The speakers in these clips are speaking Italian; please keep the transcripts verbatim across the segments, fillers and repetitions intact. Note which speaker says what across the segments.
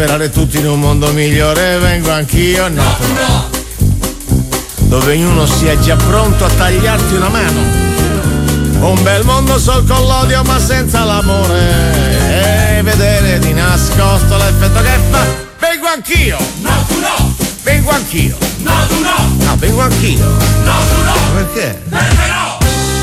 Speaker 1: Sperare tutti in un mondo migliore, vengo anch'io, no, no, dove ognuno sia già pronto a tagliarti una mano. Un bel mondo sol con l'odio ma senza l'amore, e vedere di nascosto l'effetto che fa. Vengo anch'io, no, tu no, vengo anch'io, no, tu no, no, vengo anch'io, no, tu no, perché? Perché no?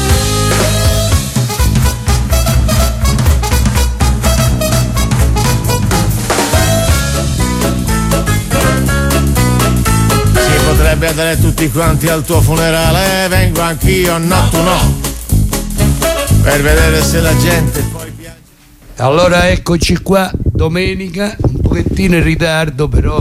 Speaker 1: Potrebbe andare tutti quanti al tuo funerale, vengo anch'io, no, tu no, per vedere se la gente poi piange.
Speaker 2: Allora eccoci qua, domenica, un pochettino in ritardo, però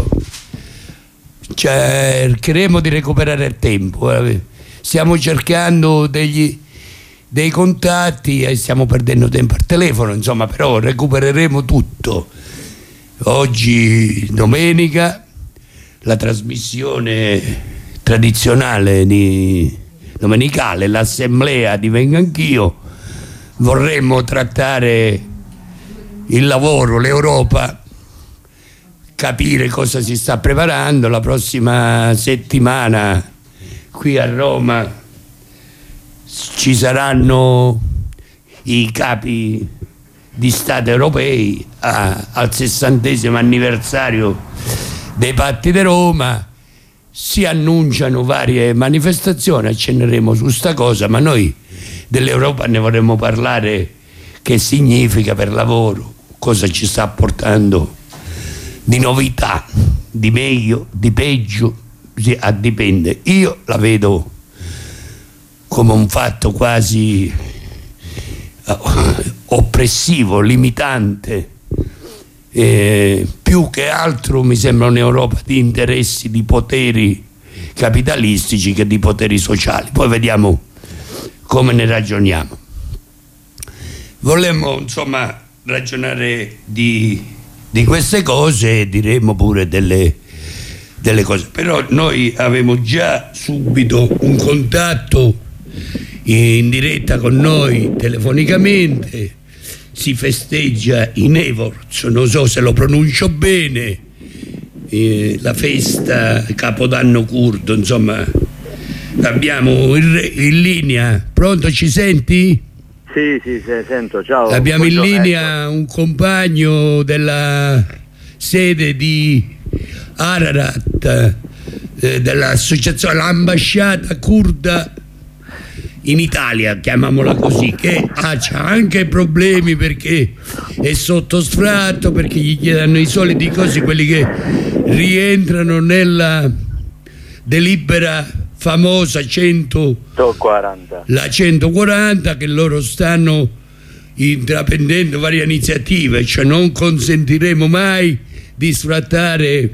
Speaker 2: cercheremo di recuperare il tempo. Stiamo cercando degli, dei contatti e stiamo perdendo tempo al telefono, insomma, però recupereremo tutto. Oggi domenica, la trasmissione tradizionale di domenicale, l'assemblea di Vengo Anch'io. Vorremmo trattare il lavoro, l'Europa, capire cosa si sta preparando. La prossima settimana qui a Roma ci saranno i capi di Stato europei a, al sessantesimo anniversario dei patti di Roma. Si annunciano varie manifestazioni, accenneremo su sta cosa, ma noi dell'Europa ne vorremmo parlare, che significa per lavoro, cosa ci sta portando di novità, di meglio, di peggio, a dipende. Io la vedo come un fatto quasi oppressivo, limitante. Eh, più che altro mi sembra un'Europa di interessi, di poteri capitalistici che di poteri sociali. Poi vediamo come ne ragioniamo. Volemmo insomma ragionare di, di queste cose e diremo pure delle, delle cose, però noi avevamo già subito un contatto in diretta con noi telefonicamente. Si festeggia in Evorz, non so se lo pronuncio bene, eh, la festa Capodanno curdo, insomma. Abbiamo in, re, in linea, pronto, ci senti?
Speaker 3: Sì, sì, sì, sento, ciao.
Speaker 2: Abbiamo in
Speaker 3: Buongiorno,
Speaker 2: linea
Speaker 3: ecco.
Speaker 2: un compagno della sede di Ararat, eh, dell'associazione, l'ambasciata curda in Italia, chiamiamola così, che ha anche problemi perché è sotto sfratto, perché gli chiedono i soliti cosi, quelli che rientrano nella delibera famosa centoquaranta, la centoquaranta, che loro stanno intraprendendo varie iniziative, cioè non consentiremo mai di sfrattare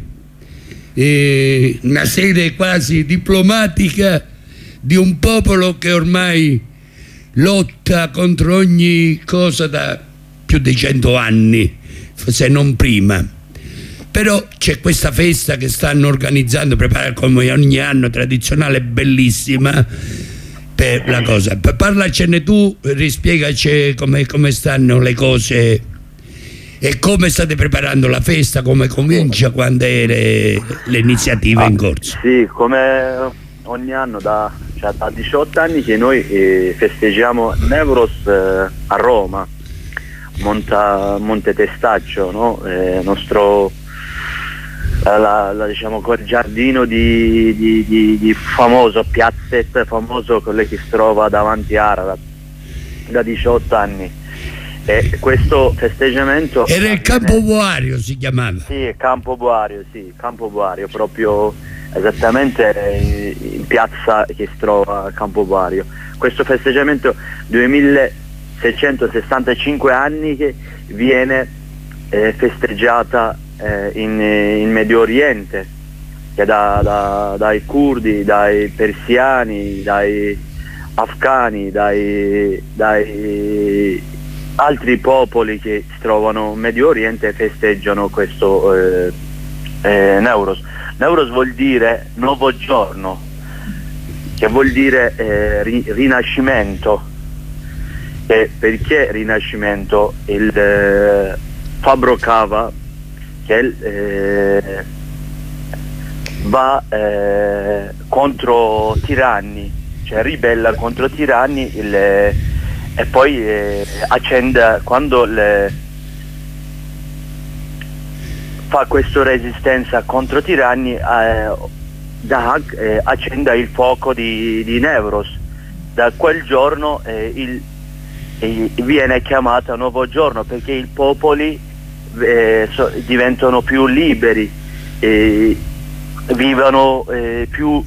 Speaker 2: eh, una sede quasi diplomatica di un popolo che ormai lotta contro ogni cosa da più di cento anni, se non prima. Però c'è questa festa che stanno organizzando, preparata come ogni anno, tradizionale, bellissima, per la cosa. Parlacene tu, rispiegaci come, come stanno le cose e come state preparando la festa, come comincia, quando è le, le iniziative
Speaker 3: ah,
Speaker 2: in corso.
Speaker 3: Sì, come ogni anno da, cioè, da diciotto anni che noi eh, festeggiamo Nevros eh, a Roma, Monta, Monte Testaccio, no? eh, nostro la, la, diciamo quel giardino di, di, di, di famoso piazzetta famoso, quello che si trova davanti a Ararat da diciotto anni. E questo festeggiamento
Speaker 2: era il Campo Boario, si chiamava.
Speaker 3: Sì, Campo Boario, sì, Campo Boario, proprio esattamente in piazza che si trova a Campo Boario. Questo festeggiamento duemilaseicentosessantacinque anni che viene eh, festeggiata eh, in, in Medio Oriente, che da, da, dai curdi, dai persiani, dai afghani, dai, dai altri popoli che si trovano in Medio Oriente e festeggiano questo eh, eh, Neuros. Neuros vuol dire nuovo giorno, che vuol dire eh, ri- rinascimento. E perché rinascimento? Il eh, Fabro Cava che eh, va eh, contro tiranni, cioè ribella contro tiranni il, e poi eh, accende quando le, fa questa resistenza contro tiranni, eh, da, eh, accende il fuoco di, di Newroz. Da quel giorno eh, il, eh, viene chiamata nuovo giorno, perché i popoli eh, so, diventano più liberi, eh, vivono eh, più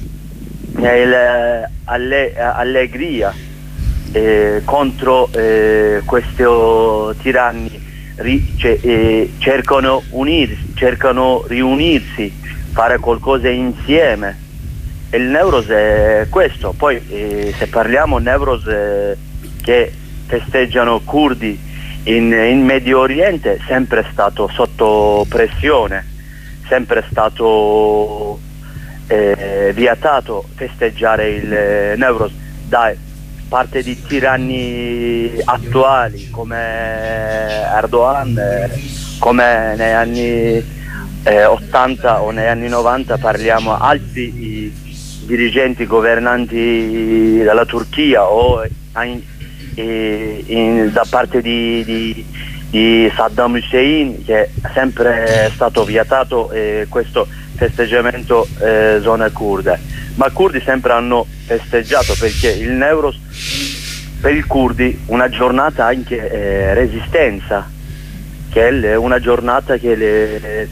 Speaker 3: eh, alle, allegria eh, contro eh, questi tiranni. Ri, cioè, eh, cercano unirsi, cercano riunirsi, fare qualcosa insieme. E il Newroz è questo. Poi eh, se parliamo Newroz eh, che festeggiano curdi in, in Medio Oriente, è sempre stato sotto pressione, sempre stato eh, vietato festeggiare il eh, Newroz da parte di tiranni attuali come Erdogan, eh, come negli anni eh, ottanta o negli anni novanta, parliamo altri i, dirigenti governanti della Turchia o in, in, in, da parte di, di, di Saddam Hussein, che è sempre stato vietato eh, questo festeggiamento eh, zone kurde. Ma i curdi sempre hanno festeggiato, perché il Newroz per i curdi una giornata anche eh, resistenza, che è una giornata che le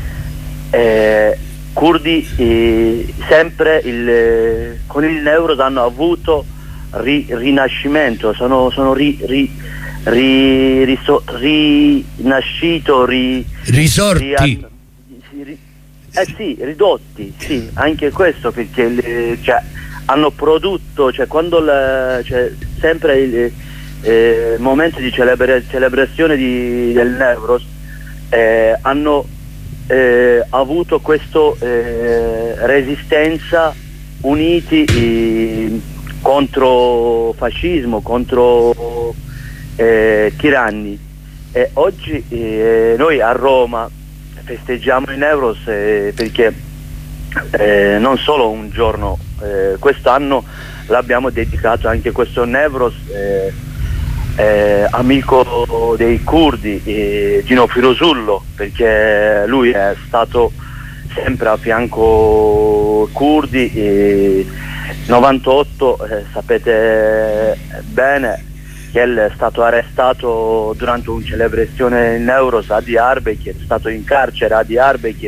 Speaker 3: eh, curdi eh, sempre il, con il Newroz hanno avuto ri, rinascimento, sono, sono ri, ri, ri, riso, rinascito, ri,
Speaker 2: risorti.
Speaker 3: Ri, ri, eh sì, ridotti, sì, anche questo, perché le, cioè, hanno prodotto, cioè quando la, cioè, sempre il eh, momento di celebra, celebrazione di, del Newroz eh, hanno eh, avuto questa eh, resistenza, uniti eh, contro fascismo, contro eh, tiranni. E oggi eh, noi a Roma festeggiamo il Newroz eh, perché eh, non solo un giorno, eh, quest'anno l'abbiamo dedicato anche questo Newroz eh, eh, amico dei curdi, eh, Gino Firosullo, perché lui è stato sempre a fianco curdi. eh, novantotto eh, sapete bene che è stato arrestato durante una celebrazione in Newroz a Diyarbakir, è stato in carcere a Diyarbakir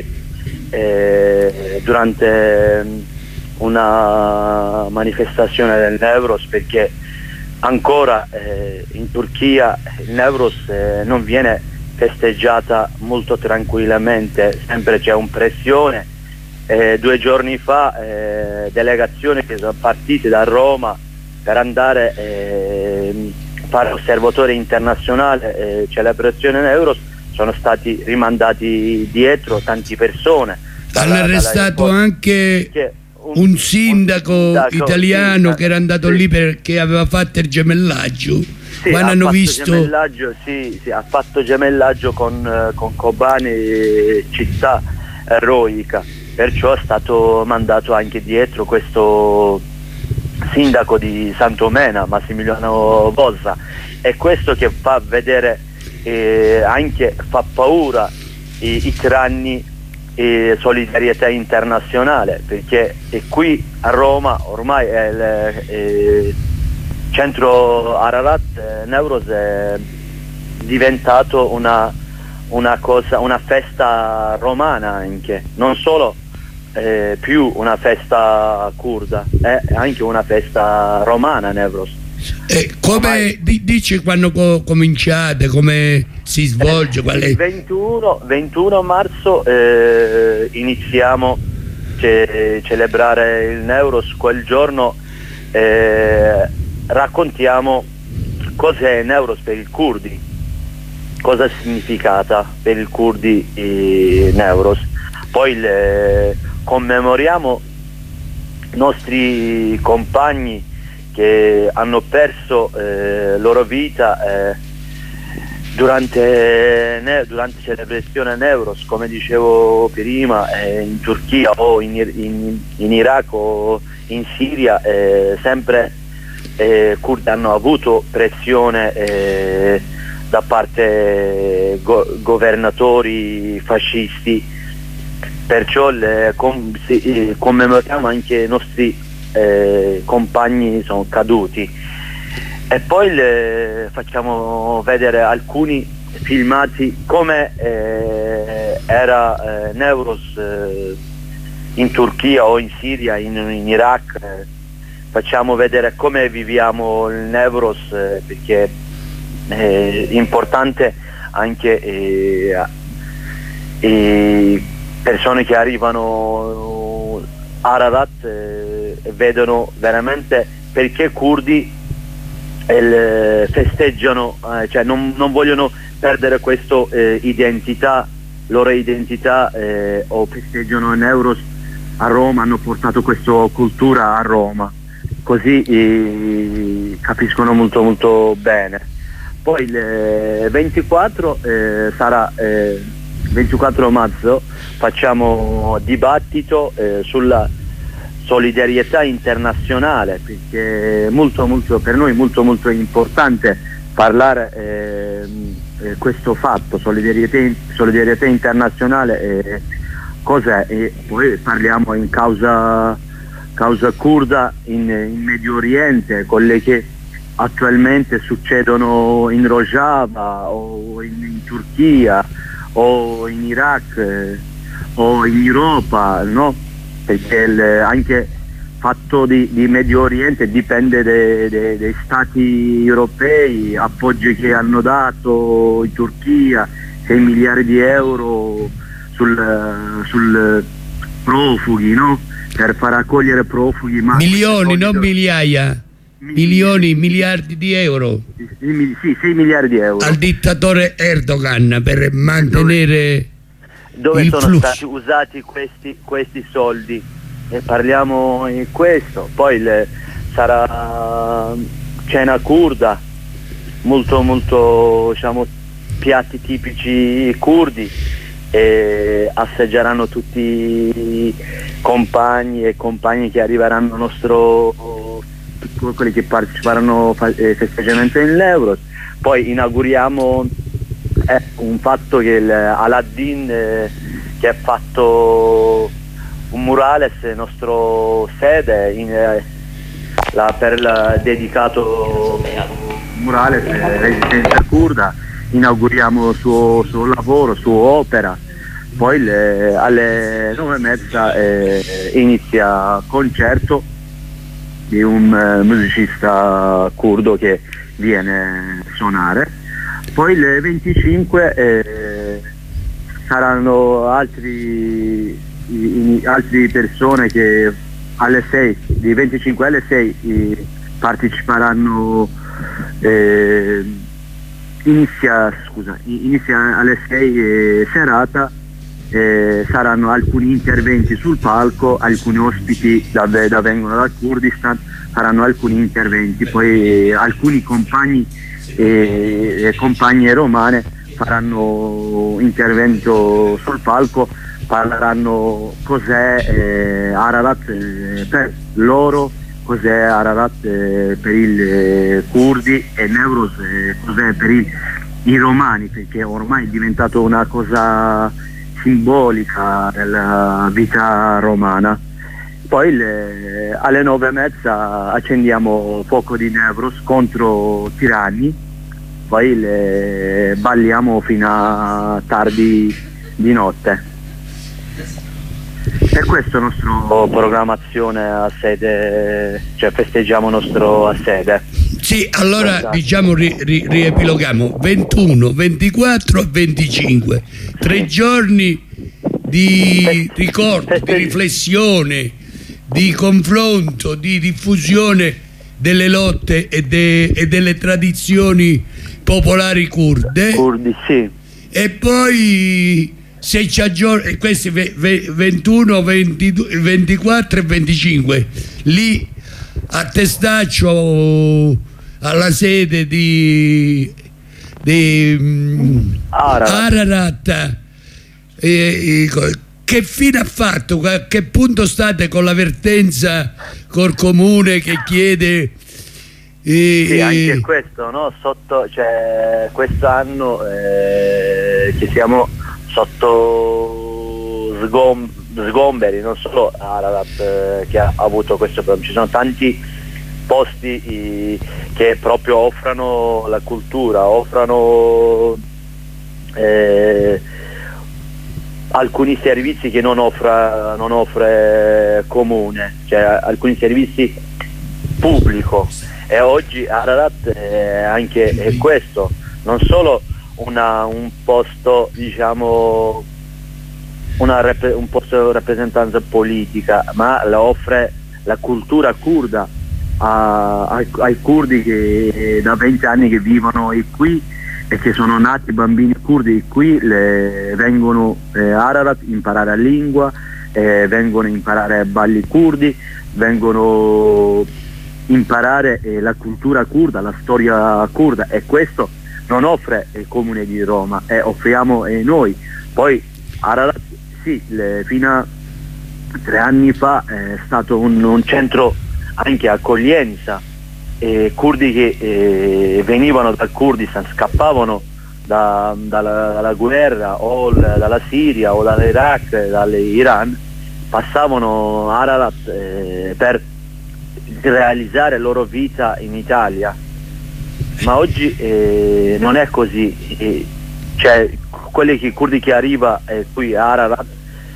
Speaker 3: eh, durante una manifestazione del Newroz, perché ancora eh, in Turchia il Newroz eh, non viene festeggiata molto tranquillamente, sempre c'è un pressione. Eh, due giorni fa eh, delegazioni che sono partite da Roma per andare eh, fare osservatore internazionale, eh, celebrazione Newroz, sono stati rimandati dietro tanti persone.
Speaker 2: Hanno arrestato anche un, un, sindaco un sindaco italiano sindaco, che era andato sì. lì perché aveva fatto il gemellaggio.
Speaker 3: Sì,
Speaker 2: quando
Speaker 3: ha
Speaker 2: hanno
Speaker 3: fatto
Speaker 2: visto
Speaker 3: gemellaggio, sì, sì, ha fatto gemellaggio con, con Kobani, città eroica, perciò è stato mandato anche dietro questo sindaco di Sant'Omena, Massimiliano Bozza. È questo che fa vedere eh, anche fa paura i, i tiranni e solidarietà internazionale, perché è qui a Roma ormai è il è centro Ararat, eh, Newroz è diventato una, una cosa, una festa romana anche, non solo Eh, più una festa curda, è eh, anche una festa romana Newroz.
Speaker 2: Eh, come di, dici quando co cominciate, come si svolge?
Speaker 3: Eh,
Speaker 2: qual è?
Speaker 3: Il ventuno, ventuno marzo eh, iniziamo a celebrare il Newroz. Quel giorno eh, raccontiamo cos'è Newroz per i curdi, cosa è significata per i curdi eh, Newroz. Poi le, commemoriamo i nostri compagni che hanno perso eh, loro vita eh, durante, durante celebrazione Newroz, come dicevo prima, eh, in Turchia o in, in, in Iraq o in Siria, eh, sempre eh, curdi hanno avuto pressione eh, da parte go governatori fascisti, perciò le, com si, commemoriamo anche i nostri eh, compagni sono caduti. E poi le facciamo vedere alcuni filmati come eh, era eh, Newroz eh, in Turchia o in Siria, in, in Iraq. Eh, facciamo vedere come viviamo il Newroz, eh, perché è importante anche eh, eh, persone che arrivano a Ararat eh, e vedono veramente perché curdi eh, festeggiano, eh, cioè non, non vogliono perdere questa eh, identità, loro identità, eh, o festeggiano Newroz a Roma, hanno portato questa cultura a Roma, così eh, capiscono molto molto bene. Poi il ventiquattro eh, sarà eh, ventiquattro marzo, facciamo dibattito eh, sulla solidarietà internazionale, perché molto, molto, per noi è molto molto importante parlare eh, eh, questo fatto, solidarietà, solidarietà internazionale, eh, cos'è, e poi parliamo in causa, causa curda in, in Medio Oriente, quelle che attualmente succedono in Rojava o in, in Turchia o in Iraq eh, o in Europa, no? Perché il, anche fatto di, di Medio Oriente dipende dai de, de stati europei, appoggi che hanno dato in Turchia, sei miliardi di euro sul, sul profughi, no? Per far accogliere profughi. Ma
Speaker 2: milioni, non migliaia. Milioni, miliardi di euro.
Speaker 3: Sì, sei miliardi di euro.
Speaker 2: Al dittatore Erdogan per mantenere
Speaker 3: dove, dove
Speaker 2: il
Speaker 3: sono
Speaker 2: flusso.
Speaker 3: stati usati questi, questi soldi, e parliamo di questo. Poi le, sarà cena curda, molto molto, diciamo, piatti tipici curdi, e assaggeranno tutti i compagni e compagni che arriveranno al nostro, quelli che parteciperanno al festeggiamento in Newroz. Poi inauguriamo eh, un fatto che il Aladdin eh, che ha fatto un murales nel nostro sede in, eh, la, per la, dedicato un murales eh, Resistenza Curda, inauguriamo il suo, suo lavoro, sua opera. Poi le, alle nove e mezza eh, inizia concerto di un eh, musicista curdo che viene a suonare. Poi le venticinque eh, saranno altri, i, i, altre persone che alle sei, di venticinque alle sei eh, parteciperanno, eh, inizia, scusa, inizia alle sei eh, serata. Eh, saranno alcuni interventi sul palco, alcuni ospiti da, da vengono dal Kurdistan, faranno alcuni interventi, poi eh, alcuni compagni e eh, compagne romane faranno intervento sul palco, parleranno cos'è eh, Ararat eh, per loro, cos'è Ararat eh, per i eh, curdi, e Newroz eh, cos'è per il, i romani, perché ormai è diventato una cosa simbolica della vita romana. Poi le, alle nove e mezza accendiamo fuoco di Newroz contro tiranni, poi le balliamo fino a tardi di notte. E questo è il nostro programmazione a sede, cioè festeggiamo il nostro a sede.
Speaker 2: Sì, allora
Speaker 3: Esatto.
Speaker 2: diciamo ri, ri, riepiloghiamo ventuno, ventiquattro e venticinque, tre giorni di ricordo, di riflessione, di confronto, di diffusione delle lotte e, de, e delle tradizioni popolari kurde.
Speaker 3: Curdi, sì.
Speaker 2: E poi se ci aggiorni, questi ventuno, ventidue, ventiquattro e venticinque, lì a Testaccio alla sede di, di mm,
Speaker 3: Ararat.
Speaker 2: Ararat, eh, eh, che fine ha fatto? A che punto state con l'avvertenza col comune che chiede? Eh,
Speaker 3: Sì, anche questo, no? Sotto, cioè, quest'anno eh, che siamo sotto sgom- sgomberi, non solo Ararat eh, che ha avuto questo problema, ci sono tanti posti eh, che proprio offrono la cultura, offrono eh, alcuni servizi che non offre, non offre comune, cioè alcuni servizi pubblico. E oggi Ararat è anche è questo, non solo una, un posto, diciamo, una rep- un posto di rappresentanza politica, ma la offre la cultura curda a, ai, ai curdi che da venti anni che vivono qui e che sono nati bambini curdi qui, le, vengono eh, a Ararat imparare la lingua, eh, vengono a imparare balli curdi, vengono imparare eh, la cultura curda, la storia curda, e questo non offre il comune di Roma, e eh, offriamo eh, noi. Poi Ararat sì, le, fino a tre anni fa è stato un, un centro anche accoglienza, eh, curdi che eh, venivano dal Kurdistan, scappavano da, dalla, dalla guerra o l, dalla Siria o dall'Iraq, dall'Iran, passavano a Ararat eh, per realizzare la loro vita in Italia, ma oggi eh, non è così, eh, cioè quelli che, curdi che arriva eh, qui a Ararat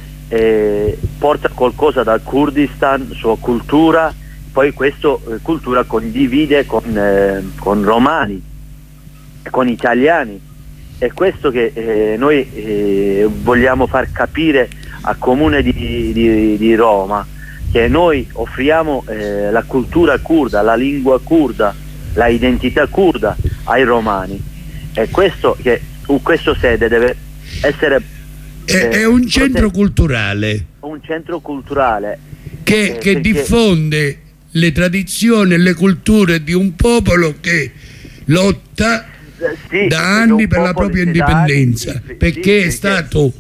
Speaker 3: eh, porta qualcosa dal Kurdistan, sua cultura, poi questa eh, cultura condivide con, eh, con romani, con italiani, è questo che eh, noi eh, vogliamo far capire al comune di, di, di Roma, che noi offriamo eh, la cultura curda, la lingua curda, la identità curda ai romani, e questo che questo sede deve essere
Speaker 2: è, eh, è un centro culturale,
Speaker 3: un centro culturale
Speaker 2: che,
Speaker 3: eh,
Speaker 2: che
Speaker 3: perché...
Speaker 2: diffonde le tradizioni e le culture di un popolo che lotta
Speaker 3: eh, sì,
Speaker 2: da anni per la propria indipendenza,
Speaker 3: anni, sì,
Speaker 2: perché
Speaker 3: sì,
Speaker 2: è stato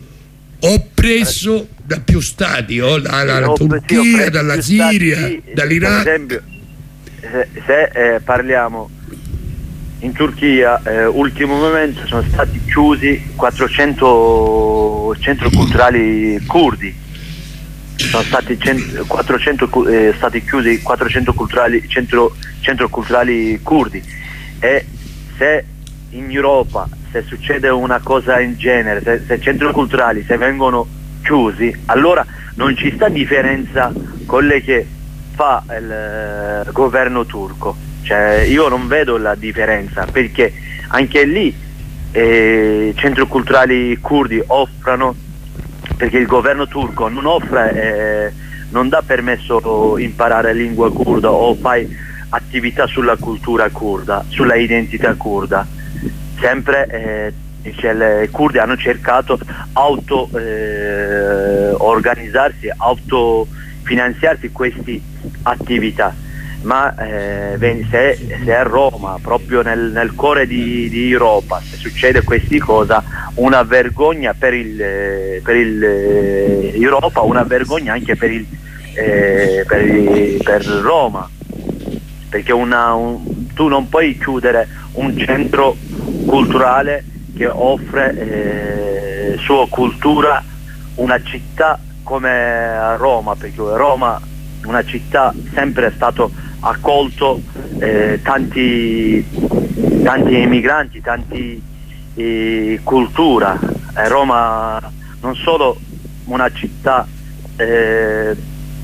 Speaker 2: oppresso da più stati, o dalla
Speaker 3: sì,
Speaker 2: Turchia,
Speaker 3: sì,
Speaker 2: dalla Siria,
Speaker 3: stati,
Speaker 2: dall'Iraq.
Speaker 3: Per esempio, se, se eh, parliamo in Turchia, eh, ultimo momento sono stati chiusi quattrocento centri culturali curdi, sono stati cento, quattrocento eh, stati chiusi quattrocento culturali, centro, centro culturali curdi, e se in Europa se succede una cosa in genere, se, se centri culturali se vengono chiusi, allora non ci sta differenza con le che fa il eh, governo turco, cioè io non vedo la differenza, perché anche lì eh, centri culturali curdi offrono, perché il governo turco non offre, eh, non dà permesso imparare lingua curda o fai attività sulla cultura curda, sulla identità curda. Sempre eh, cioè, i curdi hanno cercato auto eh, organizzarsi, autofinanziarsi queste attività, ma eh, se, se a Roma, proprio nel, nel cuore di, di Europa, se succede questa cosa, una vergogna per il, per il eh, Europa, una vergogna anche per, il, eh, per, il, per Roma, perché una, un, tu non puoi chiudere un centro culturale che offre eh, sua cultura, una città come Roma, perché Roma è una città sempre è stato accolto eh, tanti tanti emigranti, tanti eh, cultura. Eh, Roma non solo una città eh,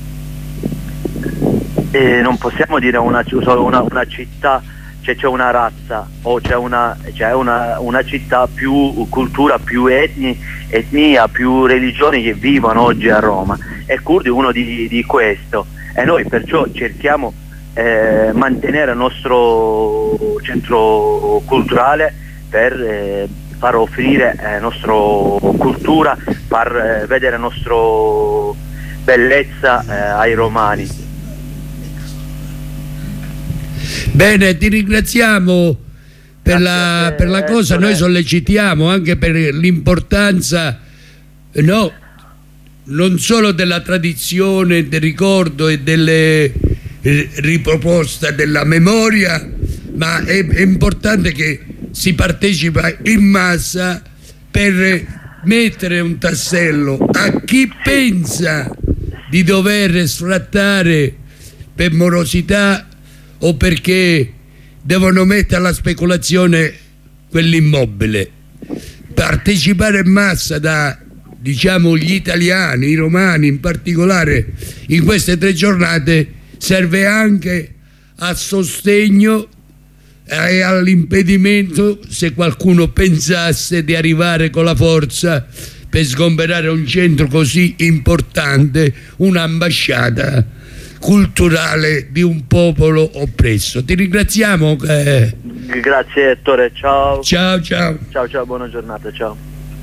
Speaker 3: eh, non possiamo dire una, una, una città, cioè c'è una razza o c'è una, c'è una, una città più cultura, più etni, etnia, più religioni che vivono oggi a Roma, e Curdi è uno di, di questo, e noi perciò cerchiamo eh, mantenere il nostro centro culturale per eh, far offrire la eh, nostra cultura, far eh, vedere la nostra bellezza eh, ai romani.
Speaker 2: Bene, ti ringraziamo per la, per la cosa noi sollecitiamo anche per l'importanza, no, non solo della tradizione, del ricordo e delle riproposta della memoria, ma è, è importante che si partecipa in massa per mettere un tassello a chi pensa di dover sfrattare per morosità o perché devono mettere alla speculazione quell'immobile. Partecipare in massa da, diciamo, gli italiani, i romani in particolare, in queste tre giornate serve anche a sostegno e all'impedimento se qualcuno pensasse di arrivare con la forza per sgomberare un centro così importante, un'ambasciata culturale di un popolo oppresso. Ti ringraziamo. Eh.
Speaker 3: Grazie Ettore, ciao.
Speaker 2: Ciao, ciao.
Speaker 3: Ciao, ciao, buona giornata, ciao.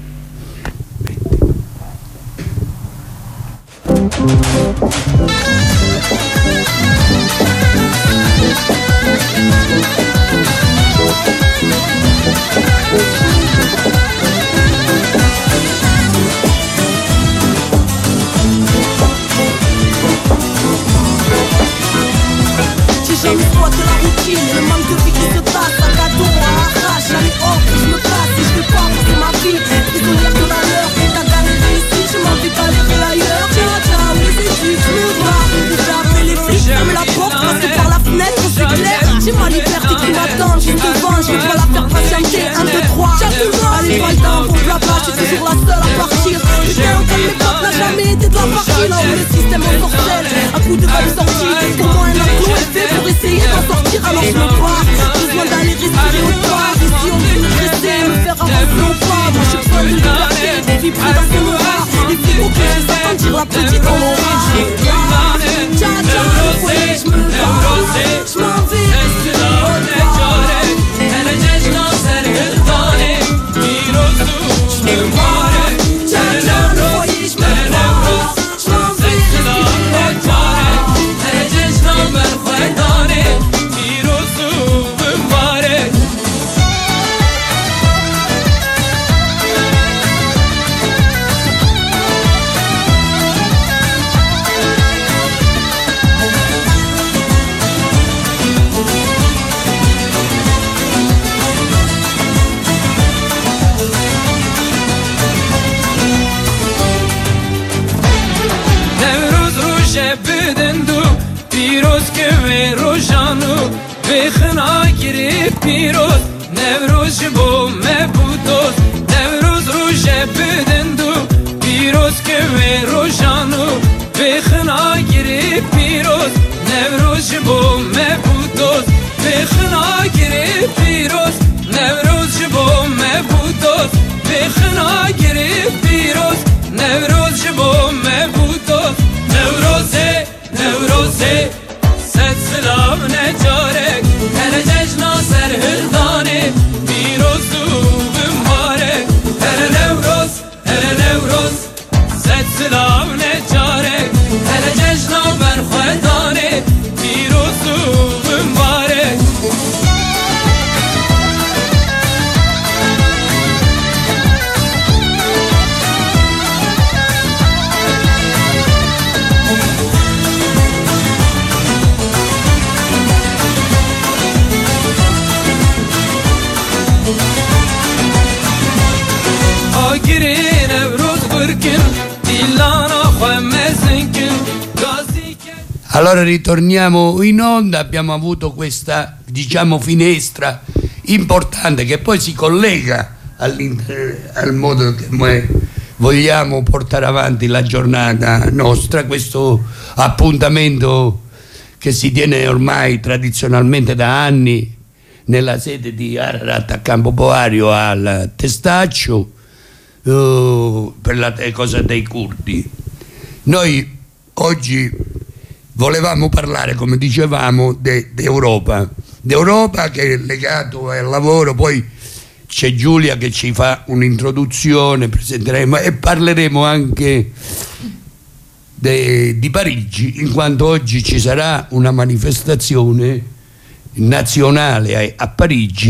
Speaker 4: J'ai jamais squatté la routine, le manque de vie qui se passe, un gâteau à l'arrache, allez hop, je me casse et je vais pas passer ma vie prisonnière de la leur, t'as galéré ici, je m'en vais galérer ailleurs. Ciao ciao les études, je me barre, j'ai appelé les flics, ferme la porte, passer par la fenêtre, c'est clair. J'ai ma liberté qui m'attend, juste devant, je vais pas la faire patienter. Un, deux, trois, allez pas le temps pour blabla, je suis toujours la seule à partir. Putain, aucun de mes potes n'a jamais été de la partie, là où le système ensorcelle, à coup de balle sortie, pour moi un enclos est fait pour essayer d'en sortir, alors je me barre. Besoin d'aller respirer au bar, ici on veut me dresser, me faire avancer au pas. Moi j'ai besoin de liberté, de vibrer dans ce noir. Les frigos que je sais sentir la petite en orage. Ciao ciao, ouais, je me barre, je m'en vais.
Speaker 5: پیروز نوروز بو مبودوز نوروز روز بدندو پیروز که و روشانو بخنا گیری پیروز نوروز بو مبودوز بخنا گیری پیروز نوروز بو مبودوز بخنا گیری پیروز نوروز بو مبودوز نوروزه نوروزه ست سلام نجارک هر جشنا سر هردانه پیروز و مبارک هر نوروز هر نوروز ست سلام نجارک هر جشنا برخوردانه پیروز و مبارک
Speaker 2: Allora ritorniamo in onda, abbiamo avuto questa, diciamo, finestra importante che poi si collega al modo che noi vogliamo portare avanti la giornata nostra, questo appuntamento che si tiene ormai tradizionalmente da anni nella sede di Ararat a Campoboario al Testaccio, uh, per la cosa dei curdi. Noi oggi volevamo parlare, come dicevamo, d'Europa, d'Europa che è legato al lavoro, poi c'è Giulia che ci fa un'introduzione, presenteremo e parleremo anche de, di Parigi, in quanto oggi ci sarà una manifestazione nazionale a, a Parigi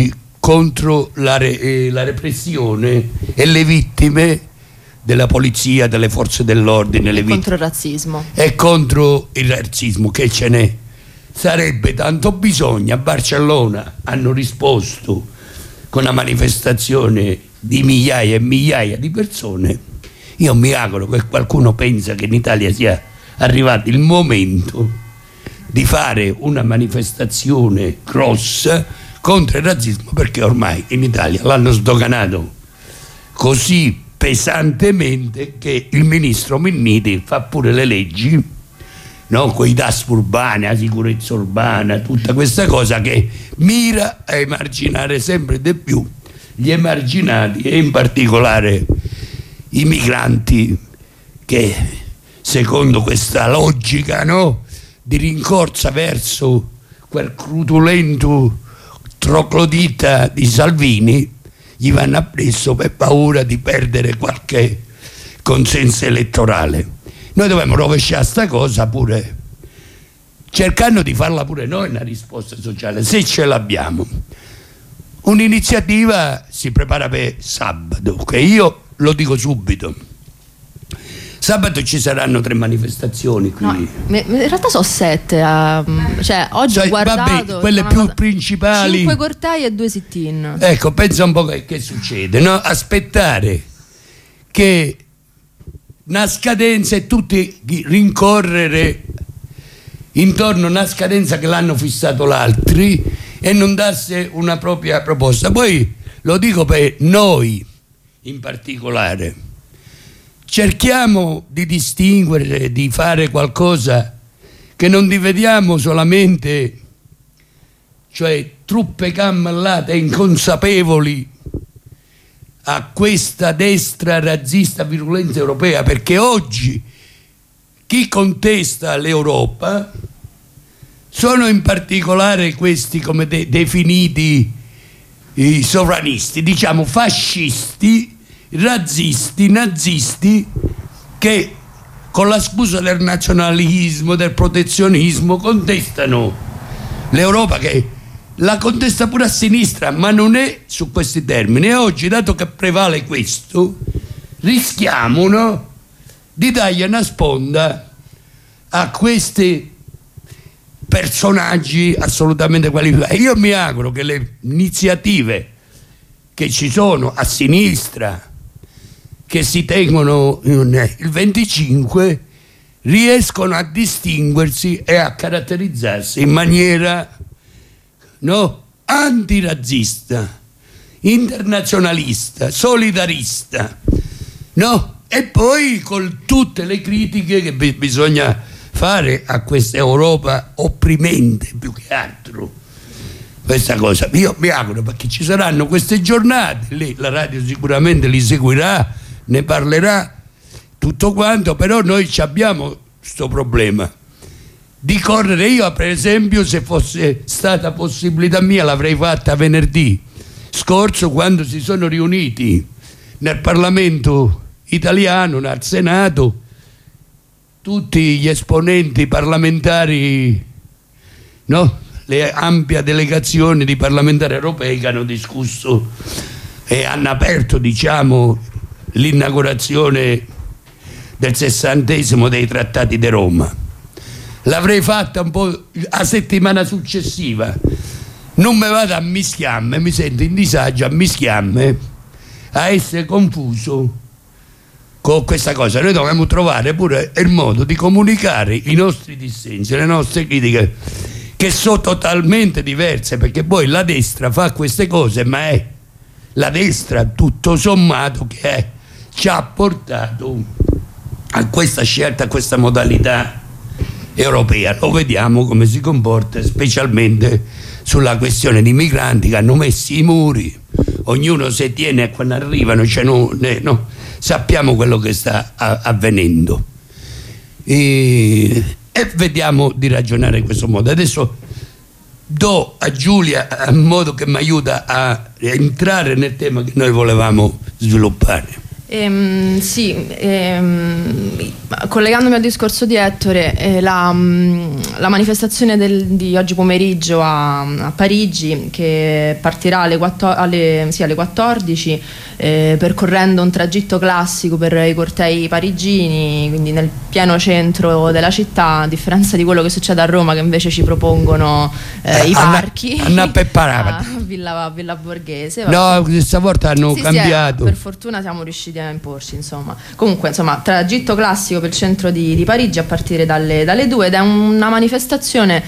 Speaker 2: contro la, re, eh, la repressione e le vittime della polizia, delle forze dell'ordine, le
Speaker 6: contro il razzismo
Speaker 2: e contro il razzismo che ce n'è. Sarebbe tanto bisogno. A Barcellona hanno risposto con una manifestazione di migliaia e migliaia di persone. Io mi auguro che qualcuno pensa che in Italia sia arrivato il momento di fare una manifestazione grossa contro il razzismo, perché ormai in Italia l'hanno sdoganato così pesantemente che il ministro Minniti fa pure le leggi, no? Con i D A S urbani, la sicurezza urbana, tutta questa cosa che mira a emarginare sempre di più gli emarginati e in particolare i migranti, che secondo questa logica, no, di rincorsa verso quel crudulento troclodita di Salvini, gli vanno appresso per paura di perdere qualche consenso elettorale. Noi dobbiamo rovesciare sta cosa pure, cercando di farla pure noi una risposta sociale, se ce l'abbiamo. Un'iniziativa si prepara per sabato, che io lo dico subito. Sabato ci saranno tre manifestazioni qui.
Speaker 6: No, in realtà sono sette. Um, cioè, oggi
Speaker 2: cioè,
Speaker 6: ho guardato.
Speaker 2: Vabbè, quelle più
Speaker 6: andata,
Speaker 2: principali.
Speaker 6: Cinque cortei e due sit-in.
Speaker 2: Ecco, pensa un po' che, che succede, no? Aspettare che una scadenza e tutti rincorrere intorno a una scadenza che l'hanno fissato l'altri e non darsi una propria proposta. Poi lo dico per noi in particolare, cerchiamo di distinguere, di fare qualcosa che non diventiamo solamente, cioè, truppe cammellate inconsapevoli a questa destra razzista virulenta europea, perché oggi chi contesta l'Europa sono in particolare questi, come de- definiti i sovranisti, diciamo fascisti, razzisti, nazisti, che con la scusa del nazionalismo, del protezionismo contestano l'Europa, che la contesta pure a sinistra, ma non è su questi termini. E oggi, dato che prevale questo, rischiamo, no, di dargli una sponda a questi personaggi assolutamente qualificati. Io mi auguro che le iniziative che ci sono a sinistra, che si tengono il venticinque, riescono a distinguersi e a caratterizzarsi in maniera, no, antirazzista, internazionalista, solidarista, no? E poi con tutte le critiche che b- bisogna fare a questa Europa opprimente, più che altro. Questa cosa io mi auguro, perché ci saranno queste giornate, lì la radio sicuramente li seguirà, ne parlerà tutto quanto, però noi abbiamo questo problema di correre. Io per esempio, se fosse stata possibilità mia, l'avrei fatta venerdì scorso, quando si sono riuniti nel Parlamento italiano, al Senato, tutti gli esponenti parlamentari, no? Le ampia delegazione di parlamentari europei che hanno discusso e hanno aperto, diciamo, l'inaugurazione del sessantesimo dei trattati di Roma. L'avrei fatta un po' la settimana successiva. Non mi vado a mischiamme, mi sento in disagio a mischiamme, a essere confuso con questa cosa. Noi dobbiamo trovare pure il modo di comunicare i nostri dissensi, le nostre critiche, che sono totalmente diverse, perché poi la destra fa queste cose, ma è la destra tutto sommato che è, ci ha portato a questa scelta, a questa modalità europea. Lo vediamo come si comporta, specialmente sulla questione di migranti, che hanno messo i muri, ognuno si tiene a quando arrivano, cioè no, no, sappiamo quello che sta a, avvenendo. E, e vediamo di ragionare in questo modo. Adesso do a Giulia in modo che mi aiuta a entrare nel tema che noi volevamo sviluppare.
Speaker 6: Ehm, sì, ehm, collegandomi al discorso di Ettore, eh, la, mh, la manifestazione del, di oggi pomeriggio a, a Parigi, che partirà alle, quattro, alle, sì, alle quattordici, eh, percorrendo un tragitto classico per i cortei parigini, quindi nel pieno centro della città, a differenza di quello che succede a Roma, che invece ci propongono eh, i parchi
Speaker 2: a
Speaker 6: Villa, Villa Borghese.
Speaker 2: No, questa volta hanno
Speaker 6: sì,
Speaker 2: cambiato.
Speaker 6: Sì, per fortuna siamo riusciti a imporci, insomma. Comunque, insomma, tragitto classico per il centro di, di Parigi a partire dalle, dalle due, ed è una manifestazione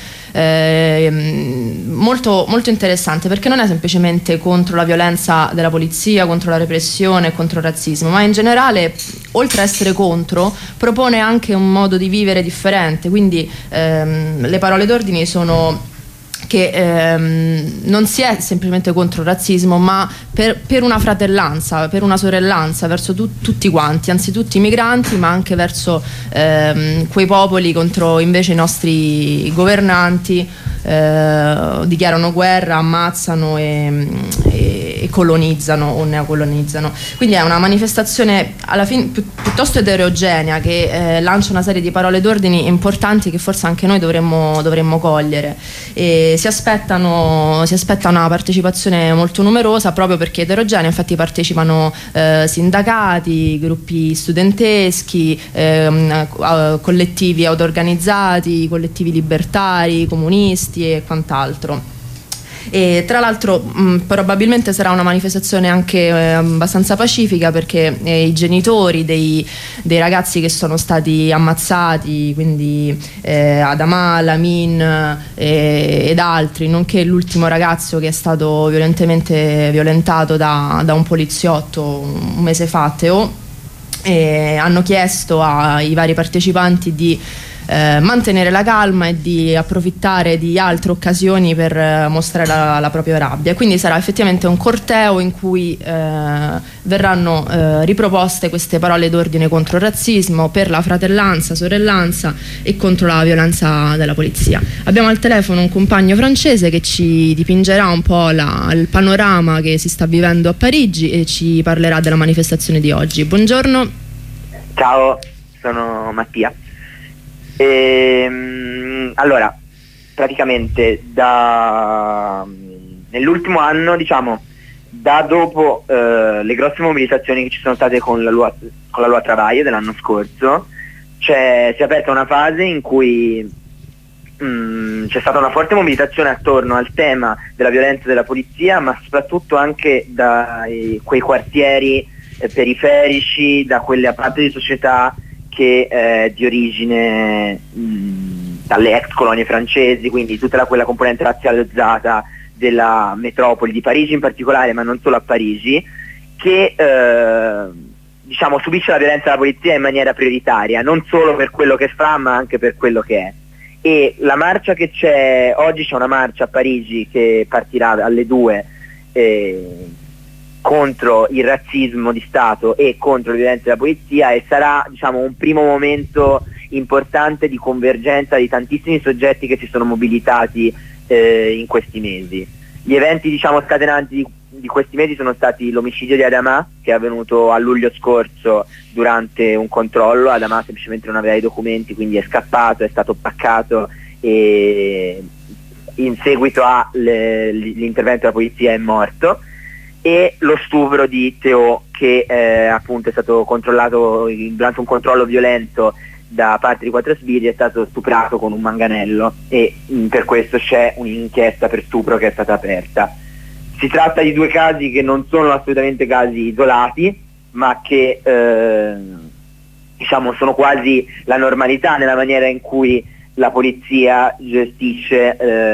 Speaker 6: eh, molto, molto interessante, perché non è semplicemente contro la violenza della polizia, contro la repressione, contro il razzismo, ma in generale, oltre a essere contro, propone anche un modo di vivere differente. Quindi ehm, le parole d'ordine sono che ehm, non si è semplicemente contro il razzismo, ma per, per una fratellanza, per una sorellanza verso tu, tutti quanti, anzitutto i migranti, ma anche verso ehm, quei popoli contro invece i nostri governanti. Eh, dichiarano guerra, ammazzano e, e, e colonizzano o neocolonizzano. Quindi è una manifestazione alla fine pi- piuttosto eterogenea, che eh, lancia una serie di parole d'ordine importanti che forse anche noi dovremmo, dovremmo cogliere, e si aspettano si aspetta una partecipazione molto numerosa, proprio perché eterogenea. Infatti partecipano eh, sindacati, gruppi studenteschi, ehm, collettivi auto-organizzati, collettivi libertari, comunisti e quant'altro. E tra l'altro mh, probabilmente sarà una manifestazione anche eh, abbastanza pacifica, perché eh, i genitori dei, dei ragazzi che sono stati ammazzati, quindi eh, Adama, Lamin eh, ed altri, nonché l'ultimo ragazzo che è stato violentemente violentato da, da un poliziotto un mese fa, Teo, eh, hanno chiesto ai vari partecipanti di Eh, mantenere la calma e di approfittare di altre occasioni per eh, mostrare la, la propria rabbia. Quindi sarà effettivamente un corteo in cui eh, verranno eh, riproposte queste parole d'ordine contro il razzismo, per la fratellanza, sorellanza e contro la violenza della polizia. Abbiamo al telefono un compagno francese che ci dipingerà un po' la, il panorama che si sta vivendo a Parigi e ci parlerà della manifestazione di oggi. Buongiorno.
Speaker 7: Ciao, sono Mattia. Ehm, allora, praticamente da nell'ultimo anno, diciamo, da dopo eh, le grosse mobilitazioni che ci sono state con la Loi, con la Loi Travail dell'anno scorso, c'è, si è aperta una fase in cui mh, c'è stata una forte mobilitazione attorno al tema della violenza della polizia, ma soprattutto anche da eh, quei quartieri eh, periferici, da quelle parte di società che eh, di origine mh, dalle ex colonie francesi, quindi tutta la, quella componente razzializzata della metropoli di Parigi in particolare, ma non solo a Parigi, che eh, diciamo subisce la violenza della polizia in maniera prioritaria, non solo per quello che fa, ma anche per quello che è. E la marcia che c'è oggi, c'è una marcia a Parigi che partirà alle due eh, contro il razzismo di Stato e contro le violenze della polizia, e sarà, diciamo, un primo momento importante di convergenza di tantissimi soggetti che si sono mobilitati eh, in questi mesi. Gli eventi, diciamo, scatenanti di, di questi mesi sono stati l'omicidio di Adama, che è avvenuto a luglio scorso durante un controllo. Adama semplicemente non aveva i documenti, quindi è scappato, è stato paccato e in seguito all'intervento della polizia è morto. E lo stupro di Teo, che eh, appunto è stato controllato durante un controllo violento da parte di quattro sbirri, è stato stuprato con un manganello, e mh, per questo c'è un'inchiesta per stupro che è stata aperta. Si tratta di due casi che non sono assolutamente casi isolati, ma che eh, diciamo sono quasi la normalità nella maniera in cui la polizia gestisce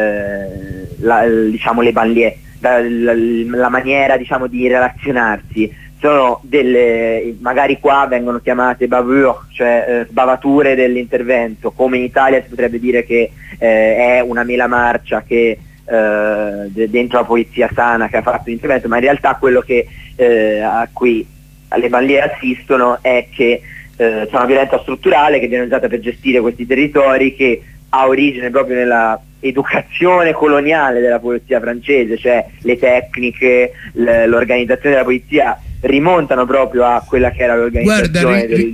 Speaker 7: eh, la, diciamo le banlieue. La, la, la maniera, diciamo, di relazionarsi. Sono delle, magari qua vengono chiamate bavure, cioè eh, sbavature dell'intervento, come in Italia si potrebbe dire che eh, è una mela marcia che eh, dentro la polizia sana che ha fatto l'intervento, ma in realtà quello che eh, a cui le banlieue assistono è che eh, c'è una violenza strutturale che viene usata per gestire questi territori, che ha origine proprio nella educazione coloniale della polizia francese, cioè le tecniche, l'organizzazione della polizia rimontano proprio a quella che era l'organizzazione
Speaker 2: Guarda,
Speaker 7: del, del...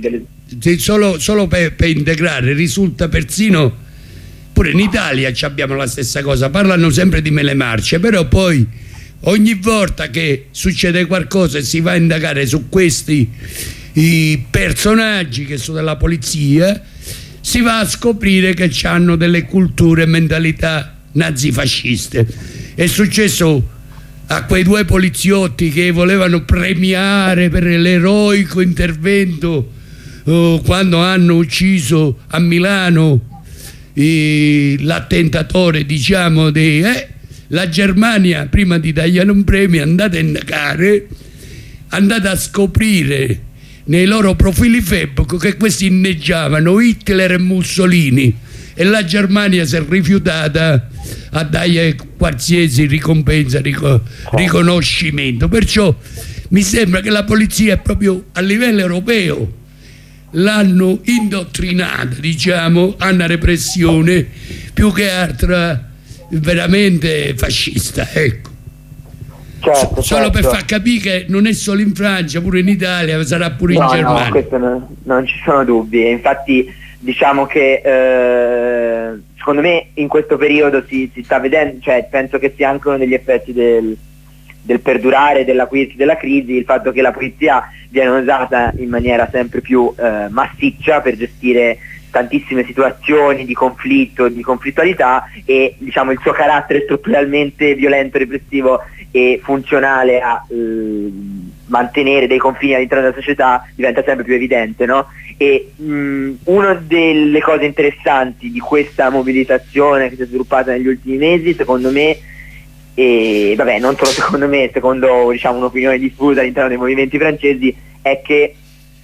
Speaker 2: solo, solo per, per integrare, risulta persino, pure in Italia abbiamo la stessa cosa, parlano sempre di mele marce, però poi ogni volta che succede qualcosa e si va a indagare su questi i personaggi che sono della polizia, si va a scoprire che hanno delle culture e mentalità nazifasciste. È successo a quei due poliziotti che volevano premiare per l'eroico intervento uh, quando hanno ucciso a Milano eh, l'attentatore, diciamo, di, eh, la Germania, prima di dargli un premio, è andata a indagare, andate a scoprire nei loro profili Facebook che questi inneggiavano Hitler e Mussolini, e la Germania si è rifiutata a dargli qualsiasi ricompensa, rico, riconoscimento. Perciò mi sembra che la polizia proprio a livello europeo l'hanno indottrinata, diciamo, a una repressione più che altra veramente fascista, ecco.
Speaker 7: Certo,
Speaker 2: S- solo
Speaker 7: certo.
Speaker 2: per far capire che non è solo in Francia, pure in Italia, sarà pure
Speaker 7: no,
Speaker 2: in Germania.
Speaker 7: No, questo no, non ci sono dubbi. Infatti diciamo che eh, secondo me in questo periodo si, si sta vedendo, cioè penso che sia anche uno degli effetti del, del perdurare dell'acuirsi della crisi, il fatto che la polizia viene usata in maniera sempre più eh, massiccia per gestire tantissime situazioni di conflitto, di conflittualità, e diciamo il suo carattere strutturalmente violento, repressivo e funzionale a eh, mantenere dei confini all'interno della società diventa sempre più evidente, no? E mh, una delle cose interessanti di questa mobilitazione che si è sviluppata negli ultimi mesi, secondo me, e vabbè non solo secondo me, secondo diciamo un'opinione diffusa all'interno dei movimenti francesi, è che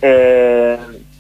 Speaker 7: eh,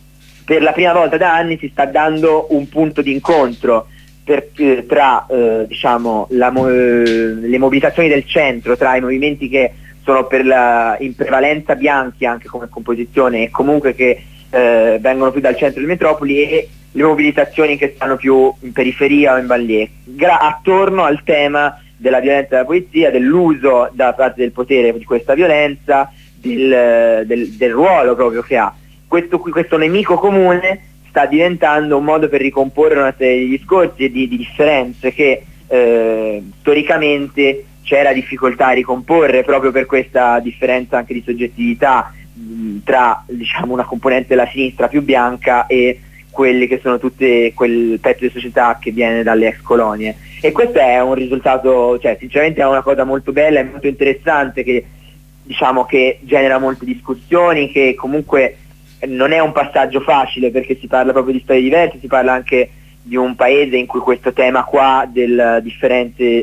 Speaker 7: per la prima volta da anni si sta dando un punto di incontro per, eh, tra eh, diciamo, la, eh, le mobilitazioni del centro, tra i movimenti che sono per la, in prevalenza bianchi anche come composizione e comunque che eh, vengono più dal centro delle metropoli, e le mobilitazioni che stanno più in periferia o in banlieue, gra- attorno al tema della violenza della polizia, dell'uso da parte del potere di questa violenza, del, del, del ruolo proprio che ha. Questo, questo nemico comune sta diventando un modo per ricomporre una serie di discorsi e di, di differenze che eh, storicamente c'era difficoltà a ricomporre, proprio per questa differenza anche di soggettività mh, tra diciamo una componente della sinistra più bianca e quelli che sono tutte quel pezzo di società che viene dalle ex colonie. E questo è un risultato, cioè sinceramente è una cosa molto bella e molto interessante, che diciamo che genera molte discussioni, che comunque non è un passaggio facile perché si parla proprio di storie diverse, si parla anche di un paese in cui questo tema qua del differente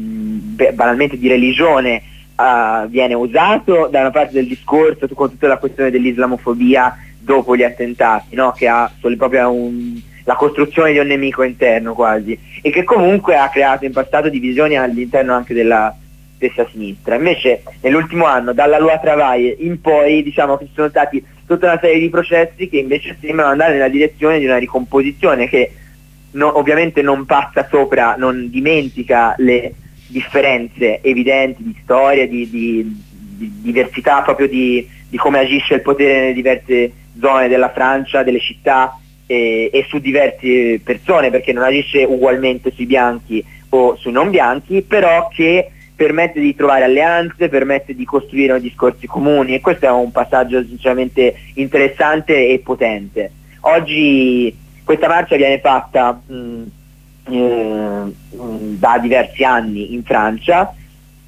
Speaker 7: mh, banalmente di religione uh, viene usato da una parte del discorso con tutta la questione dell'islamofobia dopo gli attentati, no? Che ha proprio un, la costruzione di un nemico interno quasi, e che comunque ha creato in passato divisioni all'interno anche della stessa sinistra. Invece nell'ultimo anno, dalla Loi Travail in poi, diciamo che ci sono stati tutta una serie di processi che invece sembrano andare nella direzione di una ricomposizione che no, ovviamente non passa sopra, non dimentica le differenze evidenti di storia, di, di, di diversità proprio di, di come agisce il potere nelle diverse zone della Francia, delle città e, e su diverse persone, perché non agisce ugualmente sui bianchi o sui non bianchi, però che permette di trovare alleanze, permette di costruire discorsi comuni, e questo è un passaggio sinceramente interessante e potente. Oggi questa marcia viene fatta mh, eh, da diversi anni in Francia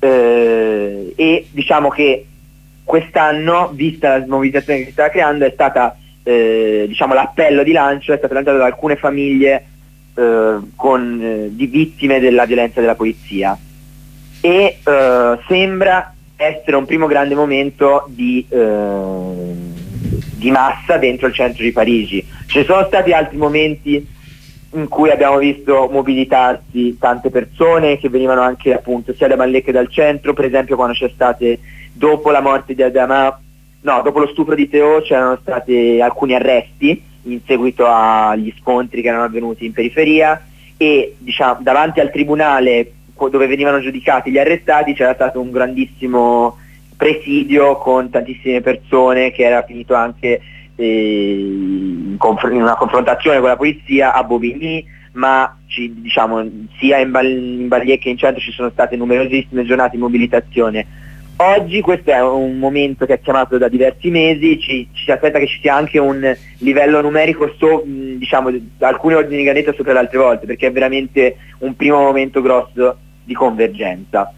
Speaker 7: eh, e diciamo che quest'anno, vista la mobilitazione che si sta creando, è stata eh, diciamo l'appello di lancio è stato lanciato da alcune famiglie eh, con, eh, di vittime della violenza della polizia, e uh, sembra essere un primo grande momento di, uh, di massa dentro il centro di Parigi. Ci sono stati altri momenti in cui abbiamo visto mobilitarsi tante persone che venivano anche appunto sia da Malé che dal centro, per esempio quando c'è state, dopo la morte di Adama, no, dopo lo stupro di Théo, c'erano stati alcuni arresti in seguito agli scontri che erano avvenuti in periferia, e diciamo davanti al tribunale dove venivano giudicati gli arrestati c'era stato un grandissimo presidio con tantissime persone, che era finito anche eh, in, conf- in una confrontazione con la polizia a Bobigny, ma ci, diciamo, sia in, Bal- in Balie che in centro ci sono state numerosissime giornate di mobilitazione. Oggi questo è un momento che è chiamato da diversi mesi, ci, ci si aspetta che ci sia anche un livello numerico, so, diciamo, alcuni ordini di grandezza sopra le altre volte, perché è veramente un primo momento grosso di convergenza.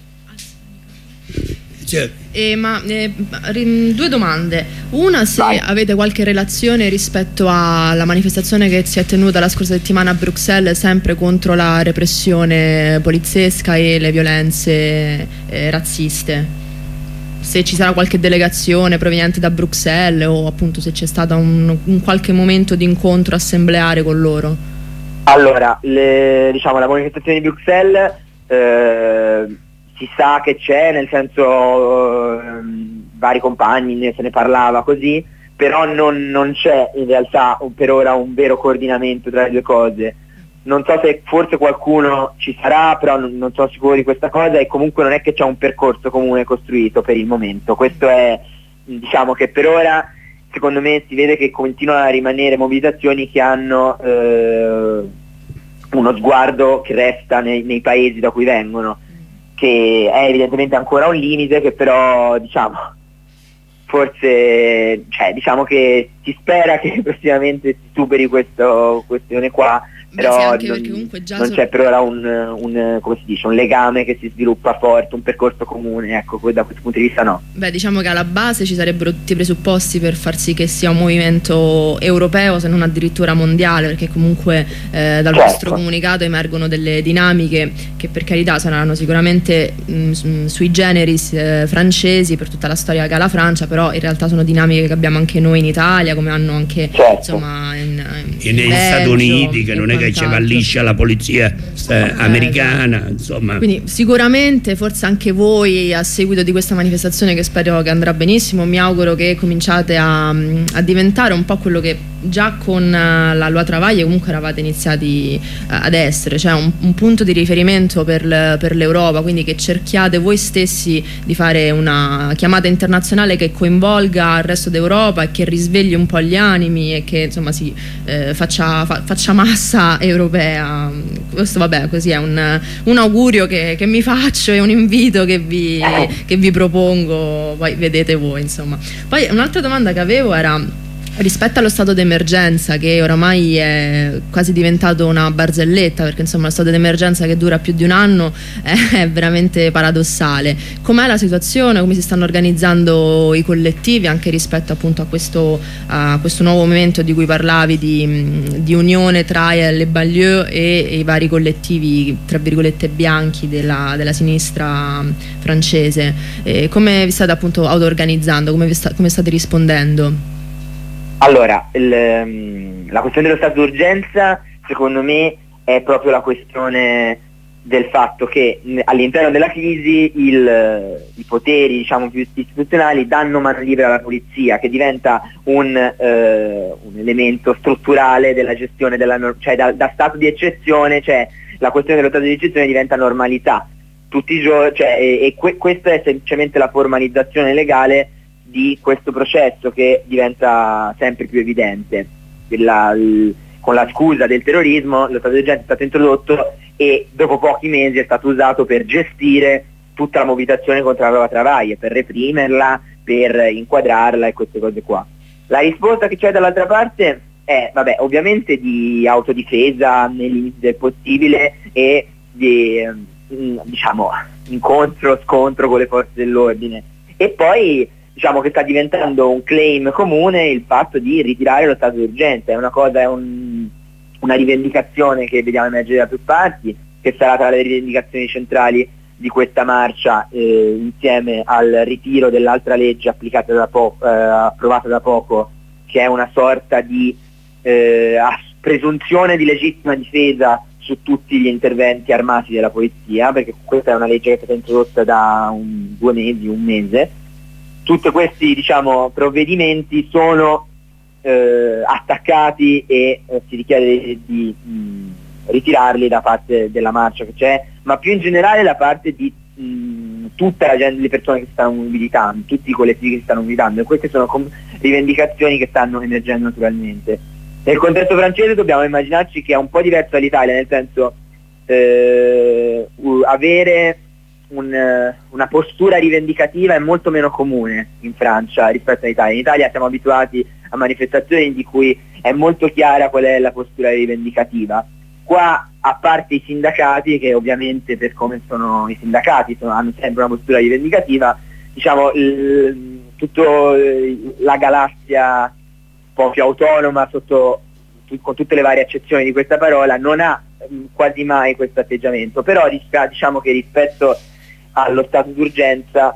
Speaker 6: Eh, ma eh, due domande. Una, se
Speaker 7: Vai.
Speaker 6: avete qualche relazione rispetto alla manifestazione che si è tenuta la scorsa settimana a Bruxelles, sempre contro la repressione poliziesca e le violenze eh, razziste. Se ci sarà qualche delegazione proveniente da Bruxelles o appunto se c'è stato un, un qualche momento di incontro assembleare con loro.
Speaker 7: Allora, le, diciamo, la manifestazione di Bruxelles eh, si sa che c'è, nel senso eh, vari compagni ne, se ne parlava così, però non, non c'è in realtà per ora un vero coordinamento tra le due cose. Non so se forse qualcuno ci sarà, però non, non sono sicuro di questa cosa, e comunque non è che c'è un percorso comune costruito per il momento. Questo è, diciamo che per ora secondo me si vede che continuano a rimanere mobilitazioni che hanno eh, uno sguardo che resta nei, nei paesi da cui vengono, che è evidentemente ancora un limite, che però diciamo forse, cioè diciamo che si spera che prossimamente si superi questa questione qua.
Speaker 6: Beh, sì,
Speaker 7: però
Speaker 6: anche
Speaker 7: non,
Speaker 6: perché comunque già
Speaker 7: non
Speaker 6: so-
Speaker 7: c'è per ora un, un, come si dice, un legame che si sviluppa forte, un percorso comune, ecco, da questo punto di vista no.
Speaker 6: Beh, diciamo che alla base ci sarebbero tutti i presupposti per far sì che sia un movimento europeo, se non addirittura mondiale, perché comunque eh, dal
Speaker 7: Certo.
Speaker 6: vostro comunicato emergono delle dinamiche che per carità saranno sicuramente mh, sui generis eh, francesi per tutta la storia che ha la Francia, però in realtà sono dinamiche che abbiamo anche noi in Italia, come hanno anche
Speaker 7: Certo.
Speaker 6: insomma in, in
Speaker 2: E negli
Speaker 6: Belgio,
Speaker 2: Stati Uniti, che
Speaker 6: e
Speaker 2: non è che ci va
Speaker 6: quant'altro.
Speaker 2: liscia la polizia eh, americana, insomma.
Speaker 6: Quindi sicuramente forse anche voi a seguito di questa manifestazione, che spero che andrà benissimo, mi auguro che cominciate a, a diventare un po' quello che già con la Loi Travaglie comunque eravate iniziati ad essere, cioè un, un punto di riferimento per, per l'Europa, quindi che cerchiate voi stessi di fare una chiamata internazionale che coinvolga il resto d'Europa e che risvegli un po' gli animi e che insomma si eh, faccia, fa, faccia massa europea. Questo vabbè, così è un, un augurio che, che mi faccio e un invito che vi, che vi propongo, poi vedete voi insomma. Poi un'altra domanda che avevo era rispetto allo stato d'emergenza, che oramai è quasi diventato una barzelletta, perché insomma lo stato d'emergenza che dura più di un anno è veramente paradossale. Com'è la situazione? Come si stanno organizzando i collettivi anche rispetto appunto a questo, a questo nuovo momento di cui parlavi, di, di unione tra le banlieue e i vari collettivi tra virgolette bianchi della, della sinistra francese? E come vi state appunto auto-organizzando? Come, vi sta, come state rispondendo?
Speaker 7: Allora, il, la questione dello stato d'urgenza secondo me è proprio la questione del fatto che all'interno della crisi il, i poteri, diciamo, più istituzionali danno mano libera alla polizia, che diventa un, eh, un elemento strutturale della gestione della norma, cioè da, da stato di eccezione, cioè la questione dello stato di eccezione diventa normalità tutti i giorni, cioè, e, e que, questa è semplicemente la formalizzazione legale di questo processo che diventa sempre più evidente. La, il, con la scusa del terrorismo lo stato di urgenza è stato introdotto e dopo pochi mesi è stato usato per gestire tutta la mobilitazione contro la Loi Travaglie, per reprimerla, per inquadrarla e queste cose qua. La risposta che c'è dall'altra parte è, vabbè, ovviamente di autodifesa nei limiti del possibile e di, diciamo, incontro, scontro con le forze dell'ordine. E poi diciamo che sta diventando un claim comune il fatto di ritirare lo stato di urgenza. È una cosa, è un, una rivendicazione che vediamo emergere da più parti, che sarà tra le rivendicazioni centrali di questa marcia, eh, insieme al ritiro dell'altra legge applicata da poco, eh, approvata da poco, che è una sorta di eh, presunzione di legittima difesa su tutti gli interventi armati della polizia, perché questa è una legge che è stata introdotta da un, due mesi, un mese. Tutti questi, diciamo, provvedimenti sono eh, attaccati e eh, si richiede di, di mh, ritirarli da parte della marcia che c'è, ma più in generale da parte di mh, tutta la gente, le persone che stanno mobilitando, tutti i collettivi che stanno mobilitando, e queste sono com- rivendicazioni che stanno emergendo naturalmente. Nel contesto francese dobbiamo immaginarci che è un po' diverso dall'Italia, nel senso eh, avere un, una postura rivendicativa è molto meno comune in Francia rispetto all'Italia. In Italia siamo abituati a manifestazioni di cui è molto chiara qual è la postura rivendicativa. Qua, a parte i sindacati, che ovviamente per come sono i sindacati sono, hanno sempre una postura rivendicativa, diciamo il, tutto la galassia un po' più autonoma sotto, con tutte le varie accezioni di questa parola, non ha mh, quasi mai questo atteggiamento, però diciamo che rispetto allo stato d'urgenza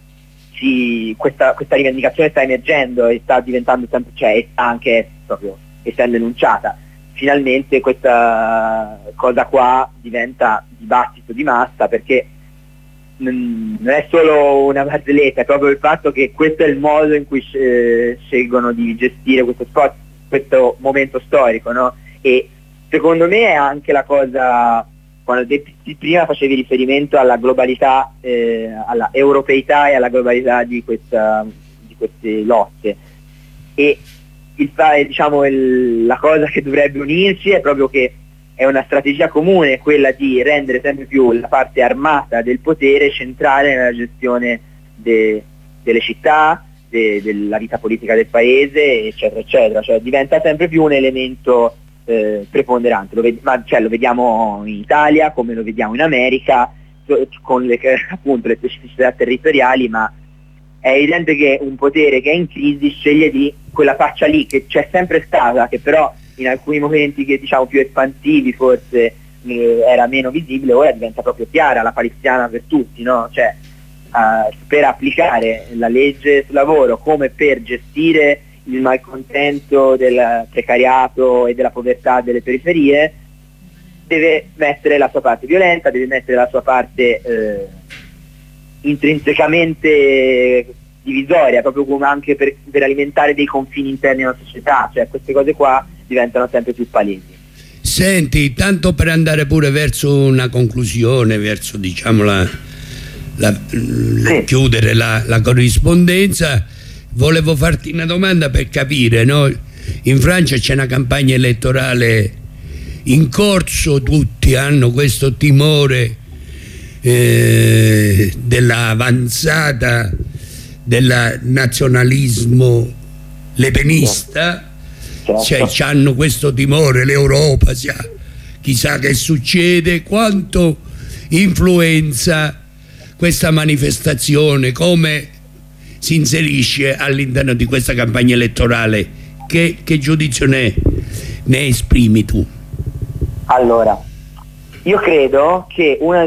Speaker 7: si, questa, questa rivendicazione sta emergendo e sta diventando sempre, cioè e sta anche proprio essendo enunciata. Finalmente questa cosa qua diventa dibattito di massa, perché non è solo una barzelletta, è proprio il fatto che questo è il modo in cui eh, scelgono di gestire questo sport, questo momento storico, no? E secondo me è anche la cosa, quando de- prima facevi riferimento alla globalità, eh, alla europeità e alla globalità di, questa, di queste lotte, e il, diciamo, il, la cosa che dovrebbe unirci è proprio che è una strategia comune, quella di rendere sempre più la parte armata del potere centrale nella gestione de, delle città, de, della vita politica del paese, eccetera, eccetera. Cioè diventa sempre più un elemento eh, preponderante. Lo, ved- ma, cioè, lo vediamo in Italia, come lo vediamo in America, con le, appunto, le specificità territoriali, ma è evidente che un potere che è in crisi sceglie di quella faccia lì che c'è sempre stata, che però in alcuni momenti che diciamo più espansivi forse eh, era meno visibile, ora diventa proprio chiara, la paliziana per tutti, no? Cioè uh, per applicare la legge sul lavoro come per gestire il malcontento del precariato e della povertà delle periferie, deve mettere la sua parte violenta, deve mettere la sua parte eh, intrinsecamente divisoria, proprio come anche per, per alimentare dei confini interni alla società. Cioè queste cose qua diventano sempre più palesi.
Speaker 2: Senti, tanto per andare pure verso una conclusione, verso diciamo la, la, la
Speaker 7: sì.
Speaker 2: chiudere la, la corrispondenza, volevo farti una domanda per capire, no? In Francia c'è una campagna elettorale in corso, tutti hanno questo timore eh, dell'avanzata del nazionalismo lepenista. Cioè, hanno questo timore, l'Europa, chissà che succede, quanto influenza questa manifestazione, come si inserisce all'interno di questa campagna elettorale, che, che giudizio ne, ne esprimi tu?
Speaker 7: Allora, io credo che una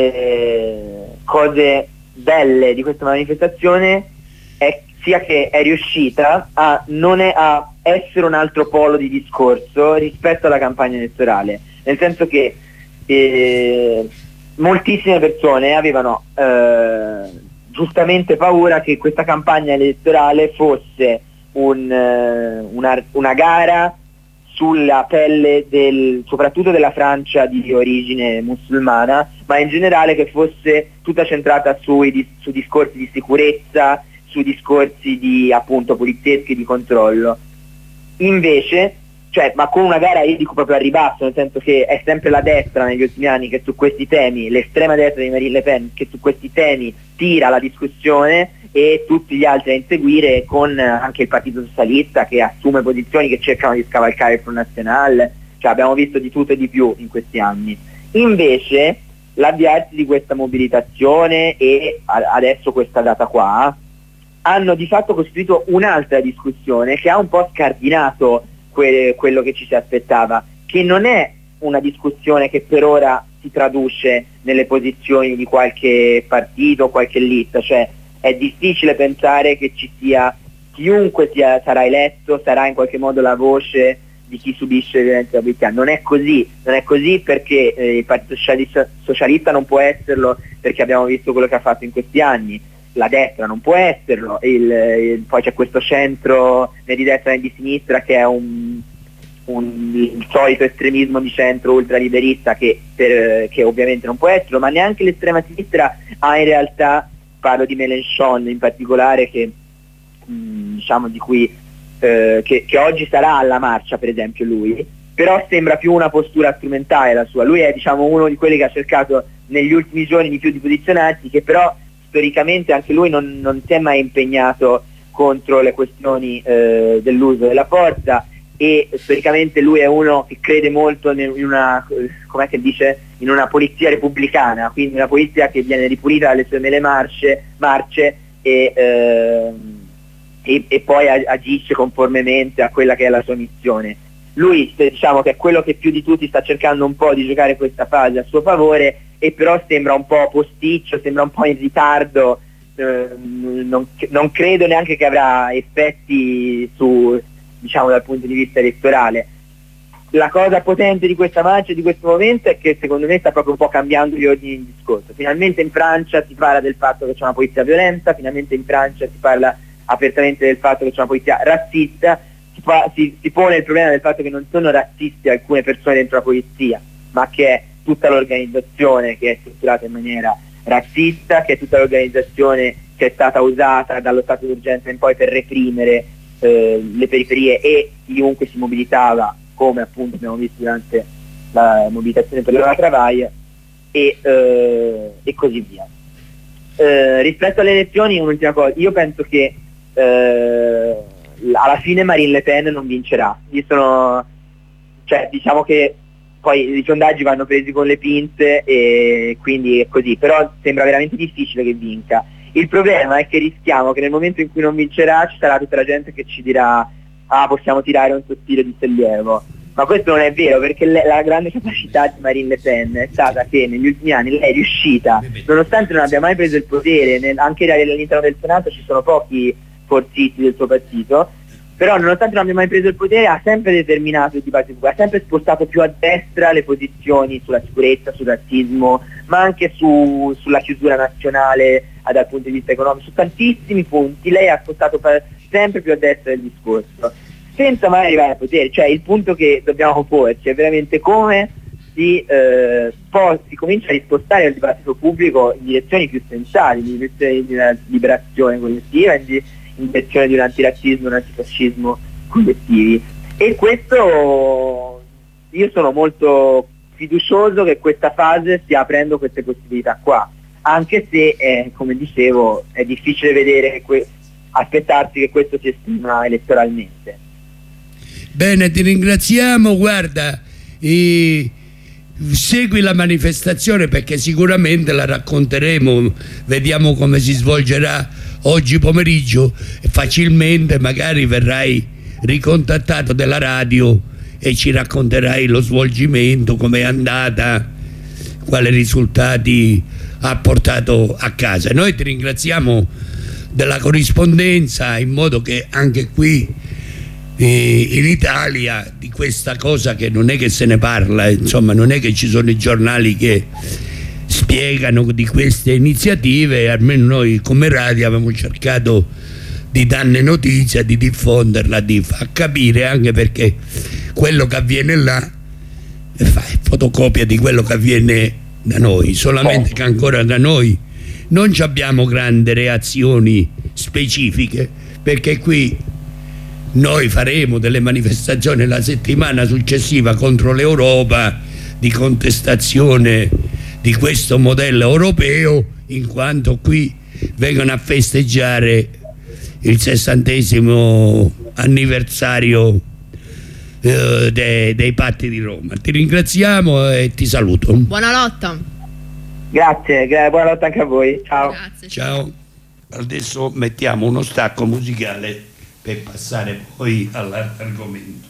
Speaker 7: delle cose belle di questa manifestazione è sia che è riuscita a non è, a essere un altro polo di discorso rispetto alla campagna elettorale, nel senso che eh, moltissime persone avevano eh, giustamente paura che questa campagna elettorale fosse un, eh, una, una gara sulla pelle del, soprattutto della Francia di origine musulmana, ma in generale che fosse tutta centrata sui, su discorsi di sicurezza, su discorsi di appunto polizieschi, di controllo. Invece, cioè, ma con una gara io dico proprio a ribasso, nel senso che è sempre la destra negli ultimi anni che su questi temi, l'estrema destra di Marine Le Pen, che su questi temi tira la discussione, e tutti gli altri a inseguire, con anche il Partito Socialista che assume posizioni che cercano di scavalcare il Front National. Cioè abbiamo visto di tutto e di più in questi anni. Invece l'avviarsi di questa mobilitazione e adesso questa data qua hanno di fatto costituito un'altra discussione che ha un po' scardinato que- quello che ci si aspettava, che non è una discussione che per ora si traduce nelle posizioni di qualche partito o qualche lista. Cioè è difficile pensare che ci sia chiunque sia, sarà eletto, sarà in qualche modo la voce di chi subisce violenza politica. Non è così, non è così perché eh, il Partito Socialista, Socialista non può esserlo, perché abbiamo visto quello che ha fatto in questi anni. La destra non può esserlo, il, il, poi c'è questo centro né di destra né di sinistra che è un, un, il solito estremismo di centro ultraliberista che, per, che ovviamente non può esserlo, ma neanche l'estrema sinistra ha in realtà, parlo di Mélenchon in particolare, che mh, diciamo di cui eh, che, che oggi sarà alla marcia, per esempio lui, però sembra più una postura strumentale la sua. Lui è, diciamo, uno di quelli che ha cercato negli ultimi giorni di più di posizionarsi, che però storicamente anche lui non, non si è mai impegnato contro le questioni eh, dell'uso della forza, e storicamente lui è uno che crede molto in una, com'è che dice, in una polizia repubblicana, quindi una polizia che viene ripulita dalle sue mele marce, marce e, eh, e, e poi agisce conformemente a quella che è la sua missione. Lui, diciamo, che è quello che più di tutti sta cercando un po' di giocare questa fase a suo favore, e però sembra un po' posticcio, sembra un po' in ritardo, eh, non, non credo neanche che avrà effetti su, diciamo, dal punto di vista elettorale. La cosa potente di questa marcia, di questo momento, è che secondo me sta proprio un po' cambiando gli ordini di discorso. Finalmente in Francia si parla del fatto che c'è una polizia violenta, finalmente in Francia si parla apertamente del fatto che c'è una polizia razzista, si, fa, si, si pone il problema del fatto che non sono razzisti alcune persone dentro la polizia, ma che è tutta l'organizzazione che è strutturata in maniera razzista, che è tutta l'organizzazione che è stata usata dallo stato d'urgenza in poi per reprimere eh, le periferie e chiunque si mobilitava, come appunto abbiamo visto durante la mobilitazione per la Travail, e, eh, e così via. Eh, rispetto alle elezioni, un'ultima cosa, io penso che eh, alla fine Marine Le Pen non vincerà. Io sono, cioè, diciamo che poi i sondaggi vanno presi con le pinze e quindi è così, però sembra veramente difficile che vinca. Il problema è che rischiamo che nel momento in cui non vincerà ci sarà tutta la gente che ci dirà: ah, possiamo tirare un sospiro di sollievo. Ma questo non è vero, perché le, la grande capacità di Marine Le Pen è stata che negli ultimi anni lei è riuscita, nonostante non abbia mai preso il potere, nel, anche all'interno del Senato ci sono pochi forzisti del suo partito, però nonostante non abbia mai preso il potere ha sempre determinato il dibattito pubblico, ha sempre spostato più a destra le posizioni sulla sicurezza, sul razzismo, ma anche su, sulla chiusura nazionale dal punto di vista economico, su tantissimi punti lei ha spostato per, sempre più a destra il discorso, senza mai arrivare al potere. Cioè il punto che dobbiamo porci è veramente come si, eh, poi si comincia a rispostare il dibattito pubblico in direzioni più sensate, in direzione di una liberazione collettiva, in, di, in direzione di un antirazzismo, un antifascismo collettivi. E questo, io sono molto fiducioso che questa fase stia aprendo queste possibilità qua, anche se, eh, come dicevo, è difficile vedere, que- aspettarsi che questo si esprima elettoralmente.
Speaker 2: Bene, ti ringraziamo, guarda, e segui la manifestazione perché sicuramente la racconteremo, vediamo come si svolgerà oggi pomeriggio e facilmente magari verrai ricontattato dalla radio e ci racconterai lo svolgimento, come è andata, quali risultati ha portato a casa. Noi ti ringraziamo della corrispondenza, in modo che anche qui eh, in Italia di questa cosa, che non è che se ne parla, insomma non è che ci sono i giornali che spiegano di queste iniziative, almeno noi come radio abbiamo cercato di darne notizia, di diffonderla, di far capire, anche perché quello che avviene là è fotocopia di quello che avviene da noi, solamente che ancora da noi non abbiamo grandi reazioni specifiche, perché qui noi faremo delle manifestazioni la settimana successiva contro l'Europa, di contestazione di questo modello europeo, in quanto qui vengono a festeggiare il sessantesimo anniversario eh, dei, dei patti di Roma. Ti ringraziamo e ti saluto.
Speaker 6: Buona lotta.
Speaker 7: Grazie, gra- buona lotta anche a voi. Ciao.
Speaker 6: Grazie.
Speaker 2: Ciao. Adesso mettiamo uno stacco musicale per passare poi all'argomento.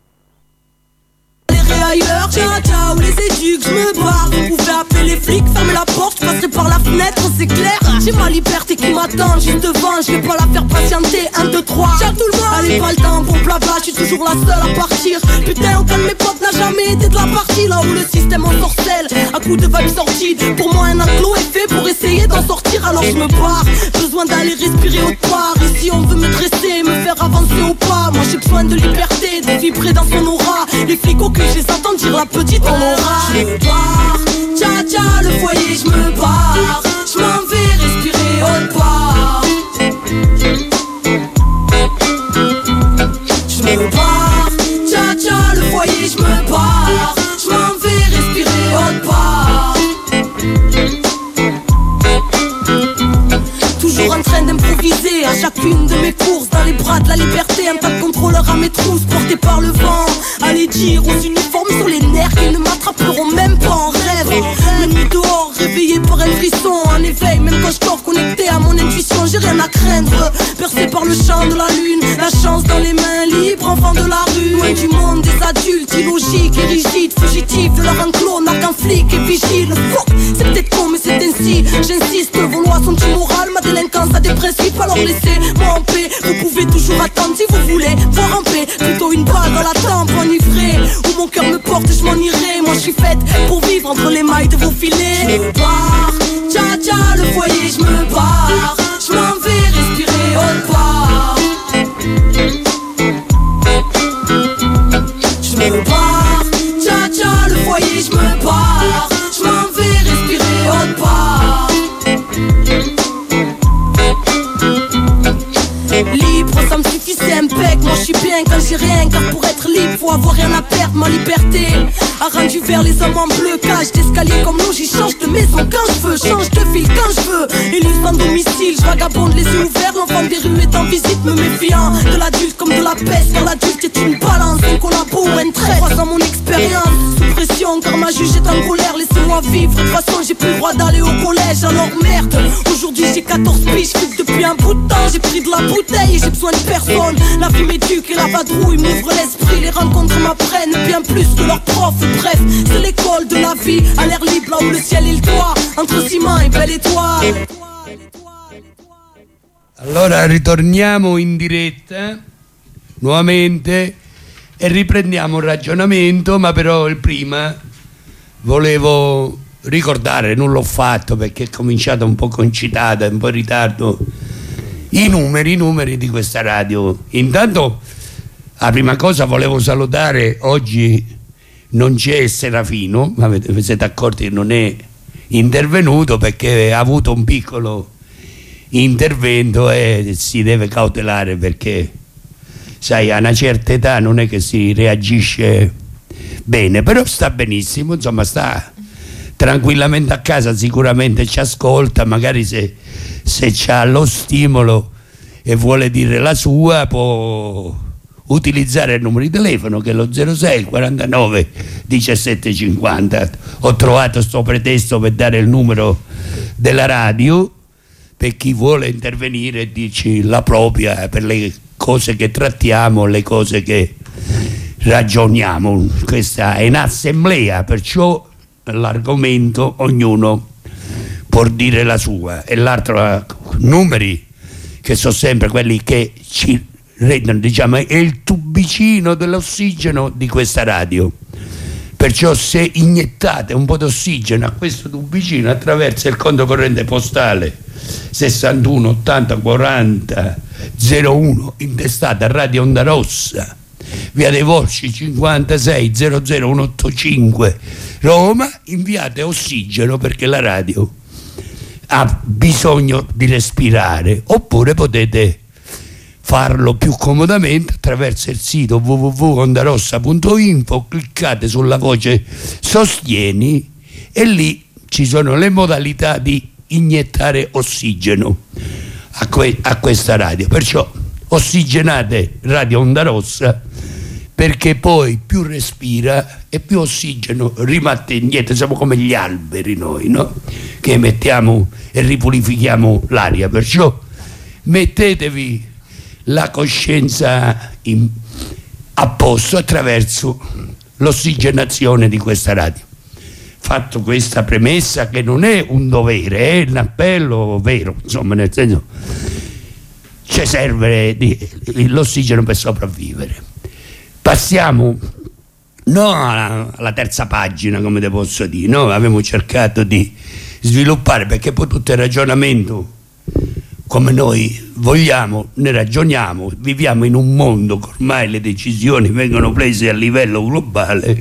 Speaker 4: Ciao ciao les éduques, je me barre. Vous pouvez appeler les flics, fermez la porte, je passerai par la fenêtre, c'est clair. J'ai ma liberté qui m'attend juste devant, je vais pas la faire patienter. Un, deux, trois, ciao tout le monde. Allez pas le temps pour blabla, je suis toujours la seule à partir. Putain, aucun de mes potes n'a jamais été de la partie. Là où le système ensorcelle, à coups de vibes sorties. Pour moi un enclos est fait pour essayer d'en sortir, alors je me barre. Besoin d'aller respirer autre part. Ici on veut me dresser, me faire avancer au pas. Moi j'ai besoin de liberté, de vibrer dans son aura. Les flics au cul, je les entends dire la petite on aura. Je me barre, tcha tcha le foyer, je me barre. Je m'en vais respirer autre part. Je me barre, tcha tcha le foyer, je me barre. Je m'en vais respirer autre part. Toujours en train d'improviser à chacune de mes courses. Dans les bras de la liberté, un tas de contrôleurs à mes trousses, portés par le vent. Allez dire aux uniformes sur les nerfs qu'ils ne m'attraperont même pas en rêve. La nuit dehors, réveillé par un frisson, en éveil, même quand je dors connecté à mon intuition, j'ai rien à craindre. Percé par le champ de la lune, la chance dans les mains libres, enfant de la rue. Loin du monde des adultes, illogiques et rigides, fugitifs de leur enclos, n'a qu'un flic et vigile. Fuck, c'est peut-être con mais c'est ainsi, j'insiste, vos lois sont immorales, ma délinquance a des principes, alors laissez-moi en paix. Vous pouvez toujours attendre si vous voulez voir en paix, plutôt une balle dans la tempe enivrée. Où mon cœur me porte, je m'en irai. Moi je suis faite pour vivre entre les mailles de vos filets. Je me barre, tcha tcha le foyer, je me barre. Je m'en vais respirer autre part. Je me barre, tcha tcha le foyer, je me barre. Je m'en vais respirer autre part. Libre, ça me suffit, c'est impec. Moi je suis bien quand j'ai rien, car pour être libre faut avoir rien à perdre. Ma liberté a rendu vers les hommes en bleu. Cage d'escalier comme l'eau, j'y change de maison quand je veux, change de fil quand je veux. Élu sans domicile, je vagabonde les yeux ouverts. L'enfant des rues est en visite, me méfiant de l'adulte comme de la peste, car l'adulte est une balance, un collabo ou un trait. Croisant mon expérience, sous pression, car ma juge est en colère. Laissez-moi vivre, de toute façon j'ai plus le droit d'aller au collège. Alors merde, aujourd'hui j'ai quatorze piges, fume depuis un bout de temps. J'ai pris de la bouteille et j'ai besoin de personne. La vie m'éduque et la vadrouille m'ouvre l'esprit. Les rencontres m'apprennent bien plus que leurs profs. Bref, c'est l'école de la vie, à l'air libre là où le ciel et le toit, entre ciment et belle étoile.
Speaker 2: Allora ritorniamo in diretta nuovamente e riprendiamo il ragionamento, ma però il prima volevo ricordare, non l'ho fatto perché è cominciata un po' concitata, un po' in ritardo, i numeri, i numeri di questa radio. Intanto la prima cosa volevo salutare, oggi non c'è Serafino, ma vi siete accorti che non è intervenuto perché ha avuto un piccolo intervento e si deve cautelare perché sai a una certa età non è che si reagisce bene, però sta benissimo, insomma sta tranquillamente a casa, sicuramente ci ascolta, magari se, se c'ha lo stimolo e vuole dire la sua può utilizzare il numero di telefono che è lo zero sei quarantanove diciassette cinquanta. Ho trovato sto pretesto per dare il numero della radio per chi vuole intervenire e dirci la propria per le cose che trattiamo, le cose che ragioniamo. Questa è un'assemblea, perciò l'argomento ognuno può dire la sua, e l'altro numeri che sono sempre quelli che ci rendono, diciamo, è il tubicino dell'ossigeno di questa radio. Perciò se iniettate un po' d'ossigeno a questo tubicino attraverso il conto corrente postale sessantuno ottanta quaranta zero uno intestato a Radio Onda Rossa, via dei Volsci cinquantasei zero zero centoottantacinque Roma, inviate ossigeno perché la radio ha bisogno di respirare. Oppure potete farlo più comodamente attraverso il sito w w w punto ondarossa punto info, cliccate sulla voce sostieni e lì ci sono le modalità di iniettare ossigeno a, que a questa radio. Perciò ossigenate Radio Onda Rossa, perché poi più respira e più ossigeno rimette indietro. Siamo come gli alberi noi, no? Che emettiamo e ripulifichiamo l'aria. Perciò mettetevi la coscienza in, a posto attraverso l'ossigenazione di questa radio. fatto questa premessa, che non è un dovere, è un appello vero, insomma, nel senso, ci serve di, l'ossigeno per sopravvivere. Passiamo no alla, alla terza pagina, come te posso dire, noi abbiamo cercato di sviluppare, perché poi tutto il ragionamento come noi vogliamo, ne ragioniamo, viviamo in un mondo che ormai le decisioni vengono prese a livello globale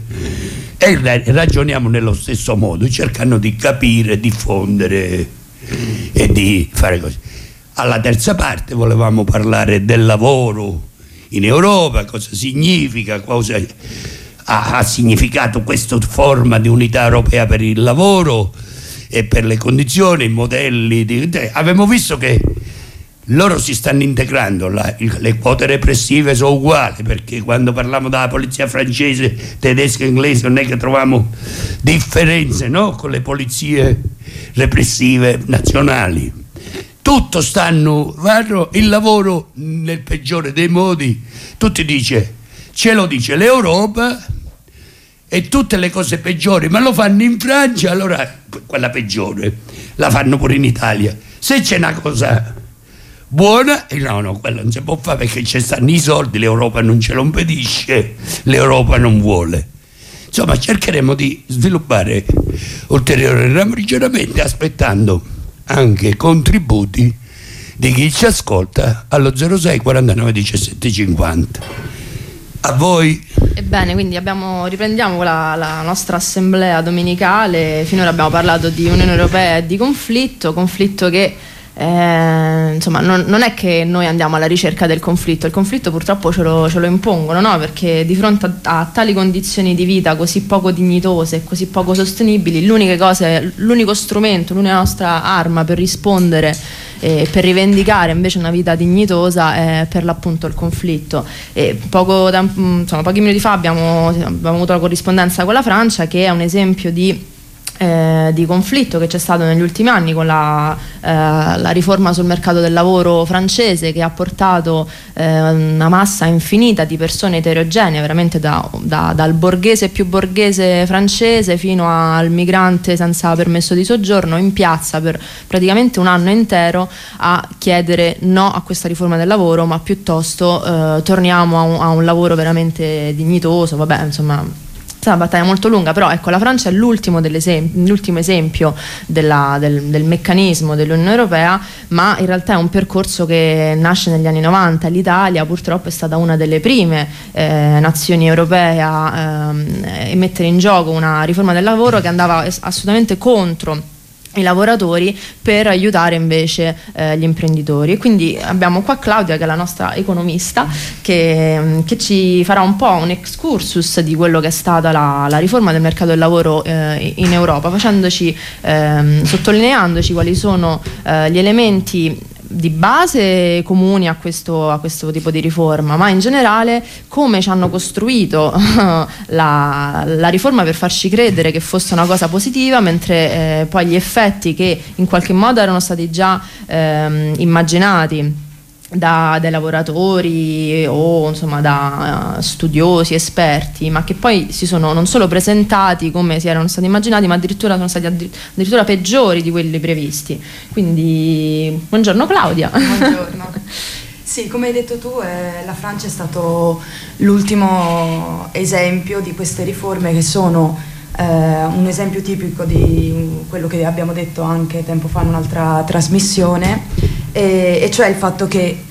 Speaker 2: e ragioniamo nello stesso modo, cercando di capire, diffondere e di fare così. Alla terza parte volevamo parlare del lavoro in Europa, cosa significa, cosa ha, ha significato questa forma di unità europea per il lavoro e per le condizioni, i modelli di... Abbiamo visto che loro si stanno integrando, la, le quote repressive sono uguali, perché quando parliamo della polizia francese, tedesca e inglese non è che troviamo differenze, no? Con le polizie repressive nazionali. Tutto stanno, vanno, il lavoro nel peggiore dei modi, tutti dice, ce lo dice l'Europa e tutte le cose peggiori, ma lo fanno in Francia, allora quella peggiore la fanno pure in Italia. Se c'è una cosa buona, eh no, no, quello non si può fare perché ci stanno i soldi, l'Europa non ce lo impedisce, l'Europa non vuole. Insomma, cercheremo di sviluppare ulteriori ragionamenti, aspettando anche contributi di chi ci ascolta allo zero sei quarantanove diciassette cinquanta. A voi.
Speaker 6: Ebbene, quindi abbiamo, riprendiamo la, la nostra assemblea domenicale. Finora abbiamo parlato di Unione Europea e di conflitto, conflitto che eh, insomma non, non è che noi andiamo alla ricerca del conflitto, il conflitto purtroppo ce lo, ce lo impongono, no? Perché di fronte a, a tali condizioni di vita così poco dignitose e così poco sostenibili, l'unica cosa, l'unico strumento, l'unica nostra arma per rispondere e per rivendicare invece una vita dignitosa è per l'appunto il conflitto. E poco da, insomma, pochi minuti fa abbiamo, abbiamo avuto la corrispondenza con la Francia, che è un esempio di Eh, di conflitto che c'è stato negli ultimi anni con la, eh, la riforma sul mercato del lavoro francese, che ha portato eh, una massa infinita di persone eterogenee, veramente da, da, dal borghese più borghese francese fino al migrante senza permesso di soggiorno, in piazza per praticamente un anno intero a chiedere no a questa riforma del lavoro, ma piuttosto eh, torniamo a un, a un lavoro veramente dignitoso. Vabbè, insomma, è una battaglia molto lunga, però ecco, la Francia è l'ultimo, l'ultimo esempio della, del, del meccanismo dell'Unione Europea, ma in realtà è un percorso che nasce negli anni novanta. L'Italia purtroppo è stata una delle prime eh, nazioni europee a eh, mettere in gioco una riforma del lavoro che andava assolutamente contro i lavoratori per aiutare invece eh, gli imprenditori. E quindi abbiamo qua Claudia, che è la nostra economista, che, che ci farà un po' un excursus di quello che è stata la, la riforma del mercato del lavoro eh, in Europa, facendoci ehm, sottolineandoci quali sono eh, gli elementi di base comuni a questo, a questo tipo di riforma, ma in generale come ci hanno costruito la, la riforma per farci credere che fosse una cosa positiva, mentre eh, poi gli effetti che in qualche modo erano stati già ehm, immaginati da dai lavoratori o insomma da uh, studiosi, esperti, ma che poi si sono non solo presentati come si erano stati immaginati, ma addirittura sono stati addirittura peggiori di quelli previsti. Quindi buongiorno Claudia.
Speaker 8: Buongiorno. Sì, come hai detto tu, eh, la Francia è stato l'ultimo esempio di queste riforme che sono eh, un esempio tipico di quello che abbiamo detto anche tempo fa in un'altra trasmissione, e, e cioè il fatto che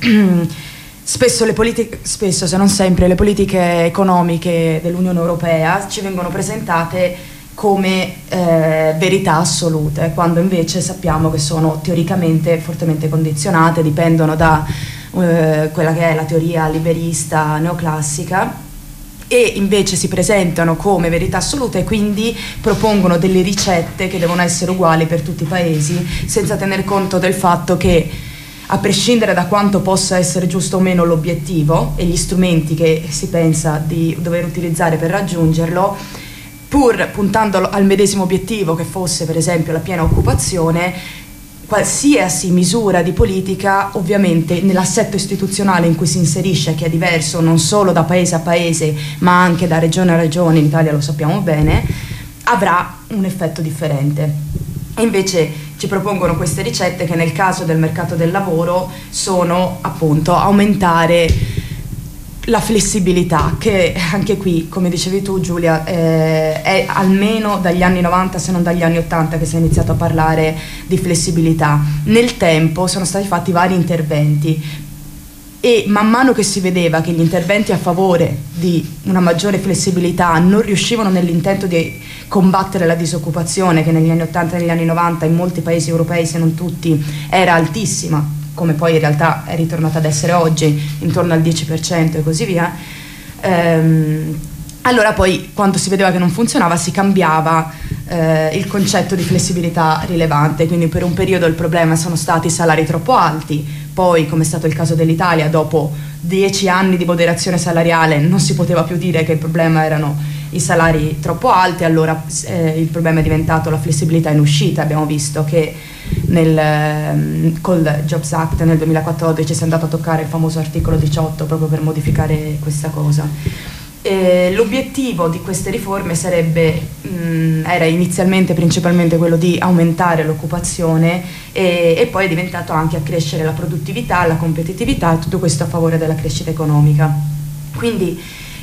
Speaker 8: spesso le politiche, spesso se non sempre, le politiche economiche dell'Unione Europea ci vengono presentate come eh, verità assolute, quando invece sappiamo che sono teoricamente fortemente condizionate, dipendono da eh, quella che è la teoria liberista neoclassica, e invece si presentano come verità assolute e quindi propongono delle ricette che devono essere uguali per tutti i paesi, senza tener conto del fatto che, a prescindere da quanto possa essere giusto o meno l'obiettivo e gli strumenti che si pensa di dover utilizzare per raggiungerlo, pur puntando al medesimo obiettivo, che fosse per esempio la piena occupazione, qualsiasi misura di politica, ovviamente nell'assetto istituzionale in cui si inserisce, che è diverso non solo da paese a paese ma anche da regione a regione, in Italia lo sappiamo bene, avrà un effetto differente. E invece ci propongono queste ricette che nel caso del mercato del lavoro sono appunto aumentare la flessibilità, che anche qui, come dicevi tu Giulia, eh, è almeno dagli anni novanta, se non dagli anni ottanta, che si è iniziato a parlare di flessibilità. Nel tempo sono stati fatti vari interventi e man mano che si vedeva che gli interventi a favore di una maggiore flessibilità non riuscivano nell'intento di combattere la disoccupazione, che negli anni ottanta e negli anni novanta in molti paesi europei, se non tutti, era altissima, come poi in realtà è ritornata ad essere oggi, intorno al dieci per cento e così via, ehm, allora poi quando si vedeva che non funzionava si cambiava eh, il concetto di flessibilità rilevante, quindi per un periodo il problema sono stati i salari troppo alti, poi come è stato il caso dell'Italia, dopo dieci anni di moderazione salariale non si poteva più dire che il problema erano i salari troppo alti, allora eh, il problema è diventato la flessibilità in uscita. Abbiamo visto che nel, col Jobs Act nel duemilaquattordici si è andato a toccare il famoso articolo diciotto proprio per modificare questa cosa. E l'obiettivo di queste riforme sarebbe, mh, era inizialmente principalmente quello di aumentare l'occupazione e, e poi è diventato anche accrescere la produttività, la competitività, tutto questo a favore della crescita economica. Quindi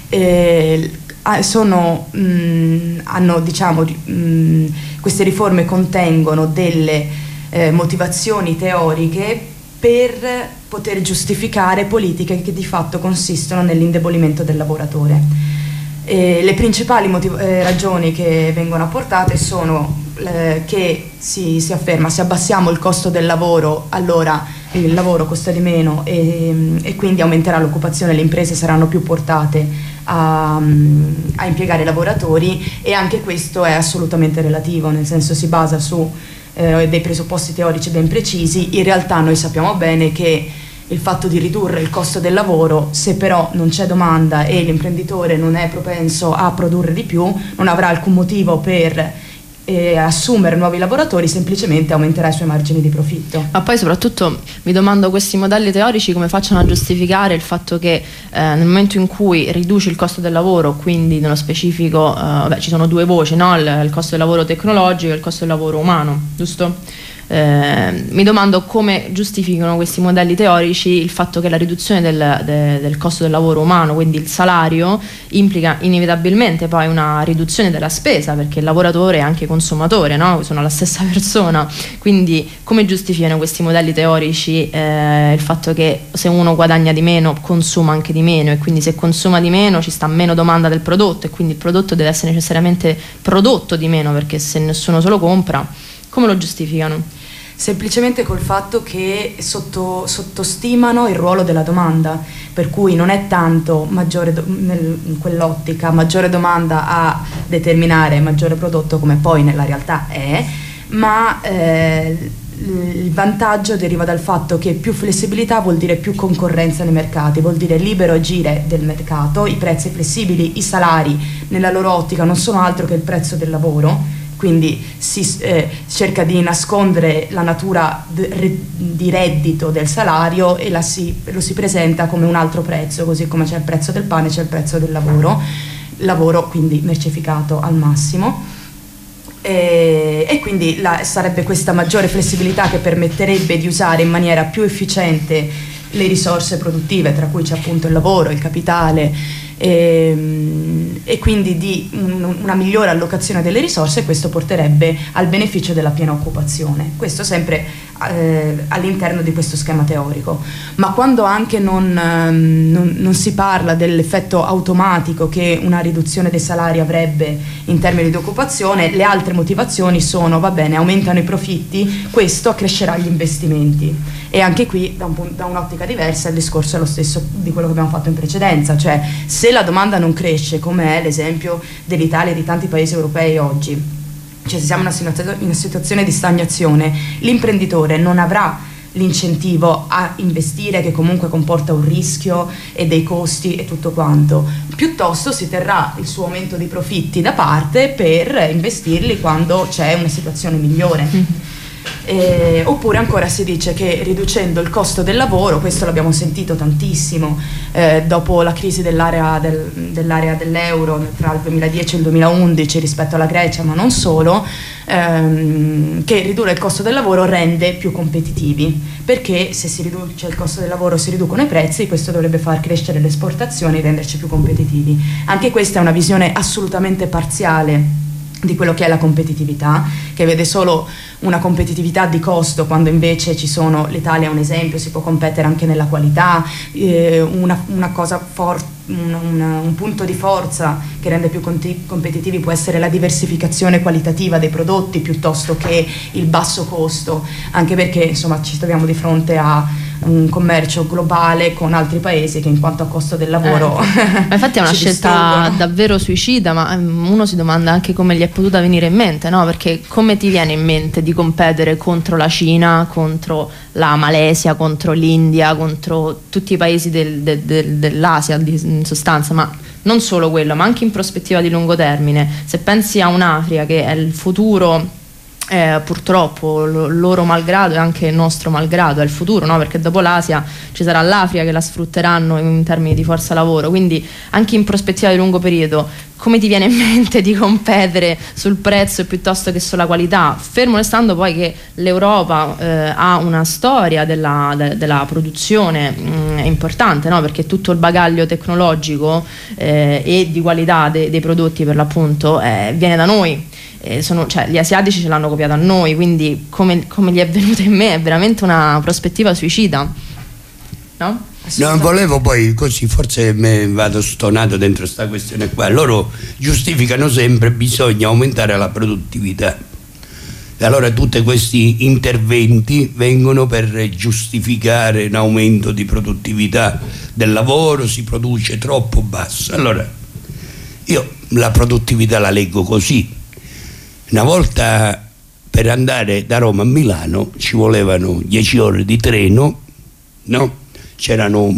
Speaker 8: eh, sono, mh, hanno, diciamo, mh, queste riforme contengono delle eh, motivazioni teoriche per poter giustificare politiche che di fatto consistono nell'indebolimento del lavoratore. E le principali motiv- eh, ragioni che vengono apportate sono eh, che si, si afferma se abbassiamo il costo del lavoro, allora il lavoro costa di meno e, e quindi aumenterà l'occupazione, le imprese saranno più portate a, a impiegare lavoratori, e anche questo è assolutamente relativo, nel senso si basa su eh, dei presupposti teorici ben precisi. In realtà noi sappiamo bene che il fatto di ridurre il costo del lavoro, se però non c'è domanda e l'imprenditore non è propenso a produrre di più, non avrà alcun motivo per eh, assumere nuovi lavoratori, semplicemente aumenterà i suoi margini di profitto.
Speaker 6: Ma poi soprattutto mi domando questi modelli teorici come facciano a giustificare il fatto che eh, nel momento in cui riduci il costo del lavoro, quindi nello specifico eh, vabbè, ci sono due voci, no? il, il costo del lavoro tecnologico e il costo del lavoro umano, giusto? Eh, mi domando come giustificano questi modelli teorici il fatto che la riduzione del, de, del costo del lavoro umano, quindi il salario, implica inevitabilmente poi una riduzione della spesa, perché il lavoratore è anche consumatore, no? Sono la stessa persona. Quindi come giustificano questi modelli teorici eh, il fatto che se uno guadagna di meno consuma anche di meno, e quindi se consuma di meno ci sta meno domanda del prodotto, e quindi il prodotto deve essere necessariamente prodotto di meno, perché se nessuno se lo compra, come lo giustificano?
Speaker 8: Semplicemente col fatto che sotto, sottostimano il ruolo della domanda, per cui non è tanto maggiore do, nel, in quell'ottica maggiore domanda a determinare maggiore prodotto, come poi nella realtà è, ma eh, il vantaggio deriva dal fatto che più flessibilità vuol dire più concorrenza nei mercati, vuol dire libero agire del mercato, i prezzi flessibili, i salari nella loro ottica non sono altro che il prezzo del lavoro. Quindi si eh, cerca di nascondere la natura de, di reddito del salario e la si, lo si presenta come un altro prezzo, così come c'è il prezzo del pane, c'è il prezzo del lavoro, lavoro quindi mercificato al massimo. E, e quindi la, sarebbe questa maggiore flessibilità che permetterebbe di usare in maniera più efficiente le risorse produttive, tra cui c'è appunto il lavoro, il capitale, e, e quindi di un, una migliore allocazione delle risorse, e questo porterebbe al beneficio della piena occupazione. Questo sempre eh, all'interno di questo schema teorico. Ma quando anche non, non, non si parla dell'effetto automatico che una riduzione dei salari avrebbe in termini di occupazione, le altre motivazioni sono: va bene, aumentano i profitti, questo accrescerà gli investimenti. E anche qui da, un, da un'ottica diversa il discorso è lo stesso di quello che abbiamo fatto in precedenza, cioè se la domanda non cresce, come è l'esempio dell'Italia e di tanti paesi europei oggi, cioè se siamo in una, situazio- in una situazione di stagnazione, l'imprenditore non avrà l'incentivo a investire, che comunque comporta un rischio e dei costi e tutto quanto, piuttosto si terrà il suo aumento di profitti da parte per investirli quando c'è una situazione migliore. Eh, oppure ancora si dice che riducendo il costo del lavoro, questo l'abbiamo sentito tantissimo eh, dopo la crisi dell'area, del, dell'area dell'euro tra il duemiladieci e il duemilaundici rispetto alla Grecia, ma non solo, ehm, che ridurre il costo del lavoro rende più competitivi, perché se si riduce il costo del lavoro si riducono i prezzi, questo dovrebbe far crescere le esportazioni e renderci più competitivi. Anche questa è una visione assolutamente parziale di quello che è la competitività, che vede solo una competitività di costo, quando invece ci sono, l'Italia è un esempio, si può competere anche nella qualità, eh, una, una cosa forte, un, una, un punto di forza che rende più conti- competitivi può essere la diversificazione qualitativa dei prodotti piuttosto che il basso costo, anche perché insomma ci troviamo di fronte a un commercio globale con altri paesi che in quanto a costo del lavoro
Speaker 6: eh, ma infatti è una scelta davvero suicida, ma uno si domanda anche come gli è potuta venire in mente, no? Perché come ti viene in mente di competere contro la Cina, contro la Malesia, contro l'India, contro tutti i paesi del, del, del, dell'Asia in sostanza, ma non solo quello, ma anche in prospettiva di lungo termine. Se pensi a un'Africa che è il futuro, Eh, purtroppo lo, loro malgrado e anche il nostro malgrado è il futuro, no? Perché dopo l'Asia ci sarà l'Africa che la sfrutteranno in termini di forza lavoro, quindi anche in prospettiva di lungo periodo come ti viene in mente di competere sul prezzo piuttosto che sulla qualità, fermo restando poi che l'Europa eh, ha una storia della, de, della produzione mh, importante, no? Perché tutto il bagaglio tecnologico eh, e di qualità de, dei prodotti per l'appunto eh, viene da noi. Eh, sono, cioè, gli asiatici ce l'hanno copiato a noi, quindi come, come gli è venuta in me è veramente una prospettiva suicida, no?
Speaker 2: Non volevo poi così, forse me vado stonato dentro sta questione qua. Loro giustificano sempre bisogna aumentare la produttività, e allora tutti questi interventi vengono per giustificare un aumento di produttività del lavoro, si produce troppo basso. Allora io la produttività la leggo così: una volta per andare da Roma a Milano ci volevano dieci ore di treno, no? C'erano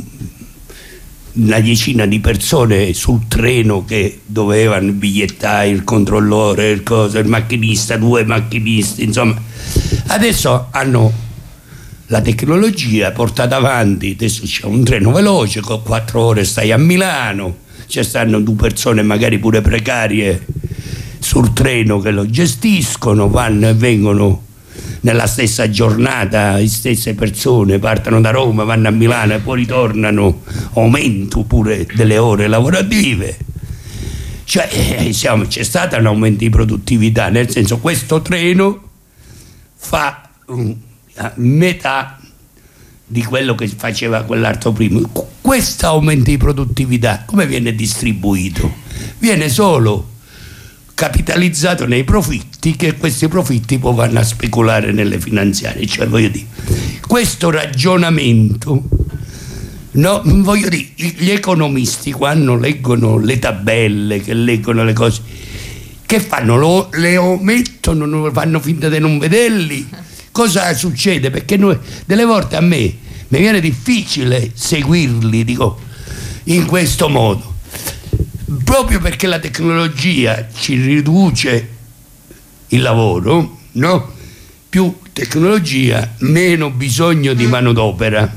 Speaker 2: una decina di persone sul treno che dovevano, il bigliettaio, il controllore, il, cosa, il macchinista, due macchinisti, insomma. Adesso hanno la tecnologia portata avanti, adesso c'è un treno veloce, con quattro ore stai a Milano, ci stanno due persone magari pure precarie sul treno che lo gestiscono, vanno e vengono nella stessa giornata, le stesse persone partono da Roma, vanno a Milano e poi ritornano, aumento pure delle ore lavorative, cioè siamo, c'è stato un aumento di produttività, nel senso questo treno fa um, metà di quello che faceva quell'altro prima. Questo aumento di produttività come viene distribuito? Viene solo capitalizzato nei profitti, che questi profitti poi vanno a speculare nelle finanziarie. Cioè, voglio dire, questo ragionamento, no, voglio dire, gli economisti quando leggono le tabelle, che leggono le cose, che fanno? Lo, le omettono, non fanno finta di non vederli. Cosa succede? Perché noi, delle volte a me mi viene difficile seguirli, dico, in questo modo, proprio perché la tecnologia ci riduce il lavoro, no? Più tecnologia, meno bisogno di manodopera.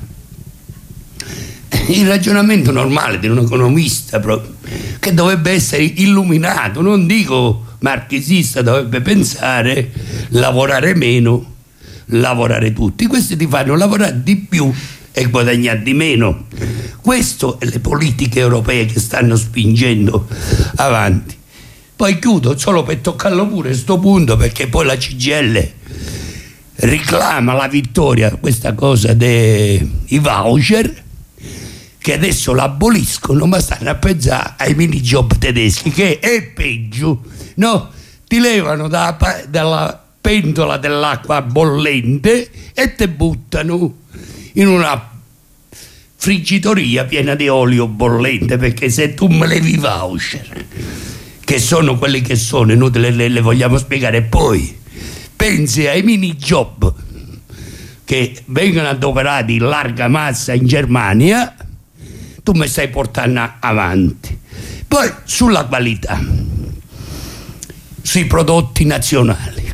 Speaker 2: Il ragionamento normale di un economista proprio, che dovrebbe essere illuminato, non dico marxista, dovrebbe pensare lavorare meno, lavorare tutti. Questi ti fanno lavorare di più e guadagnare di meno. Questo è le politiche europee che stanno spingendo avanti. Poi chiudo solo per toccarlo pure sto punto, perché poi la C G I L reclama la vittoria, questa cosa dei voucher, che adesso l'aboliscono, ma stanno a pensare ai mini job tedeschi, che è peggio, no? Ti levano da, dalla pentola dell'acqua bollente e te buttano in una friggitoria piena di olio bollente, perché se tu me levi i voucher, che sono quelli che sono, inutile le, le vogliamo spiegare, poi pensi ai mini job che vengono adoperati in larga massa in Germania, tu mi stai portando avanti. Poi sulla qualità, sui prodotti nazionali,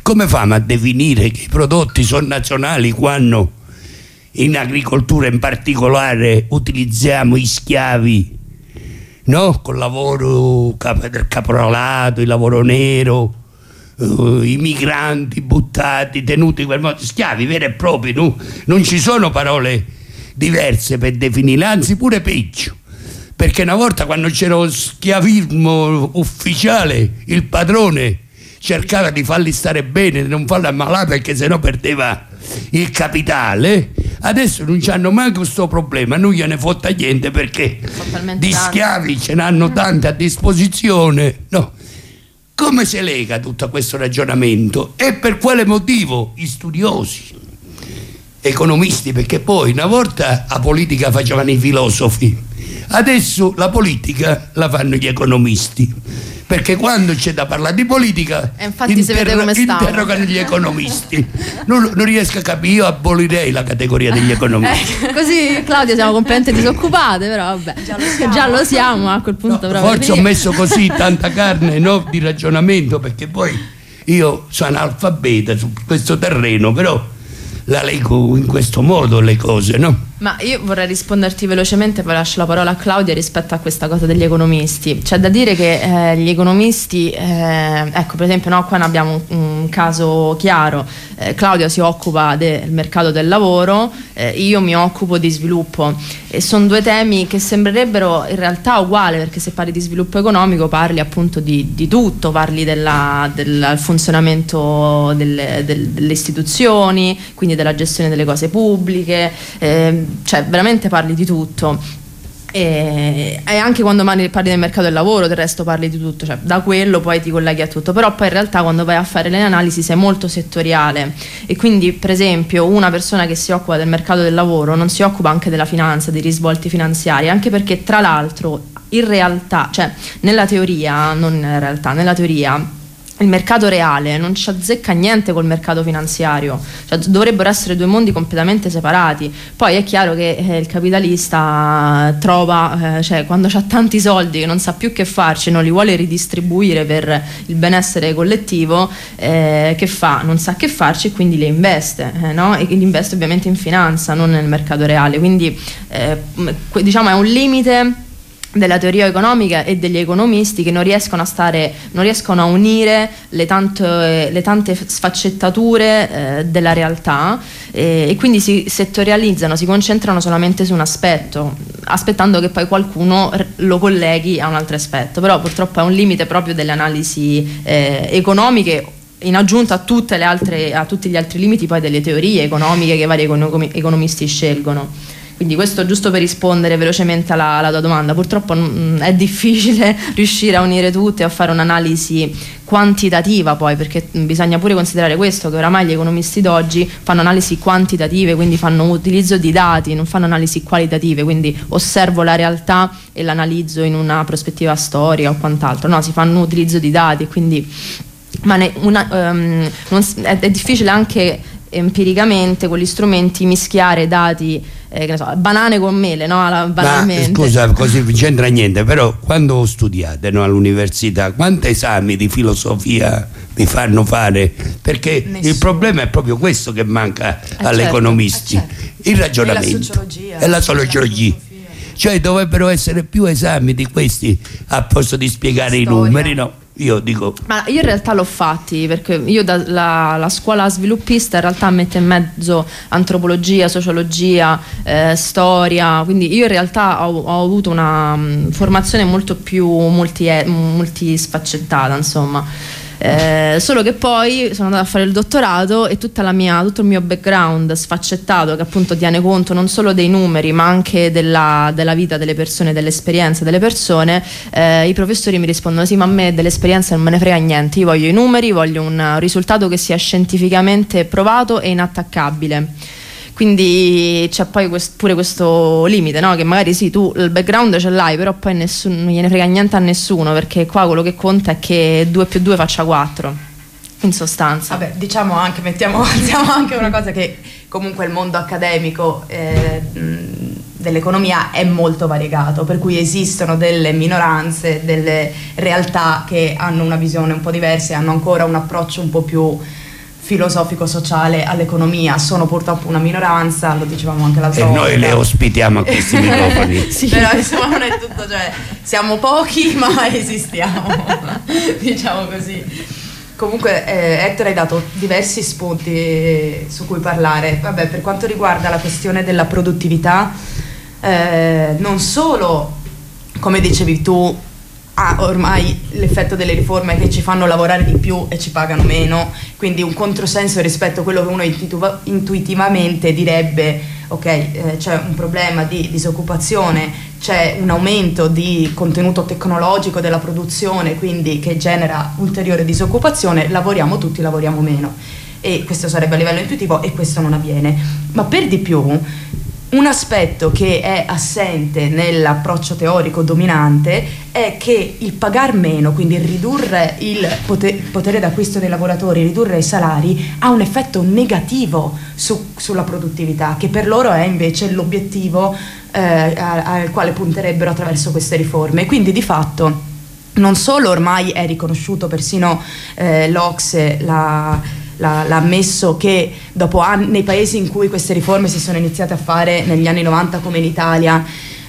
Speaker 2: come famo a definire che i prodotti sono nazionali quando in agricoltura in particolare utilizziamo i schiavi, no? Col lavoro del caporalato, il lavoro nero, uh, i migranti buttati, tenuti in quel modo, schiavi veri e propri, no? Non ci sono parole diverse per definire, anzi pure peggio, perché una volta quando c'era lo schiavismo ufficiale il padrone cercava di farli stare bene, di non farli ammalare perché sennò perdeva il capitale. Adesso non c'hanno mai questo problema, non gliene fotta niente perché di schiavi ce n'hanno tanti a disposizione, no? Come si lega tutto questo ragionamento e per quale motivo gli studiosi, economisti, perché poi una volta la politica facevano i filosofi, adesso la politica la fanno gli economisti, perché quando c'è da parlare di politica
Speaker 6: e infatti interro- si vede come
Speaker 2: interrogano gli economisti. non, non riesco a capire, io abolirei la categoria degli economisti.
Speaker 6: Eh, così Claudio siamo completamente disoccupate, però vabbè, già lo siamo, già lo siamo a quel punto.
Speaker 2: No, forse ho messo così tanta carne, no, di ragionamento, perché poi io sono analfabeta su questo terreno, però la leggo in questo modo le cose, no?
Speaker 6: Ma io vorrei risponderti velocemente, poi lascio la parola a Claudia rispetto a questa cosa degli economisti. C'è da dire che eh, gli economisti, eh, ecco per esempio, no, qua ne abbiamo un, un caso chiaro. eh, Claudia si occupa del mercato del lavoro, eh, io mi occupo di sviluppo, e sono due temi che sembrerebbero in realtà uguali, perché se parli di sviluppo economico parli appunto di, di tutto, parli della, del funzionamento delle, del, delle istituzioni, quindi della gestione delle cose pubbliche, eh, cioè veramente parli di tutto. E, e anche quando parli del mercato del lavoro del resto parli di tutto, cioè da quello poi ti colleghi a tutto, però poi in realtà quando vai a fare le analisi sei molto settoriale, e quindi per esempio una persona che si occupa del mercato del lavoro non si occupa anche della finanza, dei risvolti finanziari, anche perché tra l'altro in realtà, cioè nella teoria, non in realtà, nella teoria il mercato reale non ci azzecca niente col mercato finanziario, cioè dovrebbero essere due mondi completamente separati. Poi è chiaro che eh, il capitalista trova, eh, cioè quando ha tanti soldi che non sa più che farci, non li vuole ridistribuire per il benessere collettivo, eh, che fa? Non sa che farci e quindi li investe, eh, no? E li investe ovviamente in finanza, non nel mercato reale, quindi eh, diciamo è un limite della teoria economica e degli economisti che non riescono a stare, non riescono a unire le tante, le tante sfaccettature eh, della realtà, eh, e quindi si settorializzano, si concentrano solamente su un aspetto, aspettando che poi qualcuno lo colleghi a un altro aspetto. Però purtroppo è un limite proprio delle analisi eh, economiche, in aggiunta a tutte le altre, a tutti gli altri limiti poi delle teorie economiche che i vari economisti scelgono. Quindi questo giusto per rispondere velocemente alla, alla tua domanda. Purtroppo mh, è difficile riuscire a unire tutte e a fare un'analisi quantitativa, poi, perché mh, bisogna pure considerare questo, che oramai gli economisti d'oggi fanno analisi quantitative, quindi fanno utilizzo di dati, non fanno analisi qualitative, quindi osservo la realtà e l'analizzo in una prospettiva storica o quant'altro. No, si fanno utilizzo di dati, quindi ma ne, una, um, non, è, è difficile anche empiricamente con gli strumenti mischiare dati, eh, che ne so, banane con mele, no? Banalmente.
Speaker 2: Ma scusa, così non c'entra niente, però quando studiate, no, all'università, quanti esami di filosofia vi fanno fare? Perché Nessuno. Il problema è proprio questo che manca eh agli certo. economisti, eh certo. il ragionamento e la sociologia, e la sociologia. Cioè dovrebbero essere più esami di questi a posto di spiegare Storia. I numeri, no? Io dico,
Speaker 6: ma io in realtà l'ho fatti, perché io da, la, la scuola sviluppista in realtà mette in mezzo antropologia, sociologia, eh, storia, quindi io in realtà ho, ho avuto una um, formazione molto più multi, multisfaccettata, insomma. Eh, solo che poi sono andata a fare il dottorato e tutta la mia, tutto il mio background sfaccettato, che appunto tiene conto non solo dei numeri ma anche della, della vita delle persone, dell'esperienza delle persone, eh, i professori mi rispondono: sì, ma a me dell'esperienza non me ne frega niente, io voglio i numeri, voglio un risultato che sia scientificamente provato e inattaccabile. Quindi c'è poi quest- pure questo limite, no? Che magari sì, tu il background ce l'hai, però poi nessuno, non gliene frega niente a nessuno, perché qua quello che conta è che due più due faccia quattro, in sostanza.
Speaker 8: Vabbè, diciamo anche, mettiamo, diciamo anche una cosa, che comunque il mondo accademico eh, dell'economia è molto variegato, per cui esistono delle minoranze, delle realtà che hanno una visione un po' diversa e hanno ancora un approccio un po' più filosofico-sociale all'economia, sono purtroppo una minoranza, lo dicevamo anche l'altra
Speaker 2: e
Speaker 8: volta.
Speaker 2: noi le ospitiamo a questi microfoni.
Speaker 8: Sì, però insomma non è tutto, cioè siamo pochi ma esistiamo, diciamo così. Comunque eh, Ettore hai dato diversi spunti su cui parlare. Vabbè, per quanto riguarda la questione della produttività, eh, non solo, come dicevi tu, ha ormai l'effetto delle riforme che ci fanno lavorare di più e ci pagano meno, quindi un controsenso rispetto a quello che uno intuitiva, intuitivamente direbbe ok, eh, c'è un problema di disoccupazione, c'è un aumento di contenuto tecnologico della produzione, quindi che genera ulteriore disoccupazione, lavoriamo tutti, lavoriamo meno, e questo sarebbe a livello intuitivo, e questo non avviene. Ma per di più, un aspetto che è assente nell'approccio teorico dominante è che il pagar meno, quindi ridurre il potere, potere d'acquisto dei lavoratori, ridurre i salari, ha un effetto negativo su, sulla produttività, che per loro è invece l'obiettivo eh, al quale punterebbero attraverso queste riforme. Quindi di fatto non solo ormai è riconosciuto, persino eh, l'Ocse la l'ha ammesso, che dopo anni, nei paesi in cui queste riforme si sono iniziate a fare negli anni novanta come in Italia,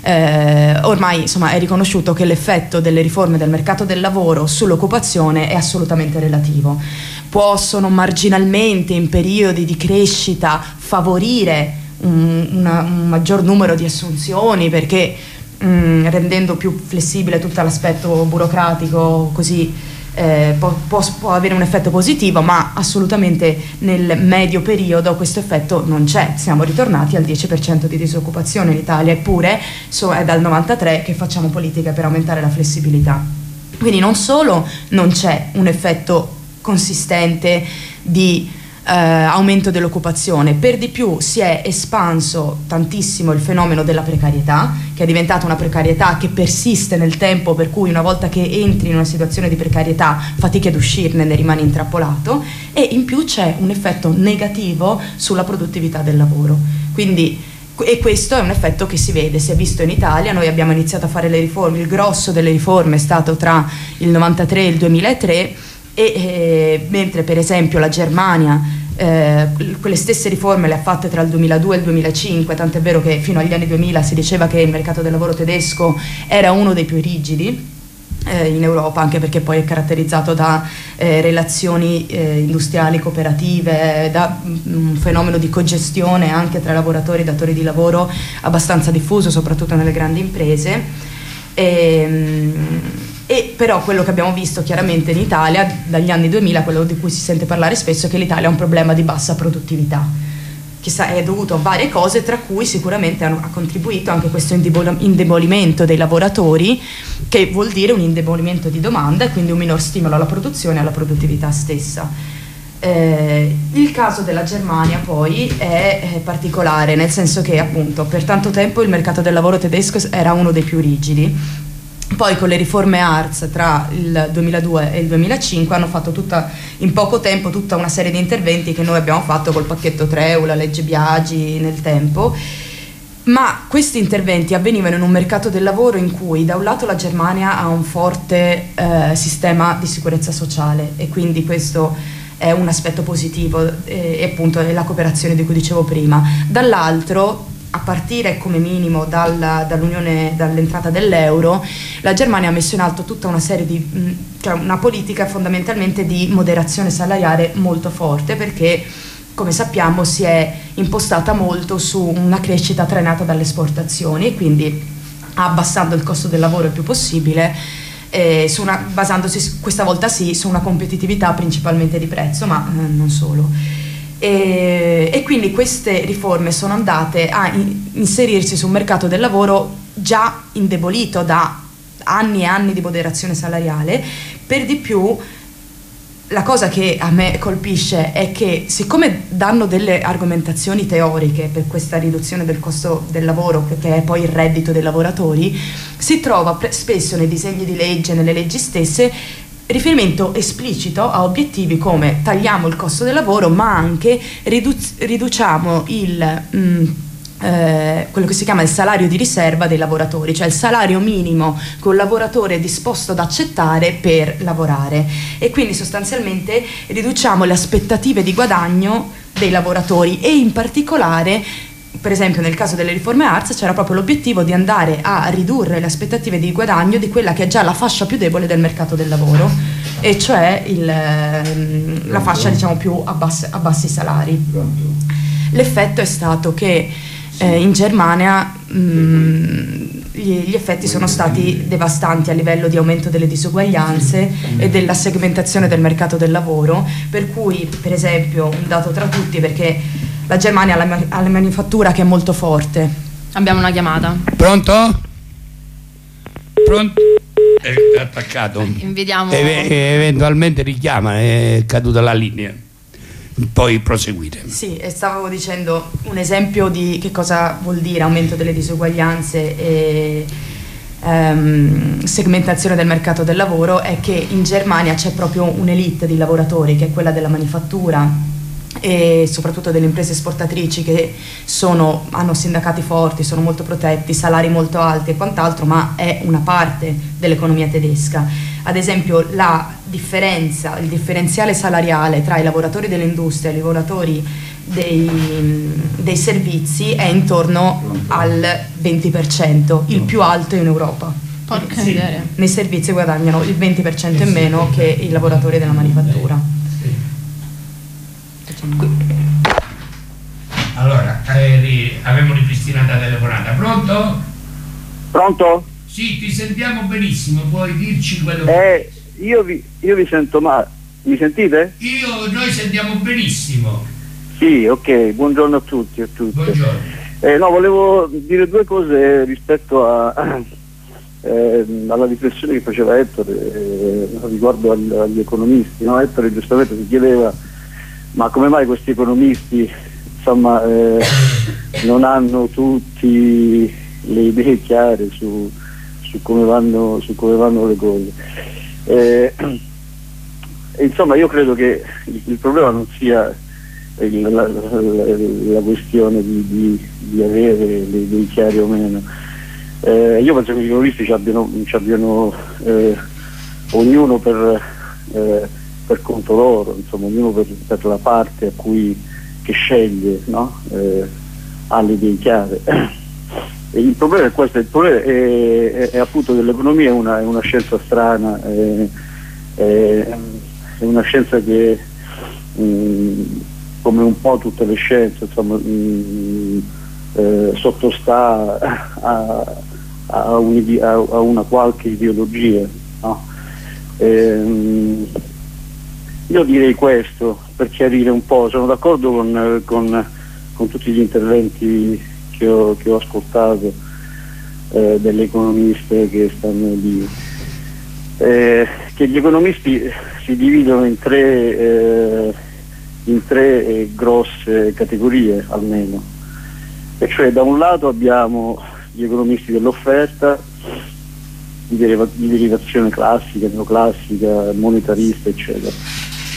Speaker 8: eh, ormai insomma è riconosciuto che l'effetto delle riforme del mercato del lavoro sull'occupazione è assolutamente relativo. Possono marginalmente in periodi di crescita favorire un, una, un maggior numero di assunzioni, perché mh, rendendo più flessibile tutto l'aspetto burocratico, così Eh, può, può, può avere un effetto positivo, ma assolutamente nel medio periodo questo effetto non c'è. Siamo ritornati al dieci per cento di disoccupazione in Italia, eppure so, è dal novantatré che facciamo politiche per aumentare la flessibilità. Quindi non solo non c'è un effetto consistente di eh, aumento dell'occupazione, per di più si è espanso tantissimo il fenomeno della precarietà, che è diventata una precarietà che persiste nel tempo, per cui una volta che entri in una situazione di precarietà fatichi ad uscirne, ne rimani intrappolato, e in più c'è un effetto negativo sulla produttività del lavoro. Quindi, e questo è un effetto che si vede, si è visto in Italia. Noi abbiamo iniziato a fare le riforme, il grosso delle riforme è stato tra il novantatré e il duemilatré, e eh, mentre per esempio la Germania eh, quelle stesse riforme le ha fatte tra il duemiladue e il duemilacinque, tant'è vero che fino agli anni duemila si diceva che il mercato del lavoro tedesco era uno dei più rigidi eh, in Europa, anche perché poi è caratterizzato da eh, relazioni eh, industriali cooperative, da un fenomeno di cogestione anche tra lavoratori e datori di lavoro abbastanza diffuso, soprattutto nelle grandi imprese. E, E però quello che abbiamo visto chiaramente in Italia dagli anni duemila, quello di cui si sente parlare spesso, è che l'Italia ha un problema di bassa produttività, che è dovuto a varie cose, tra cui sicuramente ha contribuito anche questo indebolimento dei lavoratori, che vuol dire un indebolimento di domanda e quindi un minor stimolo alla produzione e alla produttività stessa. Eh, il caso della Germania poi è, è particolare, nel senso che appunto per tanto tempo il mercato del lavoro tedesco era uno dei più rigidi. Poi con le riforme A R Z tra il duemiladue e il duemilacinque hanno fatto tutta, in poco tempo, tutta una serie di interventi che noi abbiamo fatto col pacchetto Treu, la legge Biagi nel tempo, ma questi interventi avvenivano in un mercato del lavoro in cui da un lato la Germania ha un forte eh, sistema di sicurezza sociale, e quindi questo è un aspetto positivo, e, e appunto è la cooperazione di cui dicevo prima. Dall'altro, a partire come minimo dalla, dall'unione, dall'entrata dell'euro, la Germania ha messo in alto tutta una serie di, cioè una politica fondamentalmente di moderazione salariale molto forte, perché come sappiamo si è impostata molto su una crescita trainata dalle esportazioni, e quindi abbassando il costo del lavoro il più possibile, eh, su una, basandosi questa volta sì su una competitività principalmente di prezzo, ma eh, non solo. E, e quindi queste riforme sono andate a in, inserirsi su un mercato del lavoro già indebolito da anni e anni di moderazione salariale. Per di più, la cosa che a me colpisce è che, siccome danno delle argomentazioni teoriche per questa riduzione del costo del lavoro, che è poi il reddito dei lavoratori, si trova pre- spesso nei disegni di legge, nelle leggi stesse, riferimento esplicito a obiettivi come tagliamo il costo del lavoro, ma anche ridu- riduciamo il, mh, eh, quello che si chiama il salario di riserva dei lavoratori, cioè il salario minimo che un lavoratore è disposto ad accettare per lavorare, e quindi sostanzialmente riduciamo le aspettative di guadagno dei lavoratori, e in particolare, per esempio nel caso delle riforme A R S, c'era proprio l'obiettivo di andare a ridurre le aspettative di guadagno di quella che è già la fascia più debole del mercato del lavoro, e cioè il, la fascia diciamo più a, bass, a bassi salari. L'effetto è stato che eh, in Germania mh, gli, gli effetti sono stati devastanti a livello di aumento delle disuguaglianze e della segmentazione del mercato del lavoro, per cui, per esempio, un dato tra tutti, perché la Germania ha la, ha la manifattura che è molto forte.
Speaker 6: Abbiamo una chiamata.
Speaker 2: Pronto? Pronto? È attaccato.
Speaker 6: Invitiamo.
Speaker 2: Eve- eventualmente richiama, è caduta la linea. Poi proseguire.
Speaker 8: Sì, e stavo dicendo un esempio di che cosa vuol dire aumento delle disuguaglianze e ehm, segmentazione del mercato del lavoro, è che in Germania c'è proprio un'elite di lavoratori, che è quella della manifattura e soprattutto delle imprese esportatrici, che sono, hanno sindacati forti, sono molto protetti, salari molto alti e quant'altro, ma è una parte dell'economia tedesca. Ad esempio la differenza, il differenziale salariale tra i lavoratori dell'industria e i lavoratori dei, dei servizi è intorno al venti per cento, il più alto in Europa.
Speaker 6: Porca miseria.
Speaker 8: Nei servizi guadagnano il venti per cento in meno che i lavoratori della manifattura.
Speaker 2: Allora, eh, abbiamo ripristinata la telefonata. Pronto?
Speaker 9: Pronto?
Speaker 2: Sì, ti sentiamo benissimo, puoi dirci quello
Speaker 9: Eh, io vi, io vi sento male. Mi sentite?
Speaker 2: Io, noi sentiamo benissimo.
Speaker 9: Sì, ok, buongiorno a tutti e a tutte.
Speaker 2: Buongiorno.
Speaker 9: Eh, no, volevo dire due cose rispetto a, eh, alla riflessione che faceva Ettore eh, riguardo agli, agli economisti. No? Ettore giustamente si chiedeva ma come mai questi economisti insomma eh, non hanno tutti le idee chiare su, su, come, vanno, su come vanno le cose. Eh, insomma io credo che il, il problema non sia il, la, la, la questione di, di, di avere le idee chiare o meno. Eh, io penso che gli economisti ci abbiano, ci abbiano eh, ognuno per, eh, per conto loro, insomma ognuno per, per la parte a cui che sceglie, no? eh, ha le idee chiare. E il problema è questo, il problema è, è, è appunto che l'economia è una, è una scienza strana, è, è, è una scienza che mh, come un po' tutte le scienze insomma, mh, eh, sottostà a, a, un, a, a una qualche ideologia, no? E, mh, io direi questo per chiarire un po', sono d'accordo con, con, con tutti gli interventi che ho, che ho ascoltato eh, delle economiste che stanno lì, eh, che gli economisti si dividono in tre, eh, in tre eh, grosse categorie almeno, e cioè da un lato abbiamo gli economisti dell'offerta, di, deriva- di derivazione classica, neoclassica, monetarista eccetera,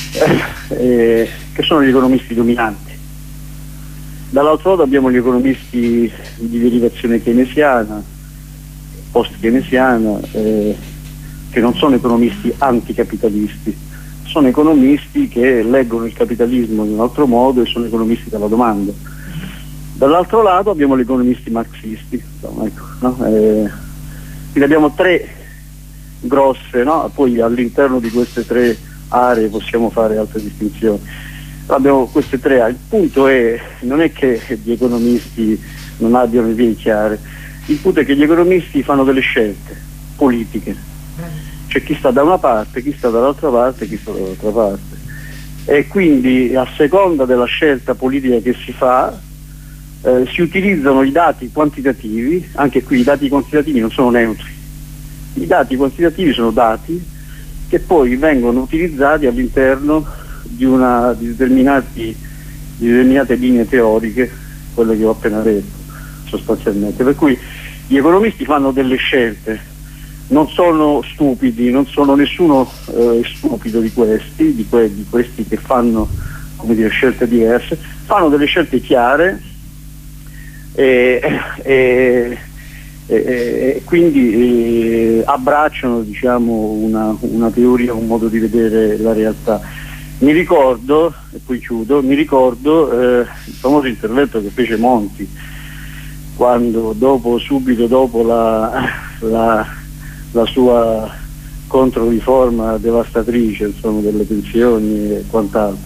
Speaker 9: eh, che sono gli economisti dominanti. Dall'altro lato abbiamo gli economisti di derivazione keynesiana, post-keynesiana, eh, che non sono economisti anticapitalisti, sono economisti che leggono il capitalismo in un altro modo e sono economisti della domanda. Dall'altro lato abbiamo gli economisti marxisti, insomma, ecco, no? eh, quindi abbiamo tre grosse, no? Poi all'interno di queste tre aree possiamo fare altre distinzioni. Abbiamo queste tre aree. Il punto è, non è che gli economisti non abbiano idee chiare, il punto è che gli economisti fanno delle scelte politiche, c'è chi sta da una parte, chi sta dall'altra parte, chi sta dall'altra parte, e quindi a seconda della scelta politica che si fa eh, si utilizzano i dati quantitativi. Anche qui i dati quantitativi non sono neutri, i dati quantitativi sono dati che poi vengono utilizzati all'interno di, una, di, determinati, di determinate linee teoriche, quelle che ho appena detto sostanzialmente. Per cui gli economisti fanno delle scelte, non sono stupidi, non sono nessuno eh, stupido di questi, di, que- di questi che fanno, come dire, scelte diverse, fanno delle scelte chiare, e, e, e, e quindi e, abbracciano, diciamo, una, una teoria, un modo di vedere la realtà. Mi ricordo, e poi chiudo, mi ricordo eh, il famoso intervento che fece Monti quando dopo, subito dopo la, la, la sua controriforma devastatrice, insomma, delle pensioni e quant'altro,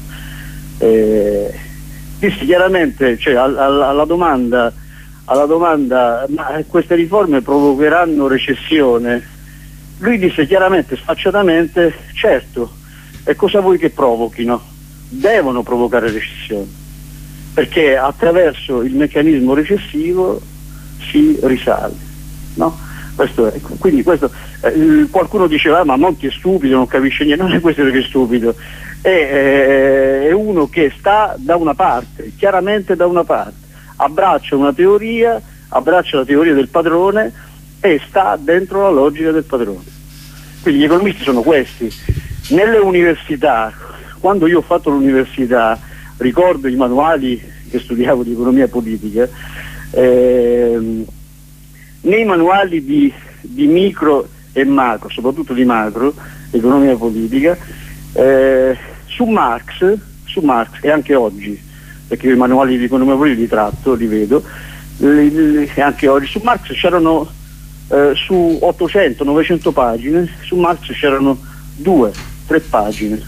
Speaker 9: eh, disse chiaramente, cioè, alla, alla domanda alla domanda ma queste riforme provocheranno recessione, lui disse chiaramente, sfacciatamente, certo, e cosa vuoi che provochino? Devono provocare recessione, perché attraverso il meccanismo recessivo si risale, no? Questo è, quindi questo, eh, qualcuno diceva ah, ma Monti è stupido, non capisce niente. Non è questione che è stupido, è, eh, è uno che sta da una parte, chiaramente da una parte, abbraccia una teoria, abbraccia la teoria del padrone e sta dentro la logica del padrone. Quindi gli economisti sono questi. Nelle università, quando io ho fatto l'università, ricordo i manuali che studiavo di economia politica, ehm, nei manuali di, di micro e macro, soprattutto di macro, economia politica, eh, su Marx, su Marx e anche oggi, perché io i manuali di economia politica li tratto, li vedo, li, li, e anche oggi, su Marx c'erano eh, su ottocento novecento pagine, su Marx c'erano due, tre pagine,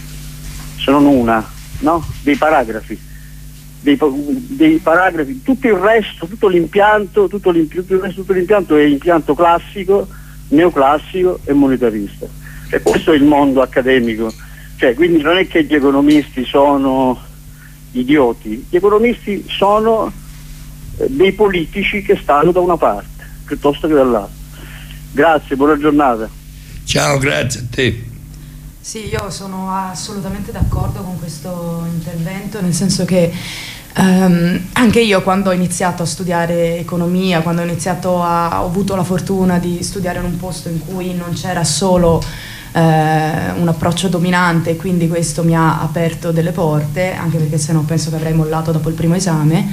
Speaker 9: se non una, no? Dei paragrafi. Dei, dei paragrafi, tutto il resto, tutto l'impianto, tutto l'impianto, tutto l'impianto è impianto classico, neoclassico e monetarista. E questo è il mondo accademico. Cioè, quindi non è che gli economisti sono idioti, gli economisti sono eh, dei politici che stanno da una parte piuttosto che dall'altra. Grazie, buona giornata.
Speaker 2: Ciao, grazie a te.
Speaker 8: Sì, io sono assolutamente d'accordo con questo intervento, nel senso che um, anche io quando ho iniziato a studiare economia, quando ho iniziato a, ho avuto la fortuna di studiare in un posto in cui non c'era solo eh, un approccio dominante, quindi questo mi ha aperto delle porte, anche perché sennò penso che avrei mollato dopo il primo esame.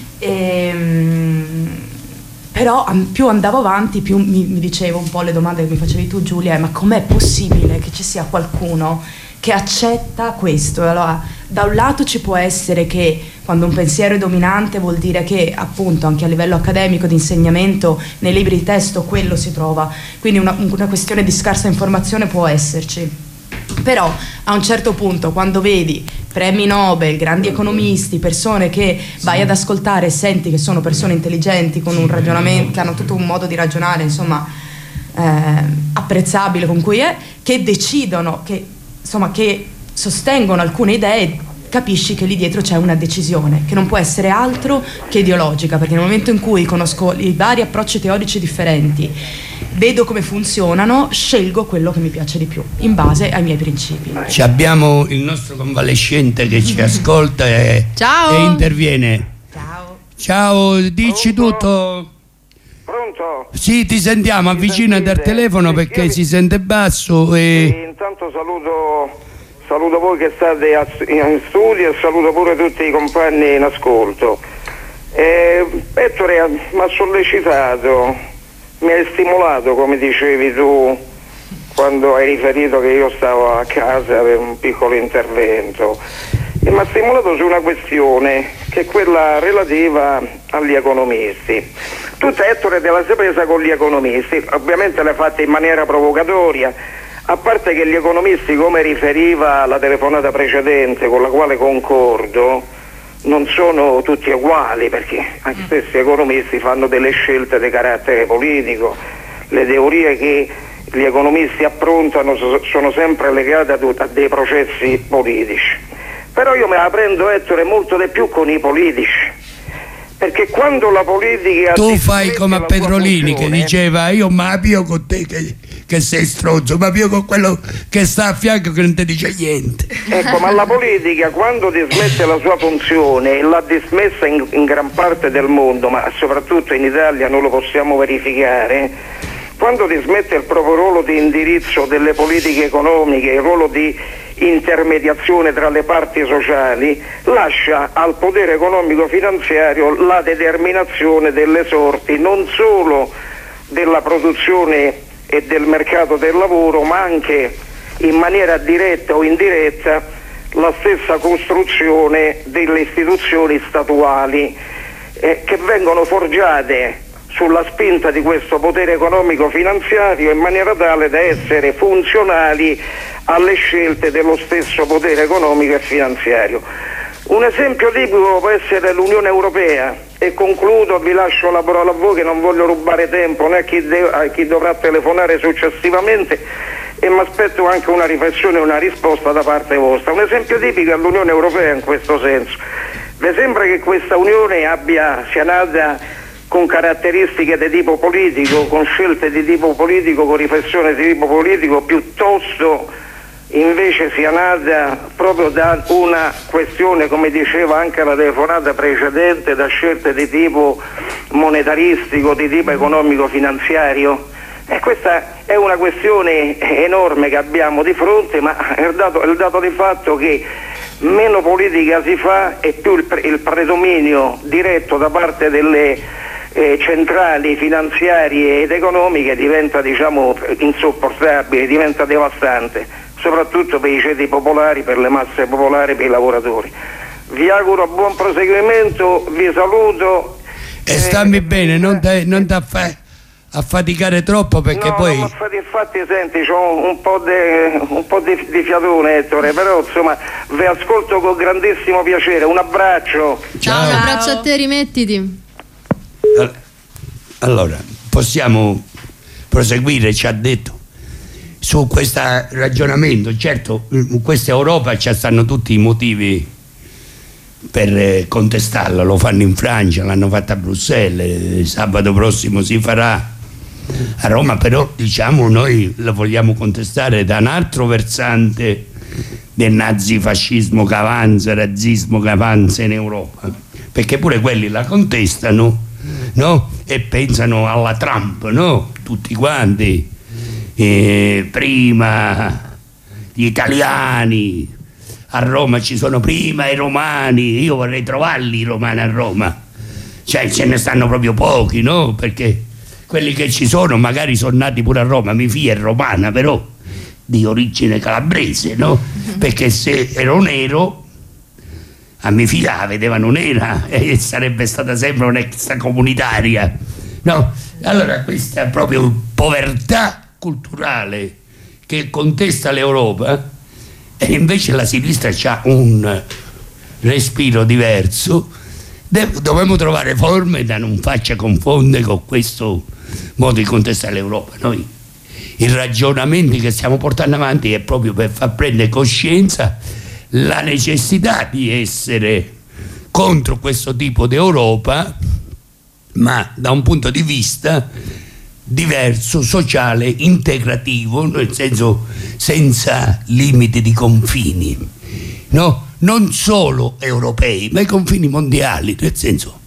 Speaker 8: E, um, però più andavo avanti più mi, mi dicevo un po' le domande che mi facevi tu, Giulia, ma com'è possibile che ci sia qualcuno che accetta questo? Allora, da un lato ci può essere che quando un pensiero è dominante vuol dire che appunto anche a livello accademico di insegnamento nei libri di testo quello si trova, quindi una, una questione di scarsa informazione può esserci. Però a un certo punto, quando vedi premi Nobel, grandi economisti, persone che vai ad ascoltare e senti che sono persone intelligenti, con un ragionamento, che hanno tutto un modo di ragionare, insomma, eh, apprezzabile, con cui è, che decidono, che, insomma, che sostengono alcune idee, capisci che lì dietro c'è una decisione che non può essere altro che ideologica, perché nel momento in cui conosco i vari approcci teorici differenti, vedo come funzionano, scelgo quello che mi piace di più in base ai miei principi.
Speaker 2: Ci abbiamo il nostro convalescente che ci ascolta e,
Speaker 6: Ciao.
Speaker 2: e interviene.
Speaker 8: Ciao.
Speaker 2: Ciao, dici
Speaker 10: Pronto?
Speaker 2: tutto.
Speaker 10: Pronto?
Speaker 2: Sì, ti sentiamo,
Speaker 10: Mi
Speaker 2: avvicinati al
Speaker 10: sentite?
Speaker 2: telefono
Speaker 10: Sì,
Speaker 2: perché
Speaker 10: io
Speaker 2: si
Speaker 10: vi-
Speaker 2: sente basso e...
Speaker 10: E intanto saluto, saluto voi che state a- in studio e saluto pure tutti i compagni in ascolto. Eh, Ettore mi ha sollecitato, mi hai stimolato, come dicevi tu quando hai riferito che io stavo a casa per un piccolo intervento, e mi ha stimolato su una questione che è quella relativa agli economisti. Tu, Ettore, te la sei presa con gli economisti, ovviamente l'hai fatta in maniera provocatoria, a parte che gli economisti, come riferiva la telefonata precedente, con la quale concordo, non sono tutti uguali, perché anche stessi economisti fanno delle scelte di carattere politico. Le teorie che gli economisti approntano so- sono sempre legate a, tut- a dei processi politici. Però io me la prendo, Ettore, molto di più con i politici, perché quando la politica...
Speaker 2: Tu fai
Speaker 10: dismette
Speaker 2: come a
Speaker 10: la sua
Speaker 2: Pedrolini che
Speaker 10: funzione-
Speaker 2: diceva io ma pio con te che, che sei stronzo, ma pio con quello che sta a fianco che non ti dice niente.
Speaker 10: Ecco, ma la politica quando dismette la sua funzione, e l'ha dismessa in, in gran parte del mondo, ma soprattutto in Italia noi lo possiamo verificare, quando dismette il proprio ruolo di indirizzo delle politiche economiche, il ruolo di intermediazione tra le parti sociali, lascia al potere economico finanziario la determinazione delle sorti non solo della produzione e del mercato del lavoro, ma anche in maniera diretta o indiretta la stessa costruzione delle istituzioni statuali eh, che vengono forgiate sulla spinta di questo potere economico finanziario in maniera tale da essere funzionali alle scelte dello stesso potere economico e finanziario. Un esempio tipico può essere l'Unione Europea, e concludo, vi lascio la parola a voi che non voglio rubare tempo né a chi, de- a chi dovrà telefonare successivamente, e mi aspetto anche una riflessione e una risposta da parte vostra. Un esempio tipico è l'Unione Europea in questo senso. Vi sembra che questa Unione abbia, sia nata con caratteristiche di tipo politico, con scelte di tipo politico, con riflessione di tipo politico, piuttosto invece sia nata proprio da una questione, come diceva anche la telefonata precedente, da scelte di tipo monetaristico, di tipo economico-finanziario? E questa è una questione enorme che abbiamo di fronte, ma è il dato, è il dato di fatto che meno politica si fa e più il, pre- il predominio diretto da parte delle Eh, centrali finanziarie ed economiche diventa, diciamo, insopportabile, diventa devastante, soprattutto per i ceti popolari, per le masse popolari, per i lavoratori. Vi auguro buon proseguimento, vi saluto
Speaker 2: e stammi eh, bene, non ti non affa- affaticare troppo, perché
Speaker 10: no,
Speaker 2: poi
Speaker 10: no, infatti senti, c'ho un po' di un po' di, di fiatone, Ettore, però insomma vi ascolto con grandissimo piacere. Un abbraccio.
Speaker 6: Ciao, un abbraccio a te, rimettiti.
Speaker 2: Allora, possiamo proseguire, ci ha detto, su questo ragionamento. Certo, in questa Europa ci stanno tutti i motivi per contestarla, lo fanno in Francia, l'hanno fatta a Bruxelles, sabato prossimo si farà a Roma, però diciamo noi la vogliamo contestare da un altro versante del nazifascismo che avanza, razzismo che avanza in Europa, perché pure quelli la contestano, no? E pensano alla Trump, no? Tutti quanti, eh, prima gli italiani, a Roma ci sono prima i romani, io vorrei trovarli i romani a Roma, cioè ce ne stanno proprio pochi, no? Perché quelli che ci sono magari sono nati pure a Roma, mia figlia è romana però di origine calabrese, no? Perché se ero nero a mia figlia la vedevano nera e sarebbe stata sempre un'extracomunitaria, no? Allora questa è proprio povertà culturale che contesta l'Europa, e invece la sinistra ha un respiro diverso. Dobbiamo trovare forme da non farci confondere con questo modo di contestare l'Europa. Noi i ragionamenti che stiamo portando avanti è proprio per far prendere coscienza la necessità di essere contro questo tipo di Europa, ma da un punto di vista diverso, sociale, integrativo, nel senso senza limiti di confini, no? Non solo europei, ma i confini mondiali, nel senso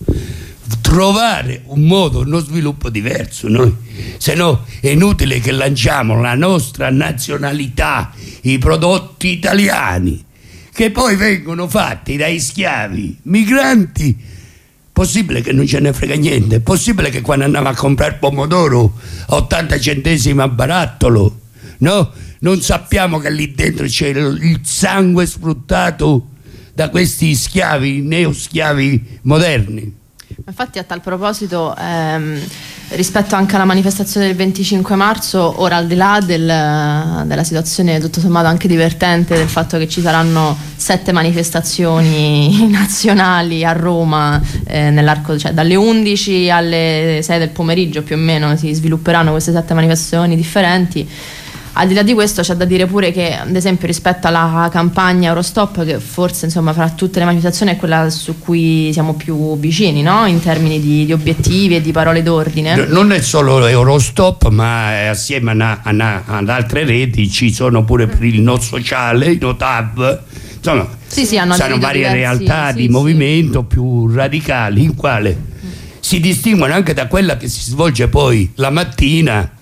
Speaker 2: trovare un modo, uno sviluppo diverso. Noi, se no è inutile che lanciamo la nostra nazionalità, i prodotti italiani, che poi vengono fatti dai schiavi migranti. Possibile che non ce ne frega niente, è possibile che quando andiamo a comprare pomodoro a ottanta centesimi a barattolo, no? Non sappiamo che lì dentro c'è il sangue sfruttato da questi schiavi, neoschiavi moderni.
Speaker 6: Infatti a tal proposito, ehm, rispetto anche alla manifestazione del venticinque marzo, ora al di là del, della situazione tutto sommato anche divertente del fatto che ci saranno sette manifestazioni nazionali a Roma eh, nell'arco, cioè dalle undici alle sei del pomeriggio più o meno si svilupperanno queste sette manifestazioni differenti. Al di là di questo c'è da dire pure che, ad esempio, rispetto alla campagna Eurostop, che forse insomma fra tutte le manifestazioni è quella su cui siamo più vicini, no? In termini di, di obiettivi e di parole d'ordine.
Speaker 2: No, non è solo Eurostop, ma assieme a, a, ad altre reti ci sono pure per il No Sociale, i No Tab, insomma
Speaker 6: sì, sì, hanno
Speaker 2: sono varie diversi, realtà sì, di sì. movimento più radicali, in quale mm. si distinguono anche da quella che si svolge poi la mattina,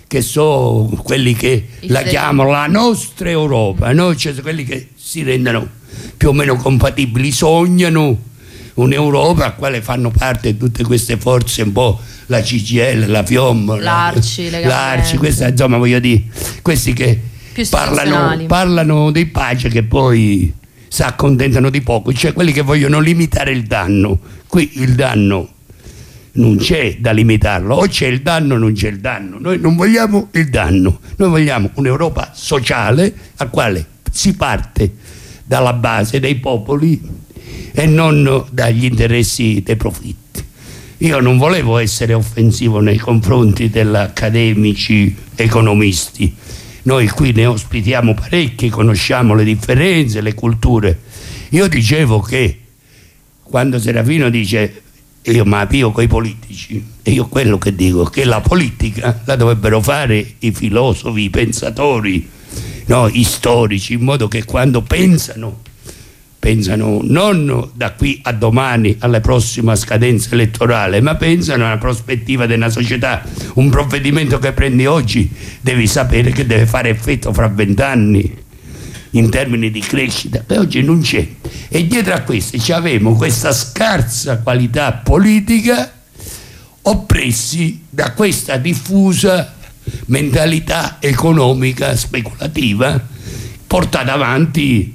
Speaker 2: che so quelli che
Speaker 6: Il
Speaker 2: la
Speaker 6: se-
Speaker 2: chiamano la nostra Europa, no? Cioè quelli che si rendono più o meno compatibili, sognano un'Europa a quale fanno parte tutte queste forze, un po' la C G I L, la FIOM,
Speaker 6: l'Arci, le
Speaker 2: l'Arci, questa, insomma voglio dire, questi che
Speaker 6: Più
Speaker 2: parlano,
Speaker 6: istituzionali.
Speaker 2: parlano di pace che poi si accontentano di poco, cioè quelli che vogliono limitare il danno. Qui il danno non c'è da limitarlo, o c'è il danno o non c'è il danno. Noi non vogliamo il danno, noi vogliamo un'Europa sociale al quale si parte dalla base dei popoli e non dagli interessi dei profitti. Io non volevo essere offensivo nei confronti degli accademici economisti, noi qui ne ospitiamo parecchi, conosciamo le differenze, le culture. Io dicevo che quando Serafino dice io mi appio coi politici, e io quello che dico che la politica la dovrebbero fare i filosofi, i pensatori, no, i storici, in modo che quando pensano pensano non da qui a domani alla prossima scadenza elettorale, ma pensano alla prospettiva della società. Un provvedimento che prendi oggi devi sapere che deve fare effetto fra vent'anni in termini di crescita, che oggi non c'è, e dietro a questo ci avemo questa scarsa qualità politica, oppressi da questa diffusa mentalità economica speculativa portata avanti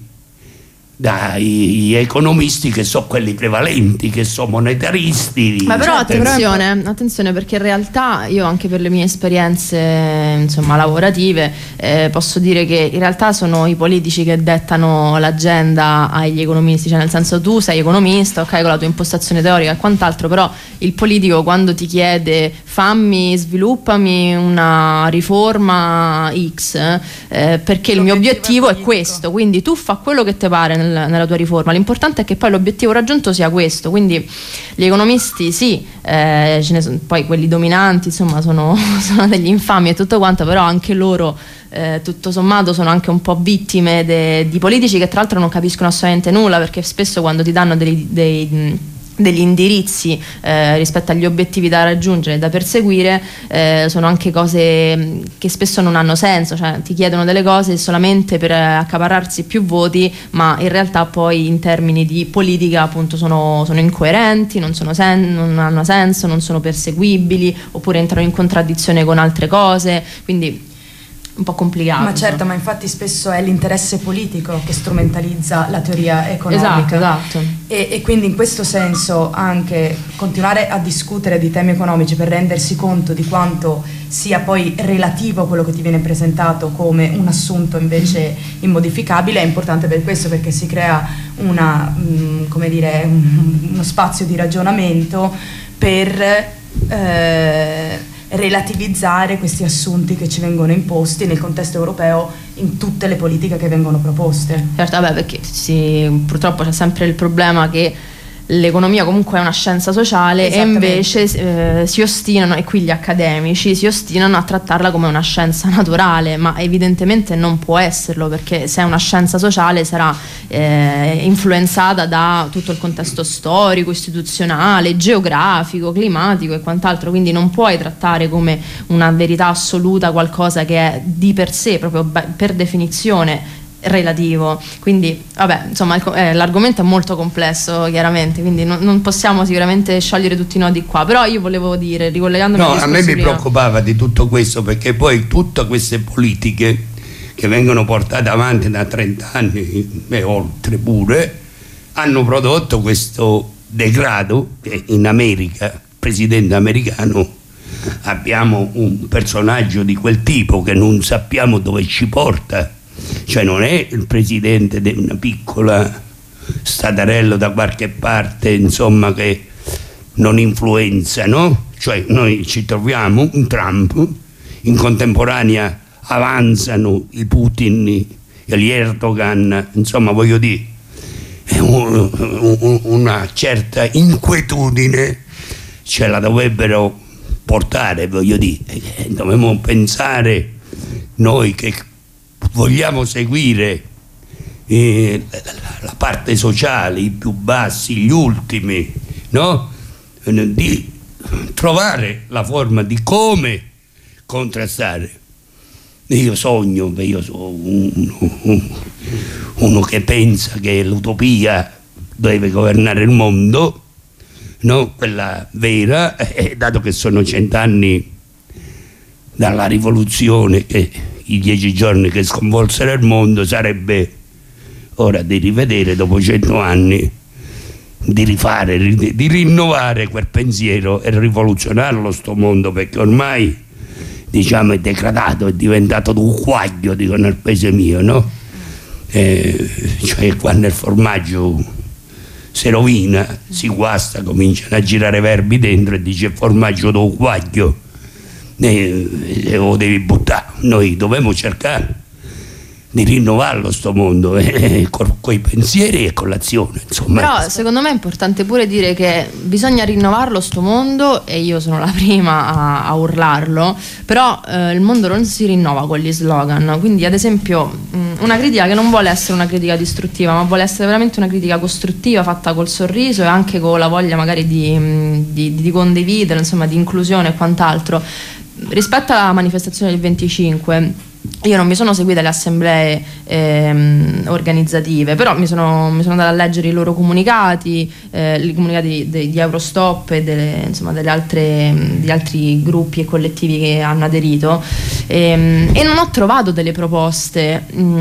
Speaker 2: dai economisti che sono quelli prevalenti, che sono monetaristi.
Speaker 6: Ma però
Speaker 2: Certo,
Speaker 6: attenzione, attenzione, perché in realtà io anche per le mie esperienze insomma lavorative eh, posso dire che in realtà sono i politici che dettano l'agenda agli economisti, cioè nel senso tu sei economista, ok, con la tua impostazione teorica e quant'altro, però il politico quando ti chiede fammi, sviluppami una riforma X eh, perché il mio obiettivo è questo, quindi tu fa quello che ti pare nel, nella tua riforma, l'importante è che poi l'obiettivo raggiunto sia questo. Quindi gli economisti sì, eh, ce ne sono, poi quelli dominanti insomma sono, sono degli infami e tutto quanto, però anche loro eh, tutto sommato sono anche un po' vittime de, di politici che tra l'altro non capiscono assolutamente nulla, perché spesso quando ti danno dei, dei degli indirizzi eh, rispetto agli obiettivi da raggiungere e da perseguire eh, sono anche cose che spesso non hanno senso, cioè ti chiedono delle cose solamente per accaparrarsi più voti, ma in realtà poi in termini di politica appunto sono, sono incoerenti, non, sono sen- non hanno senso, non sono perseguibili, oppure entrano in contraddizione con altre cose, quindi un po' complicato.
Speaker 8: Ma certo, ma infatti spesso è l'interesse politico che strumentalizza la teoria economica.
Speaker 6: Esatto, esatto.
Speaker 8: E, e quindi in questo senso anche continuare a discutere di temi economici per rendersi conto di quanto sia poi relativo quello che ti viene presentato come un assunto invece immodificabile è importante per questo, perché si crea una, mh, come dire, un, uno spazio di ragionamento per eh, relativizzare questi assunti che ci vengono imposti nel contesto europeo in tutte le politiche che vengono proposte.
Speaker 6: Certo, vabbè, perché sì, purtroppo c'è sempre il problema che l'economia comunque è una scienza sociale e invece eh, si ostinano, e qui gli accademici si ostinano a trattarla come una scienza naturale, ma evidentemente non può esserlo, perché se è una scienza sociale sarà eh, influenzata da tutto il contesto storico, istituzionale, geografico, climatico e quant'altro, quindi non puoi trattare come una verità assoluta qualcosa che è di per sé, proprio per definizione relativo. Quindi vabbè, insomma eh, l'argomento è molto complesso chiaramente, quindi non, non possiamo sicuramente sciogliere tutti i nodi qua, però io volevo dire, ricollegandomi
Speaker 2: no,
Speaker 6: al
Speaker 2: a me mi
Speaker 6: prima,
Speaker 2: preoccupava di tutto questo, perché poi tutte queste politiche che vengono portate avanti da trenta anni e oltre pure hanno prodotto questo degrado che in America, presidente americano, abbiamo un personaggio di quel tipo che non sappiamo dove ci porta. Cioè non è il presidente di una piccola statarello da qualche parte, insomma, che non influenza, no? Cioè noi ci troviamo un Trump, in contemporanea avanzano i Putin e gli Erdogan, insomma voglio dire è un, un, una certa inquietudine ce la dovrebbero portare, voglio dire, dobbiamo pensare noi che vogliamo seguire eh, la, la parte sociale, i più bassi, gli ultimi, no? Di trovare la forma di come contrastare. Io sogno, io sono uno, uno che pensa che l'utopia deve governare il mondo, no? Quella vera, e dato che sono cent'anni dalla rivoluzione, che i dieci giorni che sconvolsero il mondo, sarebbe ora di rivedere dopo cento anni, di rifare, di rinnovare quel pensiero e rivoluzionarlo sto mondo, perché ormai, diciamo, è degradato, è diventato un quaglio, dico nel paese mio, no? Eh, cioè quando il formaggio si rovina, si guasta, cominciano a girare verbi dentro e dice formaggio do quaglio, e, e lo devi buttare. Noi dobbiamo cercare di rinnovarlo sto mondo, eh, con quei pensieri e con l'azione, insomma.
Speaker 6: Però secondo me è importante pure dire che bisogna rinnovarlo sto mondo, e io sono la prima a, a urlarlo, però eh, il mondo non si rinnova con gli slogan. Quindi ad esempio mh, una critica che non vuole essere una critica distruttiva, ma vuole essere veramente una critica costruttiva, fatta col sorriso e anche con la voglia magari di, mh, di, di condividere, insomma, di inclusione e quant'altro. Rispetto alla manifestazione del venticinque, io non mi sono seguita le assemblee ehm, organizzative, però mi sono, mi sono andata a leggere i loro comunicati, eh, i comunicati di, di Eurostop e delle, insomma, delle altre, degli altri gruppi e collettivi che hanno aderito, ehm, e non ho trovato delle proposte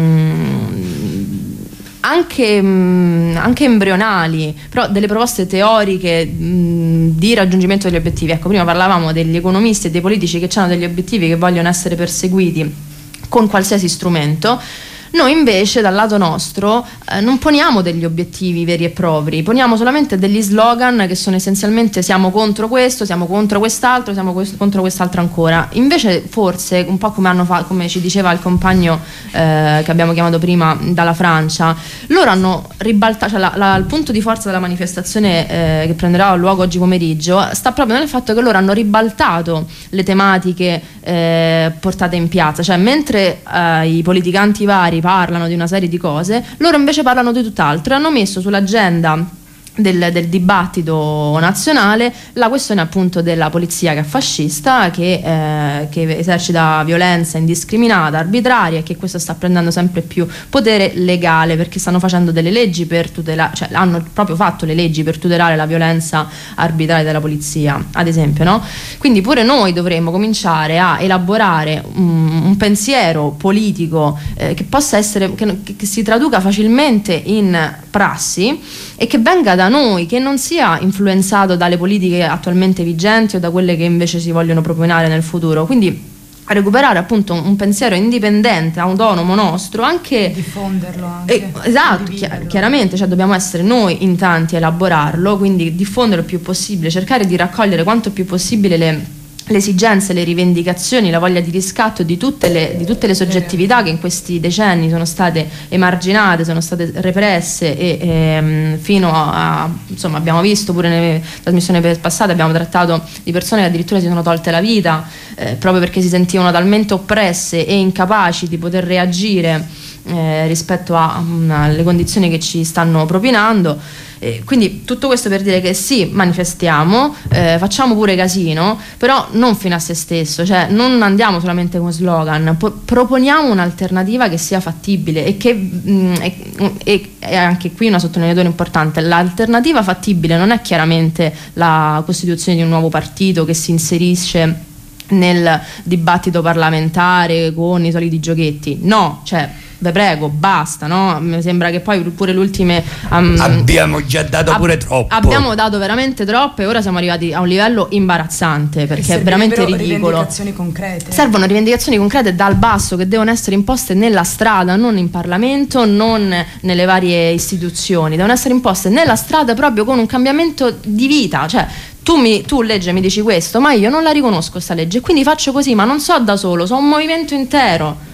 Speaker 6: mh, anche, mh, anche embrionali, però delle proposte teoriche mh, di raggiungimento degli obiettivi. Ecco, prima parlavamo degli economisti e dei politici che hanno degli obiettivi che vogliono essere perseguiti con qualsiasi strumento. Noi invece dal lato nostro eh, non poniamo degli obiettivi veri e propri, poniamo solamente degli slogan che sono essenzialmente siamo contro questo, siamo contro quest'altro, siamo questo, contro quest'altro ancora. Invece forse, un po' come, hanno fa- come ci diceva il compagno eh, che abbiamo chiamato prima dalla Francia, loro hanno ribaltato, cioè la, la, il punto di forza della manifestazione eh, che prenderà luogo oggi pomeriggio sta proprio nel fatto che loro hanno ribaltato le tematiche eh, portate in piazza, cioè mentre eh, i politicanti vari parlano di una serie di cose, loro invece parlano di tutt'altro e hanno messo sull'agenda del, del dibattito nazionale la questione appunto della polizia che è fascista, che, eh, che esercita violenza indiscriminata, arbitraria, e che questo sta prendendo sempre più potere legale, perché stanno facendo delle leggi per tutelare, cioè hanno proprio fatto le leggi per tutelare la violenza arbitraria della polizia, ad esempio, no? Quindi pure noi dovremmo cominciare a elaborare un, un pensiero politico eh, che possa essere, che, che si traduca facilmente in prassi e che venga da noi, che non sia influenzato dalle politiche attualmente vigenti o da quelle che invece si vogliono proporre nel futuro. Quindi a recuperare appunto un pensiero indipendente, autonomo nostro, anche
Speaker 8: diffonderlo anche,
Speaker 6: eh, esatto, chi- chiaramente, cioè dobbiamo essere noi in tanti a elaborarlo, quindi diffonderlo il più possibile, cercare di raccogliere quanto più possibile le le esigenze, le rivendicazioni, la voglia di riscatto di tutte le, di tutte le soggettività che in questi decenni sono state emarginate, sono state represse e ehm, fino a, insomma, abbiamo visto pure nelle trasmissioni passate, abbiamo trattato di persone che addirittura si sono tolte la vita eh, proprio perché si sentivano talmente oppresse e incapaci di poter reagire Eh, rispetto a, um, alle condizioni che ci stanno propinando. Eh, quindi tutto questo per dire che sì, manifestiamo, eh, facciamo pure casino, però non fino a se stesso, cioè non andiamo solamente con slogan, po- proponiamo un'alternativa che sia fattibile e che mh, e, e, e anche qui una sottolineatura importante: l'alternativa fattibile non è chiaramente la costituzione di un nuovo partito che si inserisce nel dibattito parlamentare con i soliti giochetti, no, cioè ve prego, basta, no? Mi sembra che poi pure l'ultime um,
Speaker 2: abbiamo già dato ab- pure troppo.
Speaker 6: Abbiamo dato veramente troppo e ora siamo arrivati a un livello imbarazzante, perché è veramente ridicolo.
Speaker 8: Rivendicazioni concrete.
Speaker 6: Servono rivendicazioni concrete dal basso che devono essere imposte nella strada, non in Parlamento, non nelle varie istituzioni. Devono essere imposte nella strada proprio con un cambiamento di vita, cioè Tu, mi, tu legge mi dici questo, ma io non la riconosco questa legge, quindi faccio così, ma non so da solo, so un movimento intero,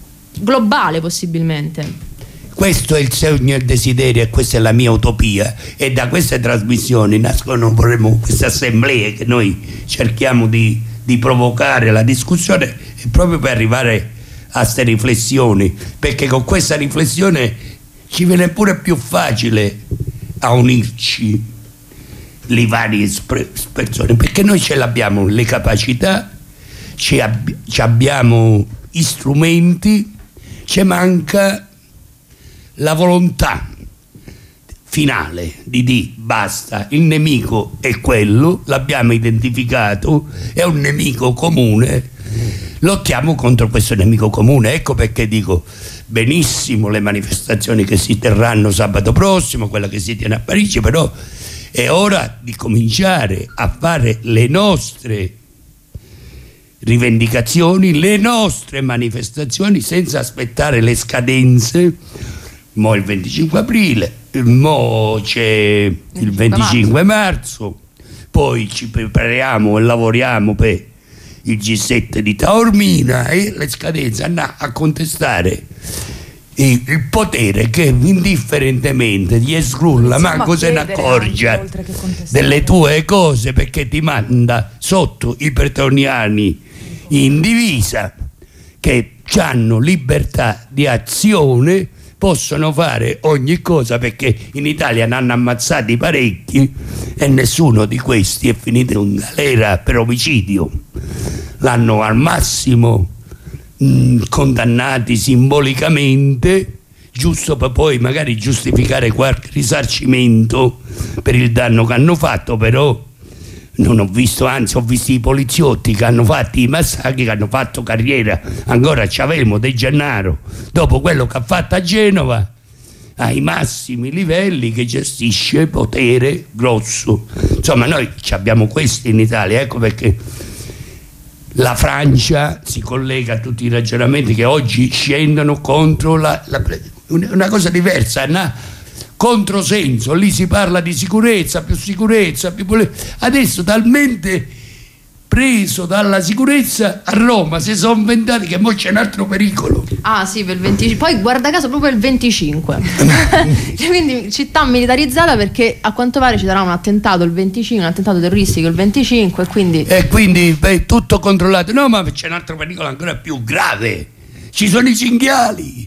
Speaker 6: globale possibilmente.
Speaker 2: Questo è il sogno e il desiderio e questa è la mia utopia, e da queste trasmissioni nascono vorremmo queste assemblee che noi cerchiamo di, di provocare la discussione, e proprio per arrivare a queste riflessioni, perché con questa riflessione ci viene pure più facile a unirci le varie persone, perché noi ce l'abbiamo le capacità, ci, ab- ci abbiamo gli strumenti, ci manca la volontà finale di dire basta, il nemico è quello, l'abbiamo identificato, è un nemico comune, lottiamo contro questo nemico comune. Ecco perché dico benissimo le manifestazioni che si terranno sabato prossimo, quella che si tiene a Parigi, però è ora di cominciare a fare le nostre rivendicazioni, le nostre manifestazioni senza aspettare le scadenze. Mo' il venticinque aprile, mo' c'è il venticinque marzo, poi ci prepariamo e lavoriamo per il G sette di Taormina e le scadenze andrà a contestare il, il potere che indifferentemente gli esgrulla, manco se ne accorgia delle tue cose, perché ti manda sotto i pretoniani in divisa che hanno libertà di azione, possono fare ogni cosa, perché in Italia ne hanno ammazzati parecchi e nessuno di questi è finito in galera per omicidio. L'hanno al massimo mh, condannati simbolicamente, giusto per poi magari giustificare qualche risarcimento per il danno che hanno fatto. Però non ho visto, anzi ho visto i poliziotti che hanno fatto i massacri, che hanno fatto carriera. Ancora c'avevamo De Gennaro, dopo quello che ha fatto a Genova, ai massimi livelli, che gestisce potere grosso. Insomma, noi abbiamo questo in Italia. Ecco perché la Francia si collega a tutti i ragionamenti che oggi scendono contro la, la una cosa diversa, una controsenso. Lì si parla di sicurezza, più sicurezza, più adesso talmente preso dalla sicurezza a Roma si sono inventati che mo c'è un altro pericolo.
Speaker 6: Ah sì, per il venticinque, poi guarda caso proprio il venticinque. Quindi città militarizzata, perché a quanto pare ci sarà un attentato il venticinque, un attentato terroristico il venticinque, quindi
Speaker 2: e quindi beh, tutto controllato. No, ma c'è un altro pericolo ancora più grave, ci sono i cinghiali.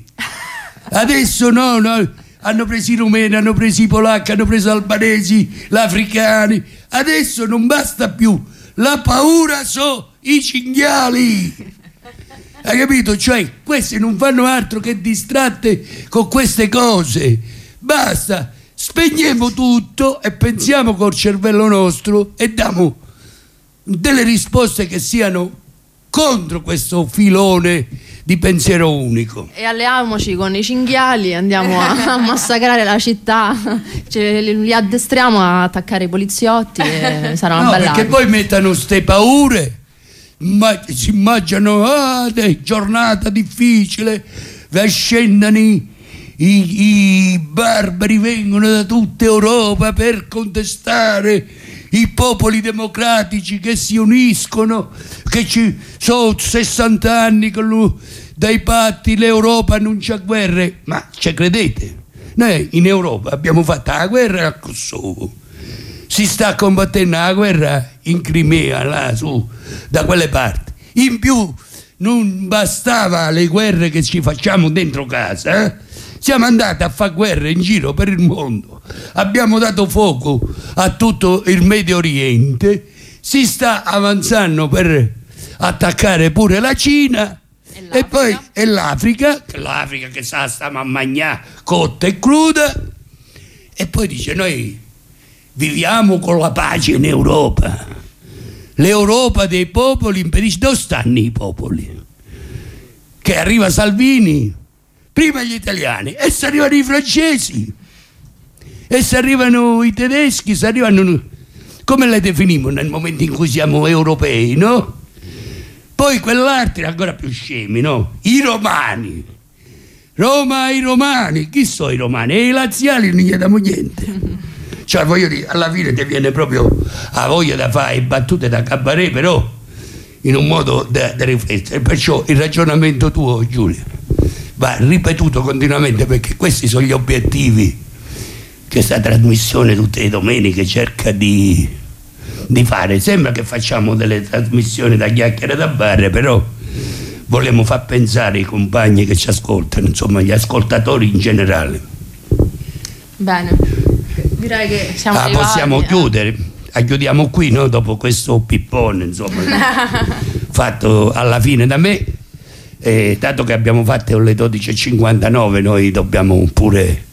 Speaker 2: Adesso no, no, hanno preso i rumeni, hanno preso i polacchi, hanno preso gli albanesi, gli africani. Adesso non basta più, la paura sono i cinghiali. Hai capito? Cioè, questi non fanno altro che distratte con queste cose. Basta, spegniamo tutto e pensiamo col cervello nostro e diamo delle risposte che siano contro questo filone di pensiero unico.
Speaker 6: E alleiamoci con i cinghiali, andiamo a, a massacrare la città, cioè, li addestriamo a attaccare i poliziotti e sarà una
Speaker 2: no,
Speaker 6: bella
Speaker 2: perché poi mettono ste paure, ma si immaginano ah, giornata difficile, scendono i, i, i barbari, vengono da tutta Europa per contestare i popoli democratici che si uniscono, che ci sono sessanta anni con lui, dai patti, l'Europa non c'ha guerre. Ma ci credete? Noi in Europa abbiamo fatto la guerra a Kosovo, si sta combattendo la guerra in Crimea, là su, da quelle parti. In più non bastava le guerre che ci facciamo dentro casa, eh? Siamo andati a fare guerre in giro per il mondo, abbiamo dato fuoco a tutto il Medio Oriente, si sta avanzando per attaccare pure la Cina e, e poi è l'Africa, l'Africa che sa stiamo a mangiare cotta e cruda, e poi dice noi viviamo con la pace in Europa. L'Europa dei popoli impedisce. Dove stanno i popoli? Che arriva Salvini, prima gli italiani, e se arrivano i francesi, e se arrivano i tedeschi, se arrivano, come le definimo nel momento in cui siamo europei, no? Poi quell'altro è ancora più scemi, no? I romani. Roma, i romani. Chi sono i romani? E i laziali non gli diamo niente. Cioè, voglio dire, alla fine ti viene proprio la voglia da fare battute da cabaret, però in un modo da, da riflettere. Perciò il ragionamento tuo, Giulia, va ripetuto continuamente, perché questi sono gli obiettivi che questa trasmissione tutte le domeniche cerca di, di fare. Sembra che facciamo delle trasmissioni da chiacchiere da bar, però vogliamo far pensare i compagni che ci ascoltano, insomma gli ascoltatori in generale.
Speaker 6: Bene, direi che siamo
Speaker 2: ah,
Speaker 6: arrivati.
Speaker 2: Possiamo chiudere, ah, chiudiamo qui, no? Dopo questo pippone, insomma. fatto alla fine da me, e dato che abbiamo fatto le dodici e cinquantanove noi dobbiamo pure